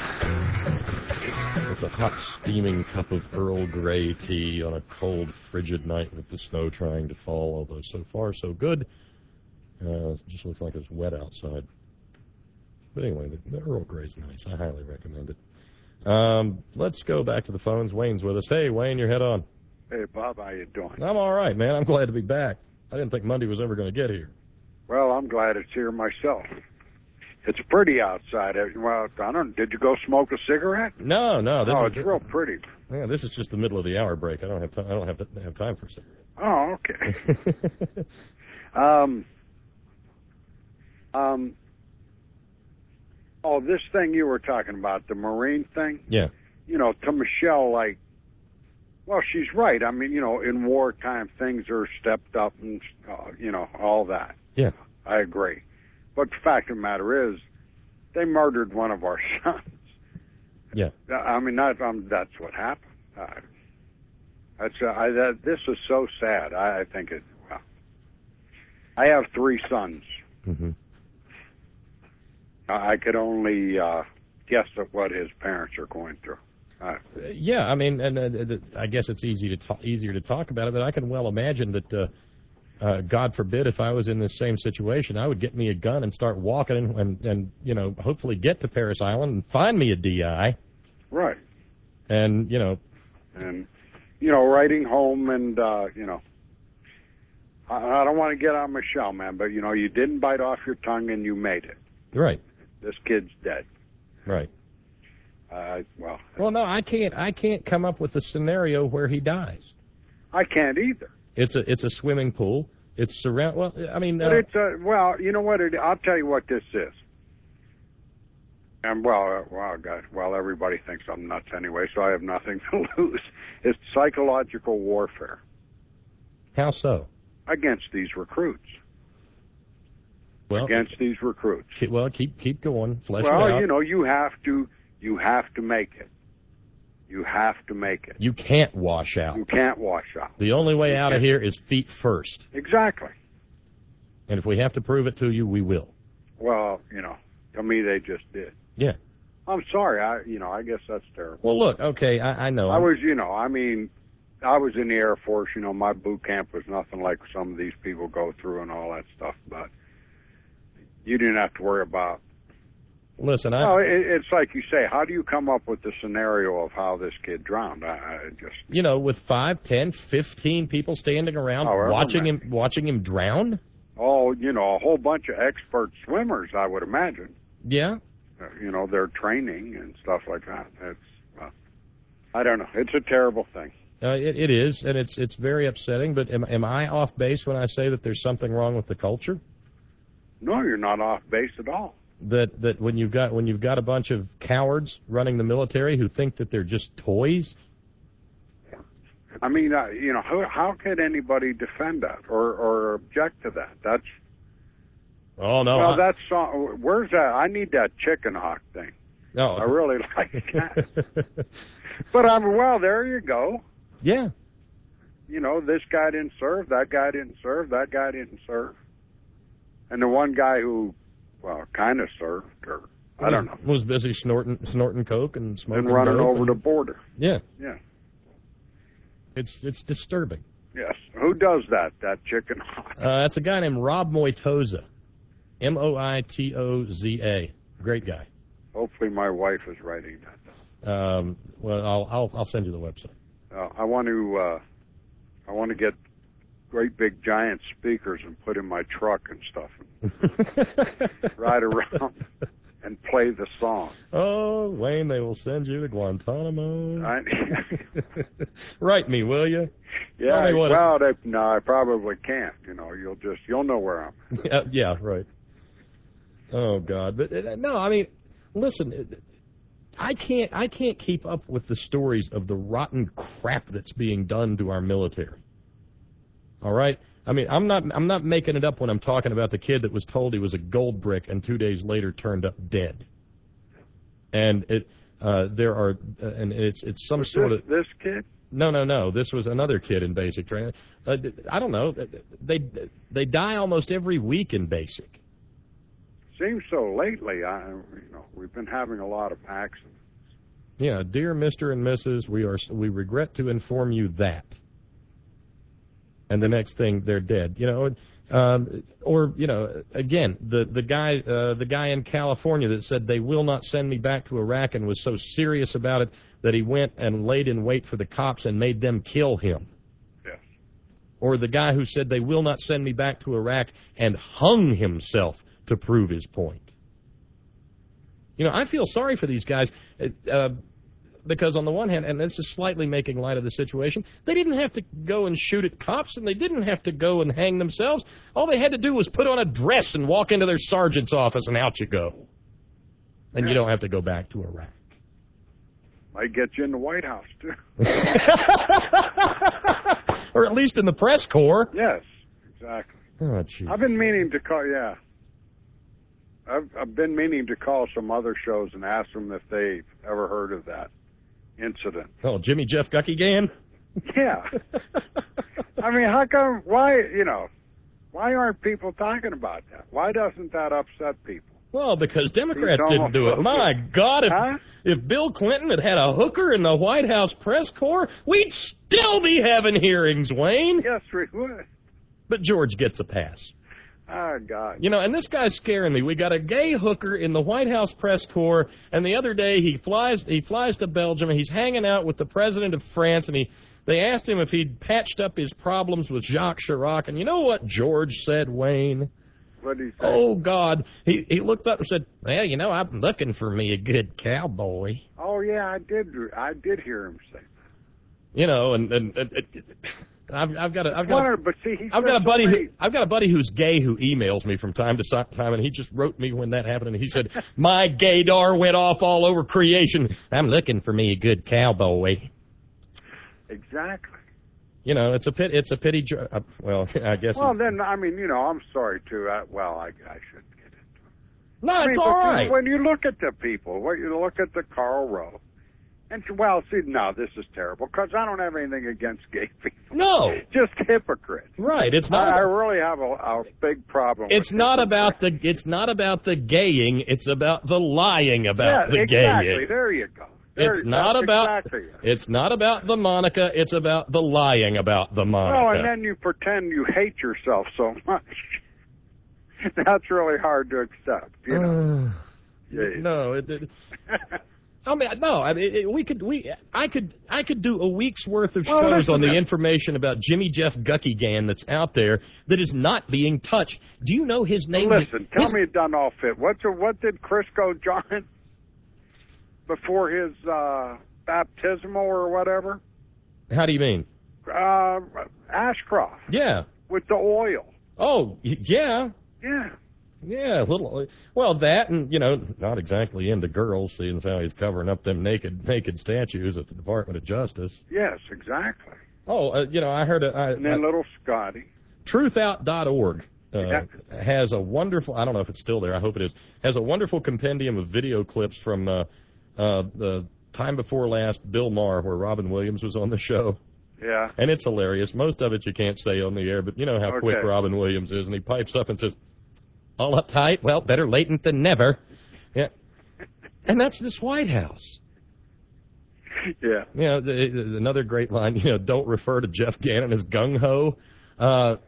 S2: It's a hot, steaming cup of Earl Grey tea on a cold, frigid night with the snow trying to fall, although so far so good. Uh, it just looks like it's wet outside. But anyway, the, the Earl Grey's nice. I highly recommend it. Um, let's go back to the phones. Wayne's with us. Hey, Wayne, your head on.
S14: Hey, Bob, how you doing?
S2: I'm all right, man. I'm glad to be back. I didn't think Monday was ever going to get here.
S14: Well, I'm glad it's here myself. It's pretty outside. Well, I don't. Did you go smoke a cigarette?
S2: No, no. This
S14: oh,
S2: is,
S14: it's real pretty.
S2: Yeah, this is just the middle of the hour break. I don't have. T- I don't have, to have time for a cigarette.
S14: Oh, okay. um. Um. Oh, this thing you were talking about, the Marine thing.
S2: Yeah.
S14: You know, to Michelle, like, well, she's right. I mean, you know, in wartime, things are stepped up and, uh, you know, all that.
S2: Yeah.
S14: I agree. But the fact of the matter is, they murdered one of our sons.
S2: Yeah.
S14: I mean, that, um, that's what happened. Uh, that's, uh, I, that, this is so sad. I, I think it, well, I have three sons.
S2: Mm-hmm.
S14: I, I could only uh, guess at what his parents are going through. Uh,
S2: yeah, I mean, and uh, I guess it's easy to talk, easier to talk about it, but I can well imagine that, uh, uh, God forbid, if I was in this same situation, I would get me a gun and start walking and, and, and you know, hopefully get to Parris Island and find me a D I.
S14: Right.
S2: And, you know.
S14: And, you know, writing home and, uh, you know, I, I don't want to get on Michelle, man, but, you know, you didn't bite off your tongue and you made it.
S2: Right.
S14: This kid's dead.
S2: Right.
S14: Uh, well.
S2: Well, no, I can't. I can't come up with a scenario where he dies.
S14: I can't either.
S2: It's a it's a swimming pool. It's surround. Well, I mean.
S14: But
S2: Uh,
S14: it's a, well, you know what? It, I'll tell you what this is. And well, uh, well, God, well, everybody thinks I'm nuts anyway, so I have nothing to lose. It's psychological warfare.
S2: How so?
S14: Against these recruits.
S2: Well,
S14: against these recruits.
S2: Keep, well, keep keep going. Flesh
S14: well,
S2: it out.
S14: you know, you have to you have to make it. You have to make it.
S2: You can't wash out.
S14: You can't wash out.
S2: The only way
S14: You
S2: out of
S14: can't.
S2: here is feet first.
S14: Exactly.
S2: And if we have to prove it to you, we will.
S14: Well, you know, to me they just did.
S2: Yeah.
S14: I'm sorry. I, you know, I guess that's terrible.
S2: Well, look, okay, I, I know.
S14: I was, you know, I mean, I was in the Air Force. You know, my boot camp was nothing like some of these people go through and all that stuff. But you didn't have to worry about.
S2: Listen, I.
S14: No, it, it's like you say. How do you come up with the scenario of how this kid drowned? I, I just.
S2: You know, with five, ten, fifteen people standing around
S14: However
S2: watching
S14: many.
S2: him, watching him drown.
S14: Oh, you know, a whole bunch of expert swimmers, I would imagine.
S2: Yeah.
S14: Uh, you know, their training and stuff like that. It's, well, I don't know. It's a terrible thing.
S2: Uh, it, it is, and it's it's very upsetting. But am, am I off base when I say that there's something wrong with the culture?
S14: No, you're not off base at all.
S2: That that when you've got when you've got a bunch of cowards running the military who think that they're just toys.
S14: I mean, uh, you know, how, how could anybody defend that or, or object to that? That's
S2: oh no.
S14: Well,
S2: I,
S14: that's uh, where's that? I need that chicken hawk thing.
S2: No,
S14: I really like that. But I'm well. There you go.
S2: Yeah.
S14: You know, this guy didn't serve. That guy didn't serve. That guy didn't serve. And the one guy who, well, kind of served, or I
S2: was,
S14: don't know,
S2: was busy snorting snorting coke and smoking
S14: and running
S2: dope
S14: over
S2: and,
S14: the border.
S2: Yeah.
S14: Yeah.
S2: It's it's disturbing.
S14: Yes. Who does that? That chicken hawk.
S2: Uh, that's a guy named Rob Moitoza, M O I T O Z A. Great guy.
S14: Hopefully, my wife is writing that.
S2: Um, well, I'll I'll I'll send you the website.
S14: Uh, I want to uh, I want to get great big giant speakers and put in my truck and stuff, and ride around and play the song.
S2: Oh, Wayne, they will send you to Guantanamo.
S14: I,
S2: Write me, will you?
S14: yeah.
S2: Tell me what
S14: Well, they, no, I probably can't. You know, you'll just you'll know where I'm.
S2: yeah, yeah, right. Oh God, but uh, no, I mean, listen. I can't I can't keep up with the stories of the rotten crap that's being done to our military. All right? I mean, I'm not I'm not making it up when I'm talking about the kid that was told he was a gold brick and two days later turned up dead. And it uh, there are uh, and it's it's some
S14: was
S2: sort
S14: this,
S2: of
S14: this kid.
S2: No, no, no. This was another kid in basic training. Uh, I don't know. They they die almost every week in basic.
S14: Seems so lately. I, you know, we've been having a lot of accidents.
S2: Yeah, dear Mister and Missus, we are we regret to inform you that. And the next thing, they're dead. You know, Um, or, you know, again, the, the guy uh, the guy in California that said they will not send me back to Iraq and was so serious about it that he went and laid in wait for the cops and made them kill him.
S14: Yes.
S2: Or the guy who said they will not send me back to Iraq and hung himself to prove his point. You know, I feel sorry for these guys. Uh, Because on the one hand, and this is slightly making light of the situation, they didn't have to go and shoot at cops, and they didn't have to go and hang themselves. All they had to do was put on a dress and walk into their sergeant's office, and out you go. And yeah. You don't have to go back to Iraq.
S14: Might get you in the White House, too.
S2: Or at least in the press corps.
S14: Yes, exactly.
S2: Oh, geez.
S14: I've been meaning to call, yeah. I've, I've been meaning to call some other shows and ask them if they've ever heard of that incident.
S2: Oh, Jimmy Jeff Guckygan?
S14: Yeah. I mean, how come, why, you know, why aren't people talking about that? Why doesn't that upset people?
S2: Well, because Democrats didn't do it. My God, if,
S14: huh?
S2: if Bill Clinton had had a hooker in the White House press corps, we'd still be having hearings, Wayne.
S14: Yes, we would.
S2: But George gets a pass.
S14: Oh, God.
S2: You know, and this guy's scaring me. We got a gay hooker in the White House press corps, and the other day he flies he flies to Belgium, and he's hanging out with the president of France, and he they asked him if he'd patched up his problems with Jacques Chirac, and you know what George said, Wayne?
S14: What did he say?
S2: Oh, God. He, he looked up and said, well, you know, I'm looking for me a good cowboy.
S14: Oh, yeah, I did I did hear him say that.
S2: You know, and... and, and, and I've, I've got a, I've got,
S14: Wonder, but see,
S2: I've got a buddy who, I've got a buddy who's gay who emails me from time to time, and he just wrote me when that happened, and he said, my gaydar went off all over creation. I'm looking for me a good cowboy.
S14: Exactly.
S2: You know, it's a pit, it's a pity. Uh, well, I guess.
S14: Well, then, I mean, you know, I'm sorry too. I, well, I, I shouldn't get into it.
S2: No,
S14: I
S2: it's
S14: mean,
S2: all
S14: but
S2: right.
S14: When you look at the people, when you look at the Karl Rove. And, well, see, no, this is terrible, because I don't have anything against gay people.
S2: No.
S14: Just hypocrites.
S2: Right, it's not...
S14: I, I really have a, a big problem
S2: It's
S14: with
S2: not about the It's not about the gaying, it's about the lying about
S14: yeah,
S2: the
S14: exactly.
S2: gaying.
S14: There you go. There,
S2: It's not about
S14: exactly.
S2: It's not about the Monica, it's about the lying about the Monica.
S14: No, and then you pretend you hate yourself so much. That's really hard to accept, you know.
S2: Uh, no, it... it I mean, no. I mean, it, we could. We. I could. I could do a week's worth of
S14: well,
S2: shows on the
S14: that.
S2: information about Jimmy Jeff Guckygan that's out there that is not being touched. Do you know his name?
S14: Listen, tell
S2: his,
S14: me it doesn't all fit. What's a, what did Crisco John before his uh, baptismal or whatever?
S2: How do you mean?
S14: Uh, Ashcroft.
S2: Yeah.
S14: With the oil.
S2: Oh, yeah.
S14: Yeah.
S2: Yeah, a little. Well, that and, you know, not exactly into girls, seeing as how he's covering up them naked naked statues at the Department of Justice.
S14: Yes, exactly.
S2: Oh, uh, you know, I heard a... I,
S14: and then
S2: I,
S14: little Scotty.
S2: truth out dot org uh,
S14: yeah.
S2: has a wonderful... I don't know if it's still there. I hope it is. Has a wonderful compendium of video clips from uh, uh, the time before last, Bill Maher, where Robin Williams was on the show.
S14: Yeah.
S2: And it's hilarious. Most of it you can't say on the air, but you know how
S14: okay.
S2: quick Robin Williams is, and he pipes up and says... All uptight? Well, better latent than never. Yeah. And that's this White House.
S14: Yeah.
S2: You know, the, the, another great line, you know, don't refer to Jeff Gannon as gung-ho. Uh,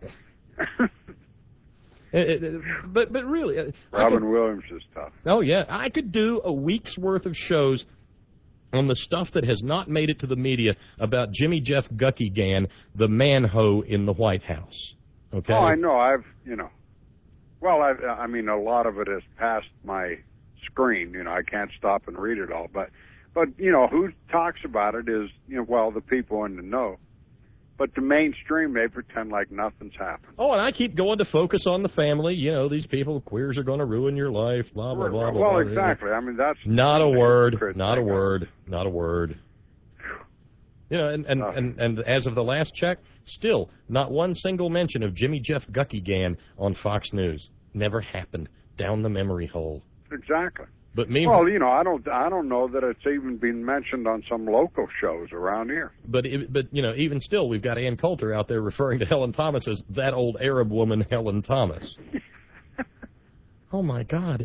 S2: it, it, but, but really...
S14: Robin
S2: could,
S14: Williams is tough.
S2: Oh, yeah. I could do a week's worth of shows on the stuff that has not made it to the media about Jimmy Jeff Guckygan, the man-ho in the White House. Okay?
S14: Oh, I know. I've, you know... Well, I, I mean, a lot of it has passed my screen. You know, I can't stop and read it all. But, but you know, who talks about it is, you know, well, the people in the know. But the mainstream, they pretend like nothing's happened.
S2: Oh, and I keep going to focus on the family. You know, these people, queers are going to ruin your life, blah, blah, blah, blah.
S14: Well,
S2: blah,
S14: exactly. I mean, that's...
S2: Not a word, not a word, not a word. You know, and, and, and, and as of the last check, still not one single mention of Jimmy Jeff Guckygan on Fox News. Never happened. Down the memory hole.
S14: Exactly.
S2: But me,
S14: well, you know, I don't, I don't know that it's even been mentioned on some local shows around here.
S2: But, it, but you know, even still, we've got Ann Coulter out there referring to Helen Thomas as that old Arab woman, Helen Thomas. Oh my God.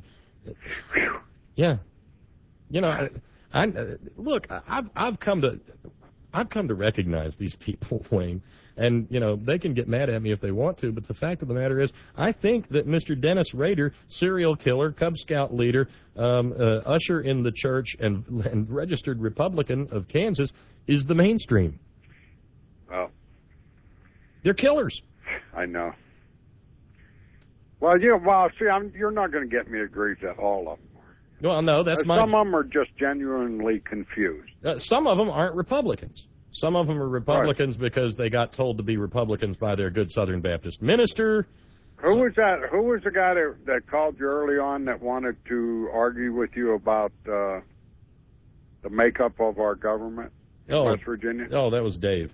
S2: Yeah. You know, I, I look, I've, I've come to. I've come to recognize these people, Wayne, and, you know, they can get mad at me if they want to, but the fact of the matter is, I think that Mister Dennis Rader, serial killer, Cub Scout leader, um, uh, usher in the church, and, and registered Republican of Kansas, is the mainstream.
S14: Well,
S2: they're killers.
S14: I know. Well, yeah, well, see, I'm, you're not going to get me to agree that all of them are.
S2: Well, no, that's
S14: uh,
S2: my...
S14: Some of them are just genuinely confused.
S2: Uh, some of them aren't Republicans. Some of them are Republicans right. because they got told to be Republicans by their good Southern Baptist minister.
S14: Who was that? Who was the guy that, that called you early on that wanted to argue with you about uh, the makeup of our government in
S2: oh,
S14: West Virginia?
S2: Oh, that was Dave.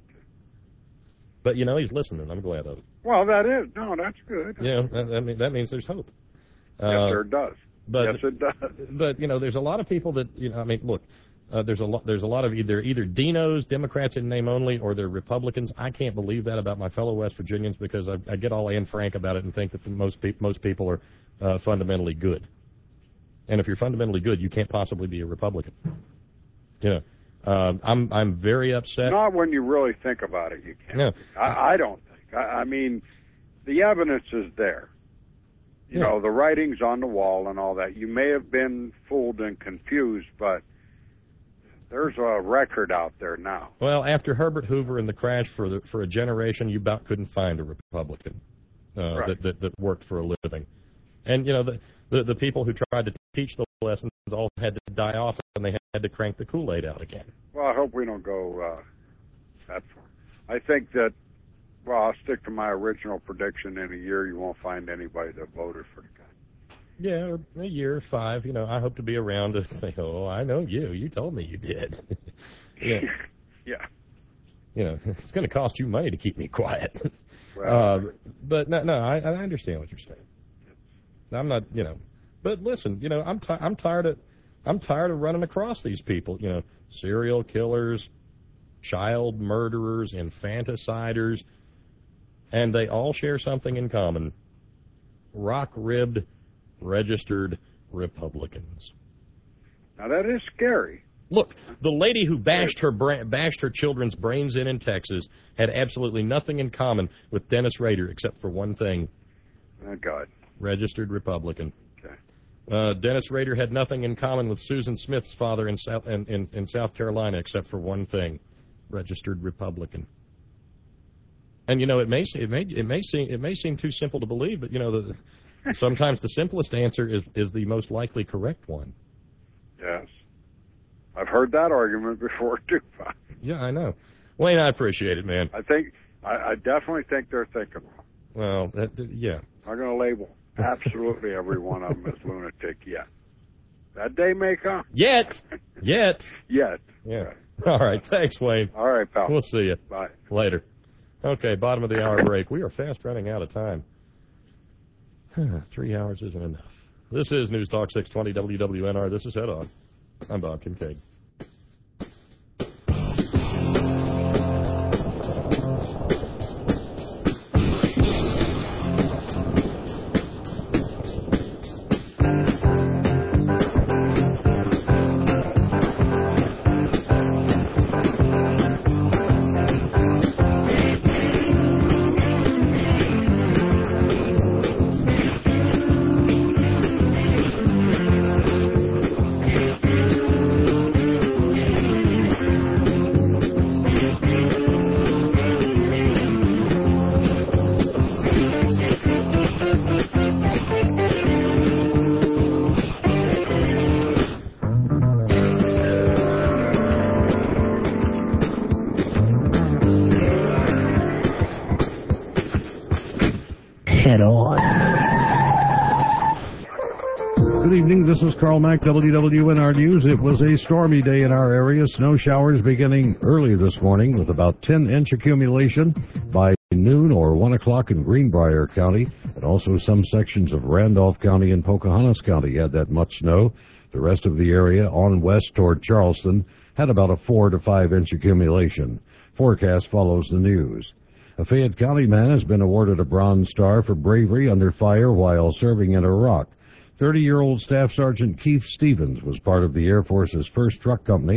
S2: But, you know, he's listening. I'm glad of it.
S14: Well, that is. No, that's good.
S2: Yeah, that, that, mean, that means there's hope.
S14: Yes,
S2: uh,
S14: there does.
S2: But,
S14: yes, it does.
S2: But, you know, there's a lot of people that, you know, I mean, look, uh, there's a lot, there's a lot of either, either Dinos, Democrats in name only, or they're Republicans. I can't believe that about my fellow West Virginians because I, I get all Anne Frank about it and think that the most, pe- most people are uh, fundamentally good. And if you're fundamentally good, you can't possibly be a Republican. You know. Uh, I'm I'm very upset.
S14: Not when you really think about it, you can't.
S2: No.
S14: I, I don't think. I, I mean, the evidence is there. You
S2: yeah.
S14: know, the writing's on the wall and all that. You may have been fooled and confused, but there's a record out there now.
S2: Well, after Herbert Hoover and the crash for the, for a generation, you about couldn't find a Republican uh,
S14: right.
S2: that, that that worked for a living. And you know the, the the people who tried to teach the lessons all had to die off, and they had to crank the Kool-Aid out again.
S14: Well, I hope we don't go uh, that far. I think that, well, I'll stick to my original prediction. In a year, you won't find anybody that voted for the guy.
S2: Yeah, or a year, five. You know, I hope to be around to say, "Oh, I know you. You told me you did." yeah.
S14: yeah.
S2: You know, it's going to cost you money to keep me quiet.
S14: Well,
S2: uh, but no, no, I, I understand what you're saying. I'm not, you know. But listen, you know, I'm t- I'm tired of I'm tired of running across these people. You know, serial killers, child murderers, infanticiders, and they all share something in common: rock-ribbed, registered Republicans.
S14: Now that is scary.
S2: Look, the lady who bashed her bra- bashed her children's brains in in Texas had absolutely nothing in common with Dennis Rader except for one thing.
S14: Oh, God.
S2: Registered Republican.
S14: Okay.
S2: Uh, Dennis Rader had nothing in common with Susan Smith's father in South in, in, in South Carolina except for one thing: registered Republican. And you know, it may it may it may seem it may seem too simple to believe, but you know, the, sometimes the simplest answer is is the most likely correct one.
S14: Yes, I've heard that argument before too.
S2: Yeah, I know. Wayne, I appreciate it, man.
S14: I think I, I definitely think they're thinking.
S2: Well, that, yeah.
S14: I'm going to label absolutely every one of them as lunatic yet. That day may come.
S2: Yet. Yet.
S14: Yet.
S2: Yeah. Right. All right. Thanks, Wayne.
S14: All right, pal.
S2: We'll see you.
S14: Bye.
S2: Later. Okay, bottom of the hour break. We are fast running out of time. Three hours isn't enough. This is News Talk six twenty W W N R. This is Head On. I'm Bob Kincaid.
S9: This is Carl Mack, W W N R News. It was a stormy day in our area. Snow showers beginning early this morning with about ten inch accumulation by noon or one o'clock in Greenbrier County, and also some sections of Randolph County and Pocahontas County had that much snow. The rest of the area on west toward Charleston had about a four to five inch accumulation. Forecast follows the news. A Fayette County man has been awarded a Bronze Star for bravery under fire while serving in Iraq. thirty-year-old Staff Sergeant Keith Stevens was part of the Air Force's first truck company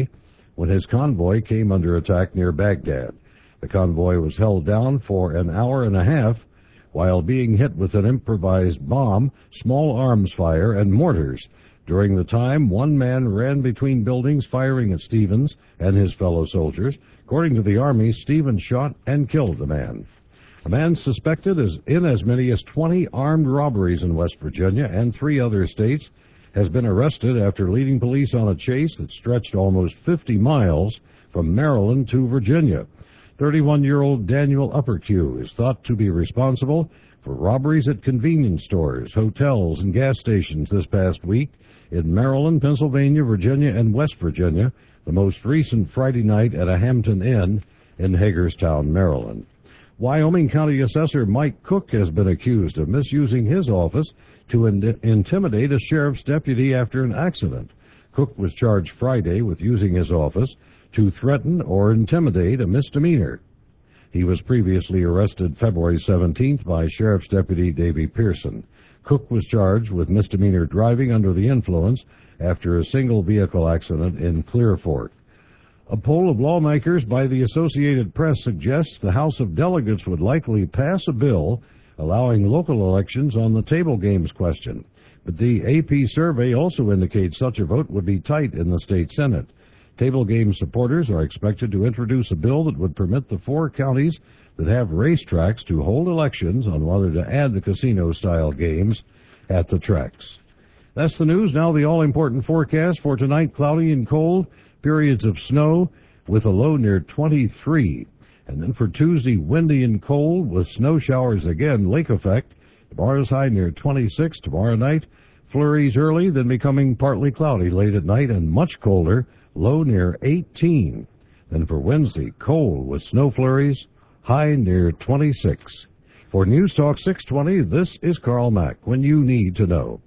S9: when his convoy came under attack near Baghdad. The convoy was held down for an hour and a half while being hit with an improvised bomb, small arms fire, and mortars. During the time, one man ran between buildings firing at Stevens and his fellow soldiers. According to the Army, Stevens shot and killed the man. A man suspected is in as many as twenty armed robberies in West Virginia and three other states has been arrested after leading police on a chase that stretched almost fifty miles from Maryland to Virginia. thirty-one-year-old Daniel Uppercue is thought to be responsible for robberies at convenience stores, hotels, and gas stations this past week in Maryland, Pennsylvania, Virginia, and West Virginia, the most recent Friday night at a Hampton Inn in Hagerstown, Maryland. Wyoming County Assessor Mike Cook has been accused of misusing his office to in- intimidate a sheriff's deputy after an accident. Cook was charged Friday with using his office to threaten or intimidate a misdemeanor. He was previously arrested February seventeenth by Sheriff's Deputy Davy Pearson. Cook was charged with misdemeanor driving under the influence after a single vehicle accident in Clear Fork. A poll of lawmakers by the Associated Press suggests the House of Delegates would likely pass a bill allowing local elections on the table games question. But the A P survey also indicates such a vote would be tight in the state Senate. Table game supporters are expected to introduce a bill that would permit the four counties that have racetracks to hold elections on whether to add the casino-style games at the tracks. That's the news. Now the all-important forecast for tonight: cloudy and cold, periods of snow with a low near twenty-three. And then for Tuesday, windy and cold with snow showers again, lake effect. Tomorrow's high near twenty-six. Tomorrow night, flurries early, then becoming partly cloudy late at night and much colder, low near eighteen. Then for Wednesday, cold with snow flurries, high near twenty-six. For News Talk six twenty, this is Carl Mack, when you need to know.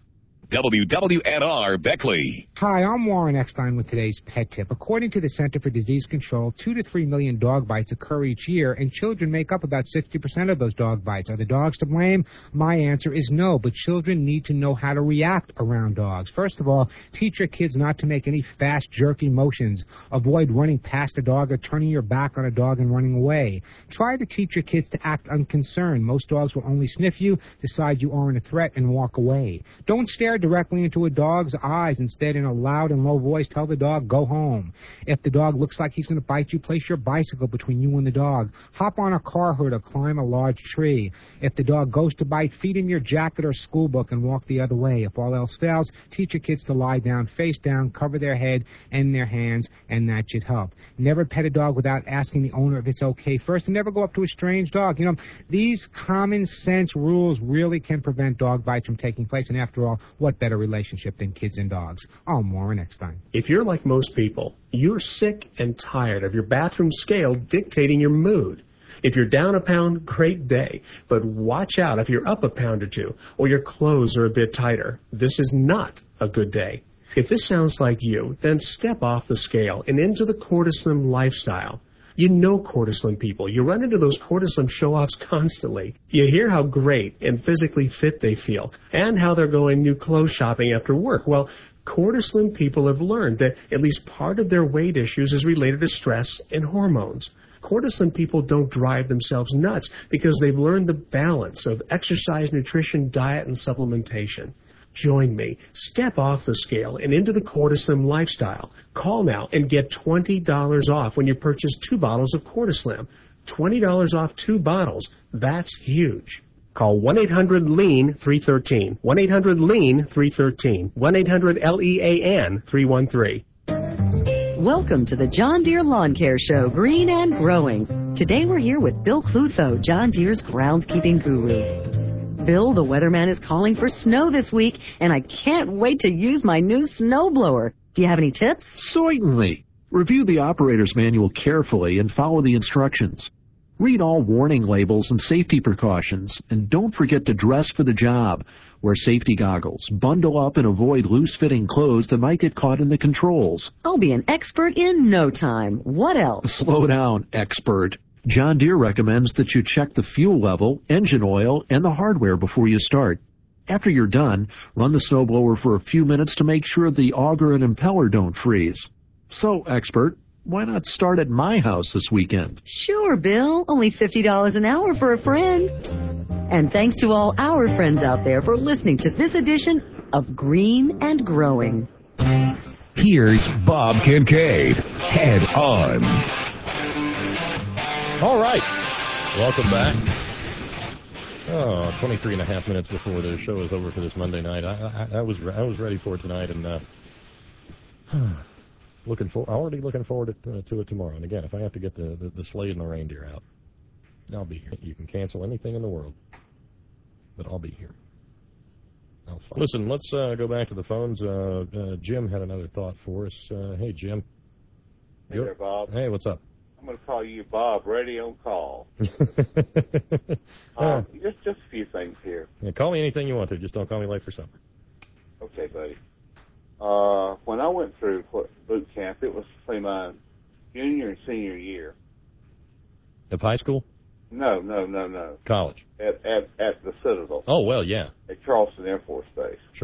S10: W W N R Beckley.
S15: Hi, I'm Warren Eckstein with today's Pet Tip. According to the Center for Disease Control, two to three million dog bites occur each year, and children make up about sixty percent of those dog bites. Are the dogs to blame? My answer is no, but children need to know how to react around dogs. First of all, teach your kids not to make any fast, jerky motions. Avoid running past a dog or turning your back on a dog and running away. Try to teach your kids to act unconcerned. Most dogs will only sniff you, decide you aren't a threat, and walk away. Don't stare directly into a dog's eyes. Instead, in a loud and low voice, tell the dog, go home. If the dog looks like he's going to bite you, place your bicycle between you and the dog. Hop on a car hood or climb a large tree. If the dog goes to bite, feed him your jacket or school book and walk the other way. If all else fails, teach your kids to lie down, face down, cover their head and their hands, and that should help. Never pet a dog without asking the owner if it's okay first, and never go up to a strange dog. You know, these common sense rules really can prevent dog bites from taking place, and after all, what better relationship than kids and dogs? I'm Warren Eckstein.
S16: If you're like most people, you're sick and tired of your bathroom scale dictating your mood. If you're down a pound, great day. But watch out if you're up a pound or two, or your clothes are a bit tighter. This is not a good day. If this sounds like you, then step off the scale and into the Cortislim lifestyle. You know Cortislim people. You run into those Cortislim show-offs constantly. You hear how great and physically fit they feel, and how they're going new clothes shopping after work. Well, Cortislim people have learned that at least part of their weight issues is related to stress and hormones. Cortislim people don't drive themselves nuts because they've learned the balance of exercise, nutrition, diet, and supplementation. Join me. Step off the scale and into the Cortislim lifestyle. Call now and get twenty dollars off when you purchase two bottles of Cortislim. twenty dollars off two bottles. That's huge. Call one eight hundred lean three one three. one eight hundred lean three one three. one eight hundred L E A N three one three.
S17: Welcome to the John Deere Lawn Care Show, Green and Growing. Today we're here with Bill Klutho, John Deere's groundskeeping guru. Bill, the weatherman is calling for snow this week, and I can't wait to use my new snowblower. Do you have any tips?
S24: Certainly. Review the operator's manual carefully and follow the instructions. Read all warning labels and safety precautions, and don't forget to dress for the job. Wear safety goggles, bundle up, and avoid loose-fitting clothes that might get caught in the controls.
S17: I'll be an expert in no time. What else?
S24: Slow down, expert. John Deere recommends that you check the fuel level, engine oil, and the hardware before you start. After you're done, run the snowblower for a few minutes to make sure the auger and impeller don't freeze. So, expert, why not start at my house this weekend?
S17: Sure, Bill. Only fifty dollars an hour for a friend. And thanks to all our friends out there for listening to this edition of Green and Growing.
S10: Here's Bob Kincaid. Head on.
S2: All right. Welcome back. Oh, twenty-three and a half minutes before the show is over for this Monday night. I, I, I was I was ready for it tonight, and uh, looking for already looking forward to, uh, to it tomorrow. And again, if I have to get the, the, the sleigh and the reindeer out, I'll be here. You can cancel anything in the world, but I'll be here. I'll Listen, let's uh, go back to the phones. Uh, uh, Jim had another thought for us. Uh, hey, Jim.
S6: Hey there, Bob.
S2: Hey, what's up?
S6: I'm going to call you Bob Radio Call. um, just just a few things here.
S2: Yeah, call me anything you want to. Just don't call me late for supper.
S6: Okay, buddy. Uh, when I went through boot camp, it was between my junior and senior year.
S2: Of high school?
S6: No, no, no, no.
S2: College?
S6: At at, at the Citadel.
S2: Oh, well, yeah.
S6: At Charleston Air Force Base.
S2: Sure.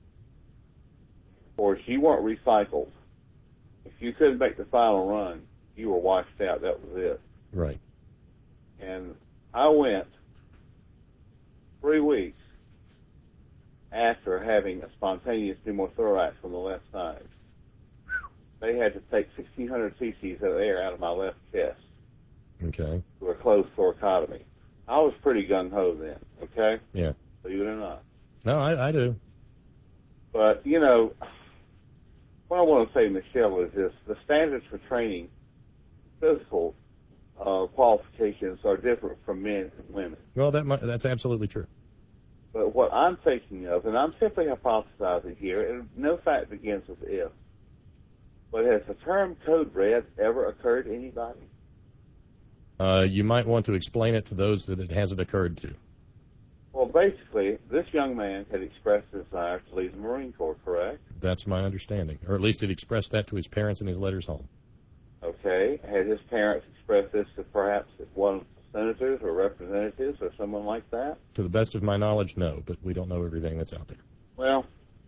S6: Of course, you weren't recycled. If you couldn't make the final run, you were washed out. That was it.
S2: Right.
S6: And I went three weeks after having a spontaneous pneumothorax on the left side. They had to take sixteen hundred cc's of air out of my left chest.
S2: Okay.
S6: To a closed thoracotomy. I was pretty gung-ho then, okay?
S2: Yeah.
S6: Believe it or not.
S2: No, I, I do.
S6: But, you know, what I want to say, Michelle, is this. The standards for training physical uh, qualifications are different from men and women.
S2: Well, that might, that's absolutely true.
S6: But what I'm thinking of, and I'm simply hypothesizing here, and no fact begins with if, but has the term code red ever occurred to anybody?
S2: Uh, you might want to explain it to those that it hasn't occurred to.
S6: Well, basically, this young man had expressed his desire to leave the Marine Corps, correct?
S2: That's my understanding. Or at least he expressed that to his parents in his letters home.
S6: Okay. Had his parents expressed this to perhaps one of the senators or representatives or someone like that?
S2: To the best of my knowledge, no, but we don't know everything that's out there.
S6: Well,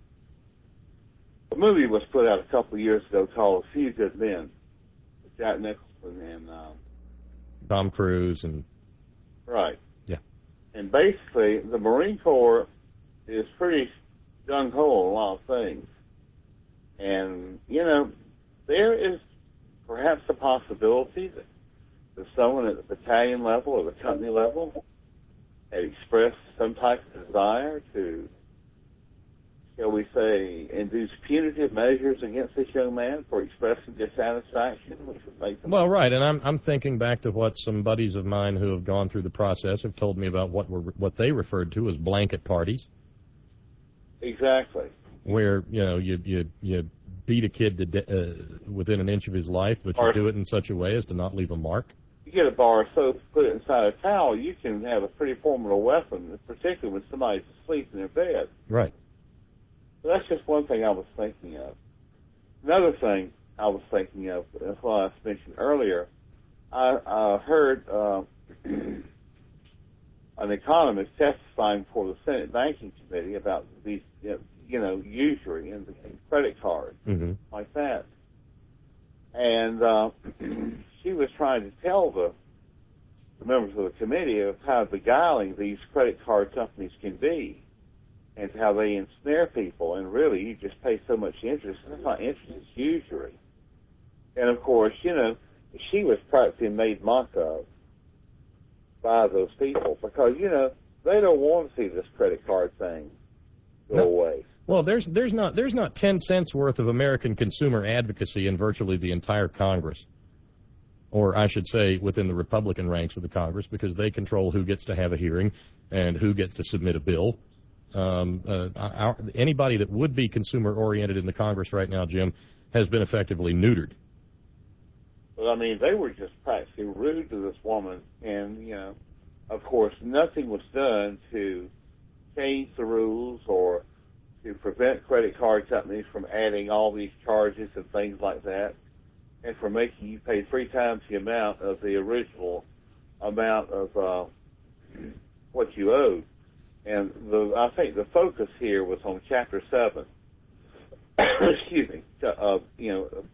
S6: a movie was put out a couple of years ago called A Few Good Men with Jack Nicholson and... Um,
S2: Tom Cruise and...
S6: Right.
S2: Yeah.
S6: And basically, the Marine Corps is pretty gung-ho on a lot of things. And, you know, there is perhaps a possibility that, that someone at the battalion level or the company level had expressed some type of desire to, shall we say, induce punitive measures against this young man for expressing dissatisfaction, which would make them...
S2: Well, right, and I'm I'm thinking back to what some buddies of mine who have gone through the process have told me about what were what they referred to as blanket parties.
S6: Exactly.
S2: Where, you know, you you you beat a kid to de- uh, within an inch of his life, but you
S6: Or-
S2: do it in such a way as to not leave a mark.
S6: You get a bar of soap, put it inside a towel, you can have a pretty formidable weapon, particularly when somebody's asleep in their bed.
S2: Right.
S6: So that's just one thing I was thinking of. Another thing I was thinking of, as what I mentioned earlier, I, I heard uh, an economist testifying before the Senate Banking Committee about these, you know, usury and credit cards,
S2: Mm-hmm.
S6: like that. And uh, she was trying to tell the members of the committee of how beguiling these credit card companies can be and how they ensnare people. And really, you just pay so much interest. It's not interest, it's usury. And, of course, you know, she was practically made mock of by those people because, you know, they don't want to see this credit card thing go
S2: No.
S6: away.
S2: Well, there's there's not there's not ten cents worth of American consumer advocacy in virtually the entire Congress, or I should say within the Republican ranks of the Congress, because they control who gets to have a hearing and who gets to submit a bill. Um, uh, our, anybody that would be consumer oriented in the Congress right now, Jim, has been effectively neutered.
S6: But, I mean, they were just practically rude to this woman, and, you know, of course, nothing was done to change the rules or to prevent credit card companies from adding all these charges and things like that, and for making you pay three times the amount of the original amount of uh, what you owed. And the, I think the focus here was on Chapter seven, excuse me, uh, you know,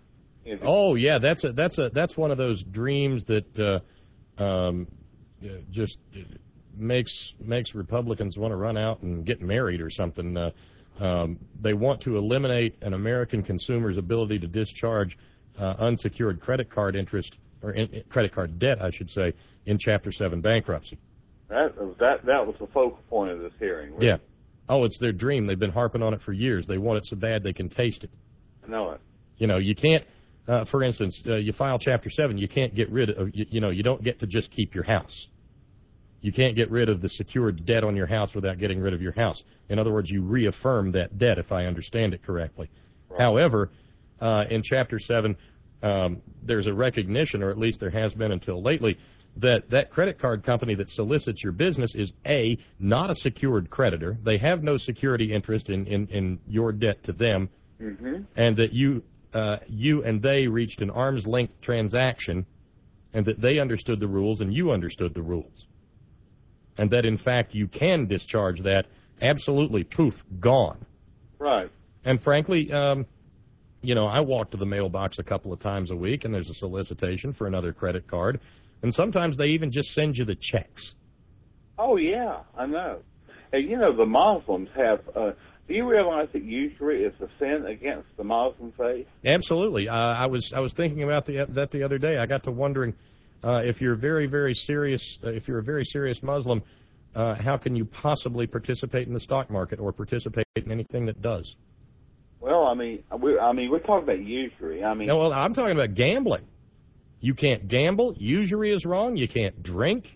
S2: Oh yeah, that's a that's a that's one of those dreams that uh, um, uh, just makes makes Republicans want to run out and get married or something. Uh, um, they want to eliminate an American consumer's ability to discharge uh, unsecured credit card interest or in, credit card debt, I should say, in Chapter Seven bankruptcy.
S6: That that that was the focal point of this hearing. Really.
S2: Yeah. Oh, it's their dream. They've been harping on it for years. They want it so bad they can taste it.
S6: I know it.
S2: You know, you can't. Uh, for instance, uh, you file Chapter seven, you can't get rid of, you, you know, you don't get to just keep your house. You can't get rid of the secured debt on your house without getting rid of your house. In other words, you reaffirm that debt, if I understand it correctly. Right. However, uh, in Chapter seven, um, there's a recognition, or at least there has been until lately, that that credit card company that solicits your business is, A, not a secured creditor. They have no security interest in, in, in your debt to them,
S6: mm-hmm.
S2: and that you... Uh, you and they reached an arm's-length transaction, and that they understood the rules and you understood the rules. And that, in fact, you can discharge that absolutely, poof, gone.
S6: Right.
S2: And frankly, um, you know, I walk to the mailbox a couple of times a week, and there's a solicitation for another credit card. And sometimes they even just send you the checks.
S6: Oh, yeah, I know. And, you know, the Muslims have... Uh, Do you realize that usury is a sin against the Muslim faith?
S2: Absolutely. Uh, I was I was thinking about the, that the other day. I got to wondering uh, if you're very very serious, uh, if you're a very serious Muslim, uh, how can you possibly participate in the stock market or participate in anything that does?
S6: Well, I mean, we I mean, we're talking about usury. I mean,
S2: no, well, I'm talking about gambling. You can't gamble. Usury is wrong. You can't drink.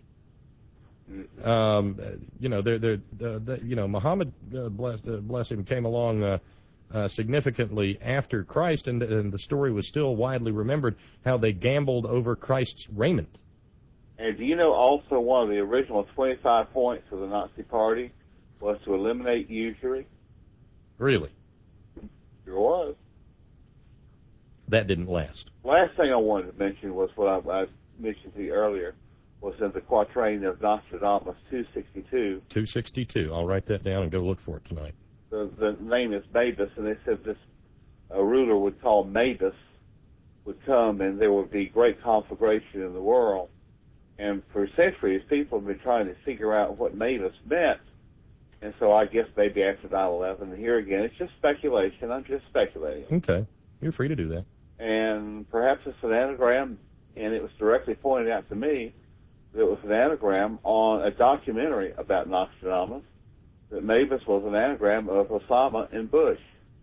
S2: Um, you know, they're, they're, uh, you know, Muhammad, uh, bless, uh, bless him, came along uh, uh, significantly after Christ, and, and the story was still widely remembered, how they gambled over Christ's raiment.
S6: And do you know also one of the original twenty-five points of the Nazi Party was to eliminate usury?
S2: Really?
S6: Sure was.
S2: That didn't last.
S6: Last thing I wanted to mention was what I, I mentioned to you earlier, was in the quatrain of Nostradamus two sixty-two.
S2: two sixty-two. I'll write that down and go look for it tonight.
S6: The, the name is Mavis, and they said this a ruler would call Mavis would come, and there would be great conflagration in the world. And for centuries, people have been trying to figure out what Mavis meant. And so I guess maybe after nine eleven, and here again, it's just speculation. I'm just speculating.
S2: Okay. You're free to do that.
S6: And perhaps it's an anagram, and it was directly pointed out to me. It was an anagram on a documentary about Nostradamus, that Mavis was an anagram of Osama and Bush.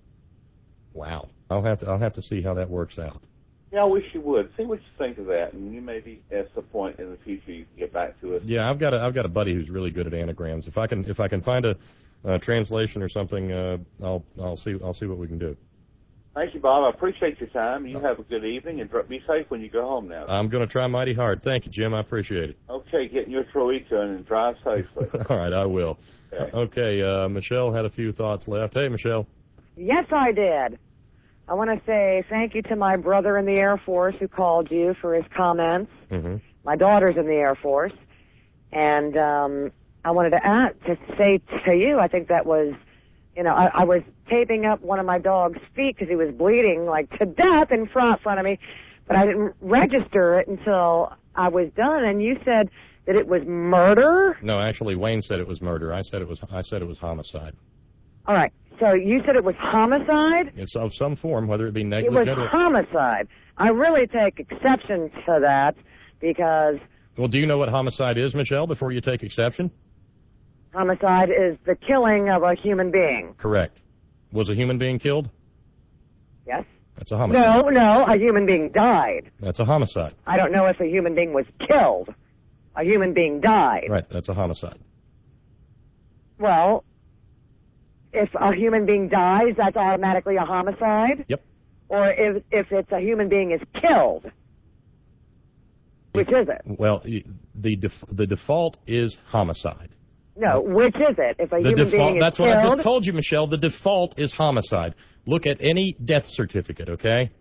S2: Wow. I'll have to I'll have to see how that works out.
S6: Yeah, I wish you would. See what you think of that, and you maybe at some point in the future you can get back to us.
S2: Yeah, I've got a I've got a buddy who's really good at anagrams. If I can if I can find a, a translation or something, uh, I'll I'll see I'll see what we can do.
S6: Thank you, Bob. I appreciate your time. You have a good evening, and be safe when you go home now.
S2: I'm going to try mighty hard. Thank you, Jim. I appreciate it.
S6: Okay, get in your Troika and drive safely.
S2: All right, I will.
S6: Okay,
S2: okay uh, Michelle had a few thoughts left. Hey, Michelle.
S11: Yes, I did. I want to say thank you to my brother in the Air Force who called you for his comments.
S2: Mm-hmm.
S11: My daughter's in the Air Force. And um, I wanted to, add, to say to you, I think that was... You know, I, I was taping up one of my dog's feet because he was bleeding like to death in front, front of me, but I didn't register it until I was done. And you said that it was murder.
S2: No, actually, Wayne said it was murder. I said it was. I said it was homicide.
S11: All right. So you said it was homicide.
S2: It's of some form, whether it be
S11: It
S2: negligent
S11: was
S2: or
S11: homicide. I really take exception to that because.
S2: Well, do you know what homicide is, Michelle? Before you take exception.
S11: Homicide is the killing of a human being.
S2: Correct. Was a human being killed?
S11: Yes.
S2: That's a homicide.
S11: No, no, a human being died.
S2: That's a homicide.
S11: I don't know if a human being was killed. A human being died.
S2: Right, that's a homicide.
S11: Well, if a human being dies, that's automatically a homicide?
S2: Yep.
S11: Or if if it's a human being is killed? Which is it?
S2: Well, the def- the default is homicide.
S11: No, which is it? If a
S2: The
S11: human
S2: default,
S11: being is
S2: that's
S11: killed...
S2: what I just told you, Michelle. The default is homicide. Look at any death certificate, okay?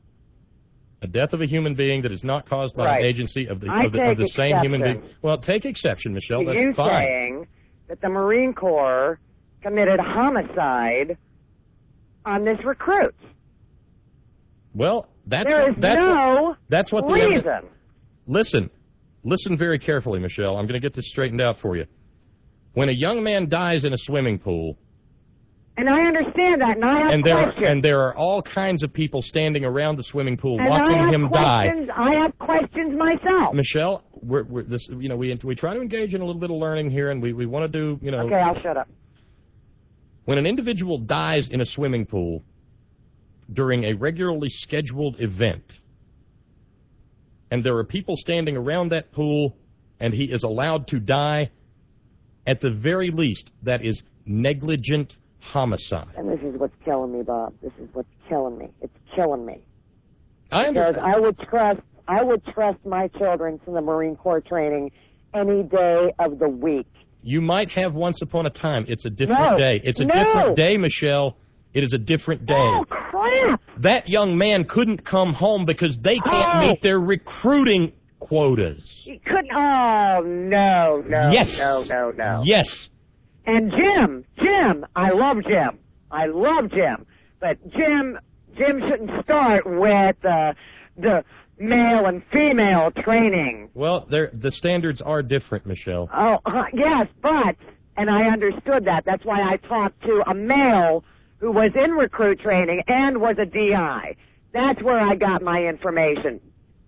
S2: A death of a human being that is not caused by
S11: Right.
S2: an agency of the,
S11: I
S2: of the, of the
S11: take
S2: same human being.
S11: exception.
S2: Well, take exception, Michelle.
S11: to
S2: That's
S11: you
S2: fine.
S11: saying that the Marine Corps committed homicide on this recruit.
S2: Well, That's
S11: there is
S2: that's
S11: no
S2: what, that's what the
S11: reason.
S2: evidence. Listen, listen very carefully, Michelle. I'm going to get this straightened out for you. When a young man dies in a swimming pool,
S11: and I understand that, and I have
S2: and there
S11: questions.
S2: are, and there are all kinds of people standing around the swimming pool
S11: and
S2: watching
S11: I have
S2: him die.
S11: questions. I have questions myself.
S2: Michelle, we're, we're this, you know, we we try to engage in a little bit of learning here, and we, we want to do, you know.
S11: Okay, I'll shut up.
S2: When an individual dies in a swimming pool during a regularly scheduled event, and there are people standing around that pool, and he is allowed to die, at the very least, that is negligent homicide.
S11: And this is what's killing me, Bob. This is what's killing me. It's killing me.
S2: I understand.
S11: Because I would trust, I would trust my children to the Marine Corps training any day of the week.
S2: You might have once upon a time. It's a different
S11: No.
S2: day. It's a
S11: No.
S2: different day, Michelle. It is a different day.
S11: Oh, crap!
S2: That young man couldn't come home because they can't
S11: Oh.
S2: meet their recruiting quotas.
S11: He couldn't. Oh no, no,
S2: Yes.
S11: no, no, no.
S2: Yes.
S11: And Jim, Jim, I love Jim. I love Jim. But Jim, Jim shouldn't start with uh, the male and female training.
S2: Well, they're- the standards are different, Michelle.
S11: Oh, uh, yes, but, and I understood that. That's why I talked to a male who was in recruit training and was a D I. That's where I got my information.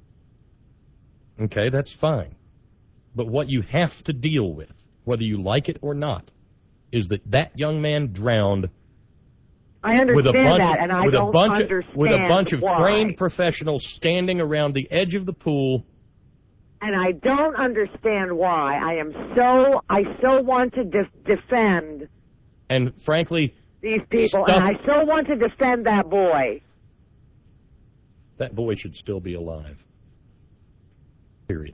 S2: Okay, that's fine. But what you have to deal with, whether you like it or not, is that that young man drowned
S11: I understand
S2: with a bunch,
S11: that, and I
S2: with
S11: don't
S2: a bunch
S11: understand
S2: of, with a bunch of
S11: why.
S2: trained professionals standing around the edge of the pool.
S11: And I don't understand why. I am so, I so want to de- defend
S2: And frankly,
S11: these people,
S2: stuff,
S11: and I so want to defend that boy.
S2: that boy should still be alive. Period.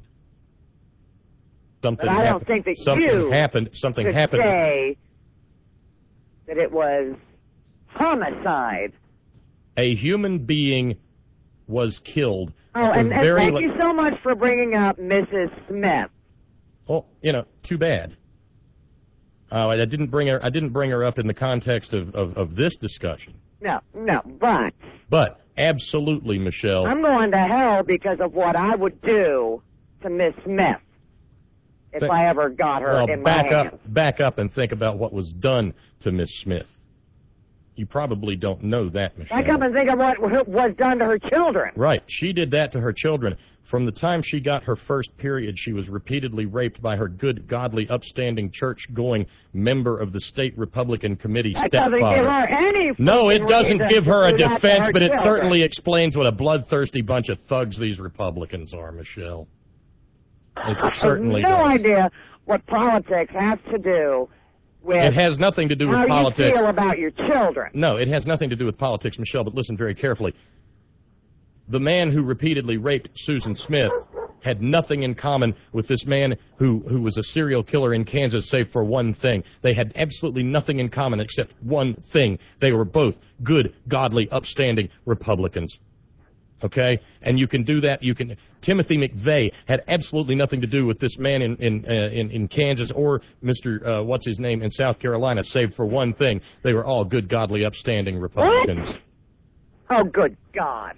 S2: Something
S11: But I don't
S2: happened.
S11: think that
S2: something
S11: you
S2: happened. Something
S11: could
S2: happened.
S11: say that it was homicide.
S2: A human being was killed.
S11: Oh,
S2: at the
S11: and, and
S2: very
S11: thank
S2: le-
S11: you so much for bringing up Missus Smith.
S2: Well, you know, too bad. Uh, I didn't bring her. I didn't bring her up in the context of, of, of this discussion.
S11: No, no, but
S2: But absolutely, Michelle.
S11: I'm going to hell because of what I would do to Miss Smith if
S2: Th-
S11: I ever got her
S2: well,
S11: in
S2: back
S11: my
S2: up,
S11: hands.
S2: back up, and think about what was done to Miss Smith. You probably don't know that, Michelle.
S11: I come and think of what was done to her children.
S2: Right. She did that to her children. From the time she got her first period, she was repeatedly raped by her good, godly, upstanding, church-going member of the state Republican committee
S11: That doesn't
S2: stepfather.
S11: give her any
S2: No, it
S11: fucking
S2: doesn't
S11: reason
S2: give her
S11: to
S2: a
S11: do that to
S2: defense,
S11: her
S2: but it
S11: children.
S2: certainly explains what a bloodthirsty bunch of thugs these Republicans are, Michelle. It certainly
S11: I have no
S2: does.
S11: idea what politics has to do with
S2: It has nothing to do with
S11: how
S2: politics.
S11: you feel about your children.
S2: No, it has nothing to do with politics, Michelle, but listen very carefully. The man who repeatedly raped Susan Smith had nothing in common with this man who, who was a serial killer in Kansas, save for one thing. They had absolutely nothing in common except one thing. They were both good, godly, upstanding Republicans. Okay? And you can do that. You can. Timothy McVeigh had absolutely nothing to do with this man in in uh, in, in Kansas or Mister Uh, what's his name in South Carolina, save for one thing. They were all good, godly, upstanding Republicans.
S11: What? Oh, good God.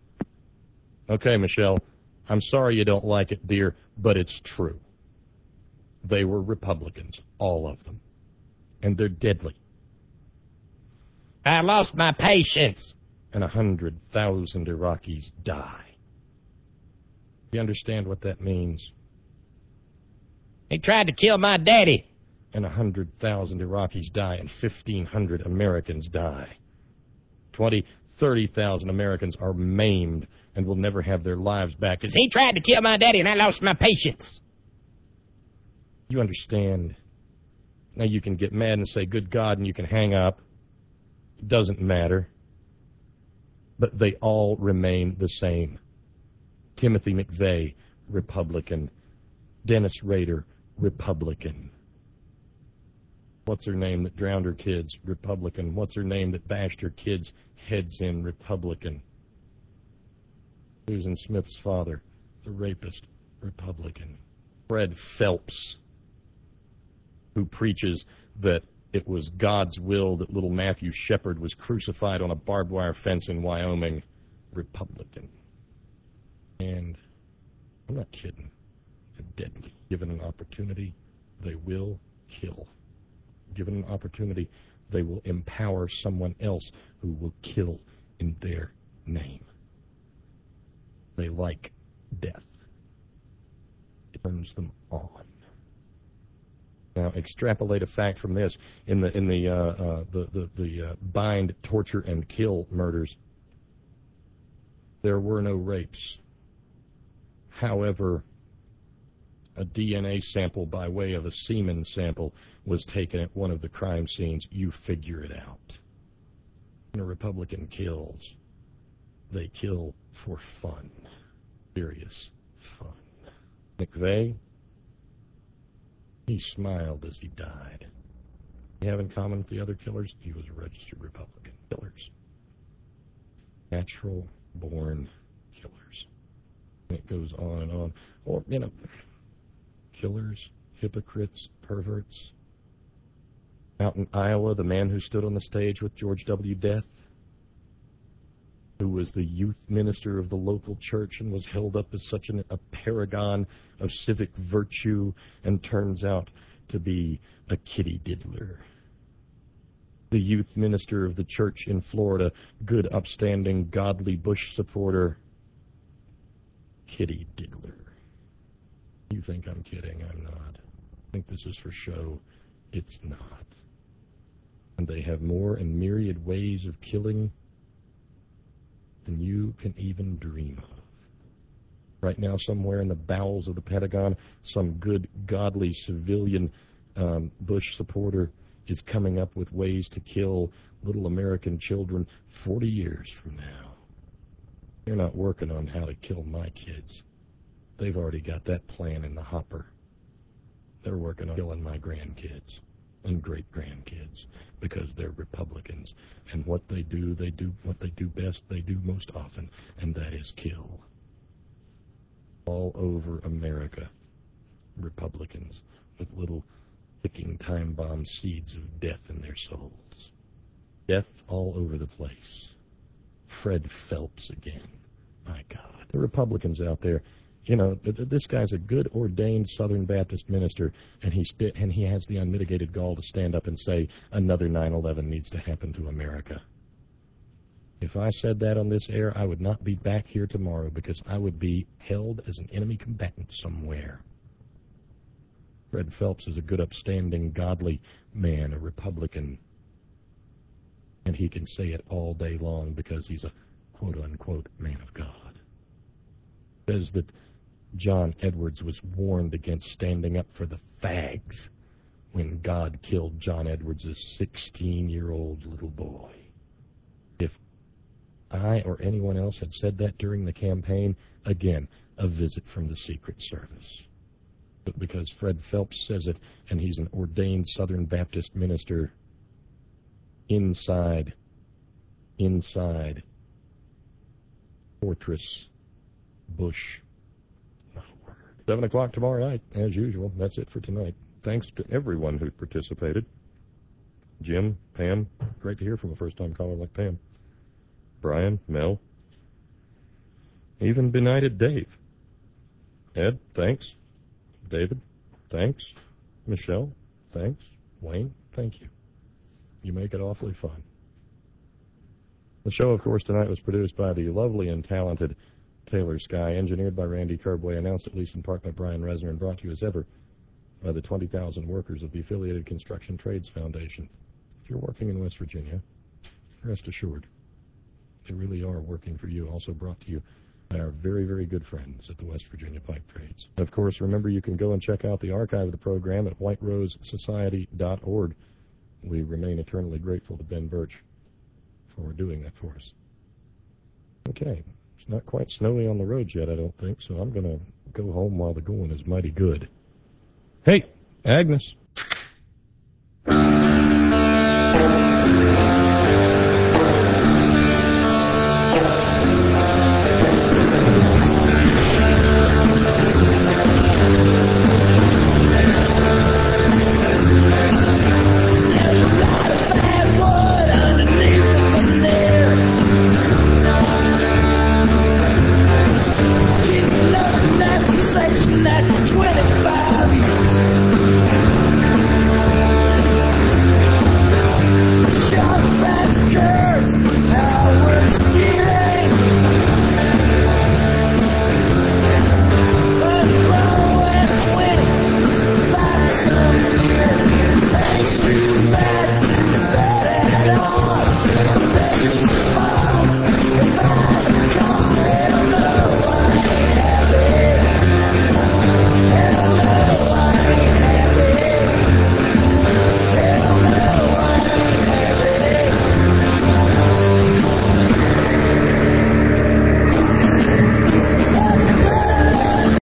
S2: Okay, Michelle. I'm sorry you don't like it, dear, but it's true. They were Republicans, all of them. And they're deadly. I lost my patience. And a hundred thousand Iraqis die. You understand what that means? He tried to kill my daddy. And a hundred thousand Iraqis die, and fifteen hundred Americans die. Twenty, thirty thousand Americans are maimed and will never have their lives back because he tried to kill my daddy, and I lost my patience. You understand? Now you can get mad and say, "Good God," and you can hang up. It doesn't matter. But they all remain the same. Timothy McVeigh, Republican. Dennis Rader, Republican. What's her name that drowned her kids? Republican. What's her name that bashed her kids' heads in? Republican. Susan Smith's father, the rapist, Republican. Fred Phelps, who preaches that it was God's will that little Matthew Shepard was crucified on a barbed wire fence in Wyoming. Republican. And I'm not kidding. They're deadly. Given an opportunity, they will kill. Given an opportunity, they will empower someone else who will kill in their name. They like death. It turns them on. Now, extrapolate a fact from this. In the in the uh, uh, the the, the uh, bind, torture, and kill murders, there were no rapes. However, a D N A sample by way of a semen sample was taken at one of the crime scenes. You figure it out. When a Republican kills, they kill for fun. Serious fun. McVeigh, he smiled as he died. You have in common with the other killers? He was a registered Republican. Killers. Natural-born killers. And it goes on and on. Or, you know, killers, hypocrites, perverts. Out in Iowa, the man who stood on the stage with George W. Death, who was the youth minister of the local church and was held up as such an, a paragon of civic virtue, and turns out to be a kitty diddler. The youth minister of the church in Florida, good, upstanding, godly Bush supporter, kitty diddler. You think I'm kidding? I'm not. I think this is for show. It's not. And they have more and myriad ways of killing than you can even dream of. Right now, somewhere in the bowels of the Pentagon, some good, godly civilian um, Bush supporter is coming up with ways to kill little American children forty years from now. They're not working on how to kill my kids. They've already got that plan in the hopper. They're working on killing my grandkids and great-grandkids because they're Republicans. And what they do, they do what they do best, they do most often, and that is kill. All over America, Republicans with little ticking time bomb seeds of death in their souls. Death all over the place. Fred Phelps again. My God. The Republicans out there, you know, this guy's a good ordained Southern Baptist minister, and he st- and he has the unmitigated gall to stand up and say another nine eleven needs to happen to America. If I said that on this air, I would not be back here tomorrow because I would be held as an enemy combatant somewhere. Fred Phelps is a good, upstanding, godly man, a Republican, and he can say it all day long because he's a quote-unquote man of God. Says that John Edwards was warned against standing up for the fags when God killed John Edwards' sixteen-year-old little boy. If I or anyone else had said that during the campaign, again, a visit from the Secret Service. But because Fred Phelps says it, and he's an ordained Southern Baptist minister, inside, inside, Fortress Bush. Seven o'clock tomorrow night, as usual. That's it for tonight. Thanks to everyone who participated. Jim, Pam, great to hear from a first-time caller like Pam. Brian, Mel, even benighted Dave. Ed, thanks. David, thanks. Michelle, thanks. Wayne, thank you. You make it awfully fun. The show, of course, tonight was produced by the lovely and talented Taylor Sky, engineered by Randy Kerbway, announced at least in part by Brian Resner, and brought to you as ever by the twenty thousand workers of the Affiliated Construction Trades Foundation. If you're working in West Virginia, rest assured, they really are working for you. Also brought to you by our very, very good friends at the West Virginia Pipe Trades. Of course, remember you can go and check out the archive of the program at white rose society dot org. We remain eternally grateful to Ben Birch for doing that for us. Okay. It's not quite snowy on the roads yet, I don't think, so I'm going to go home while the going is mighty good. Hey, Agnes.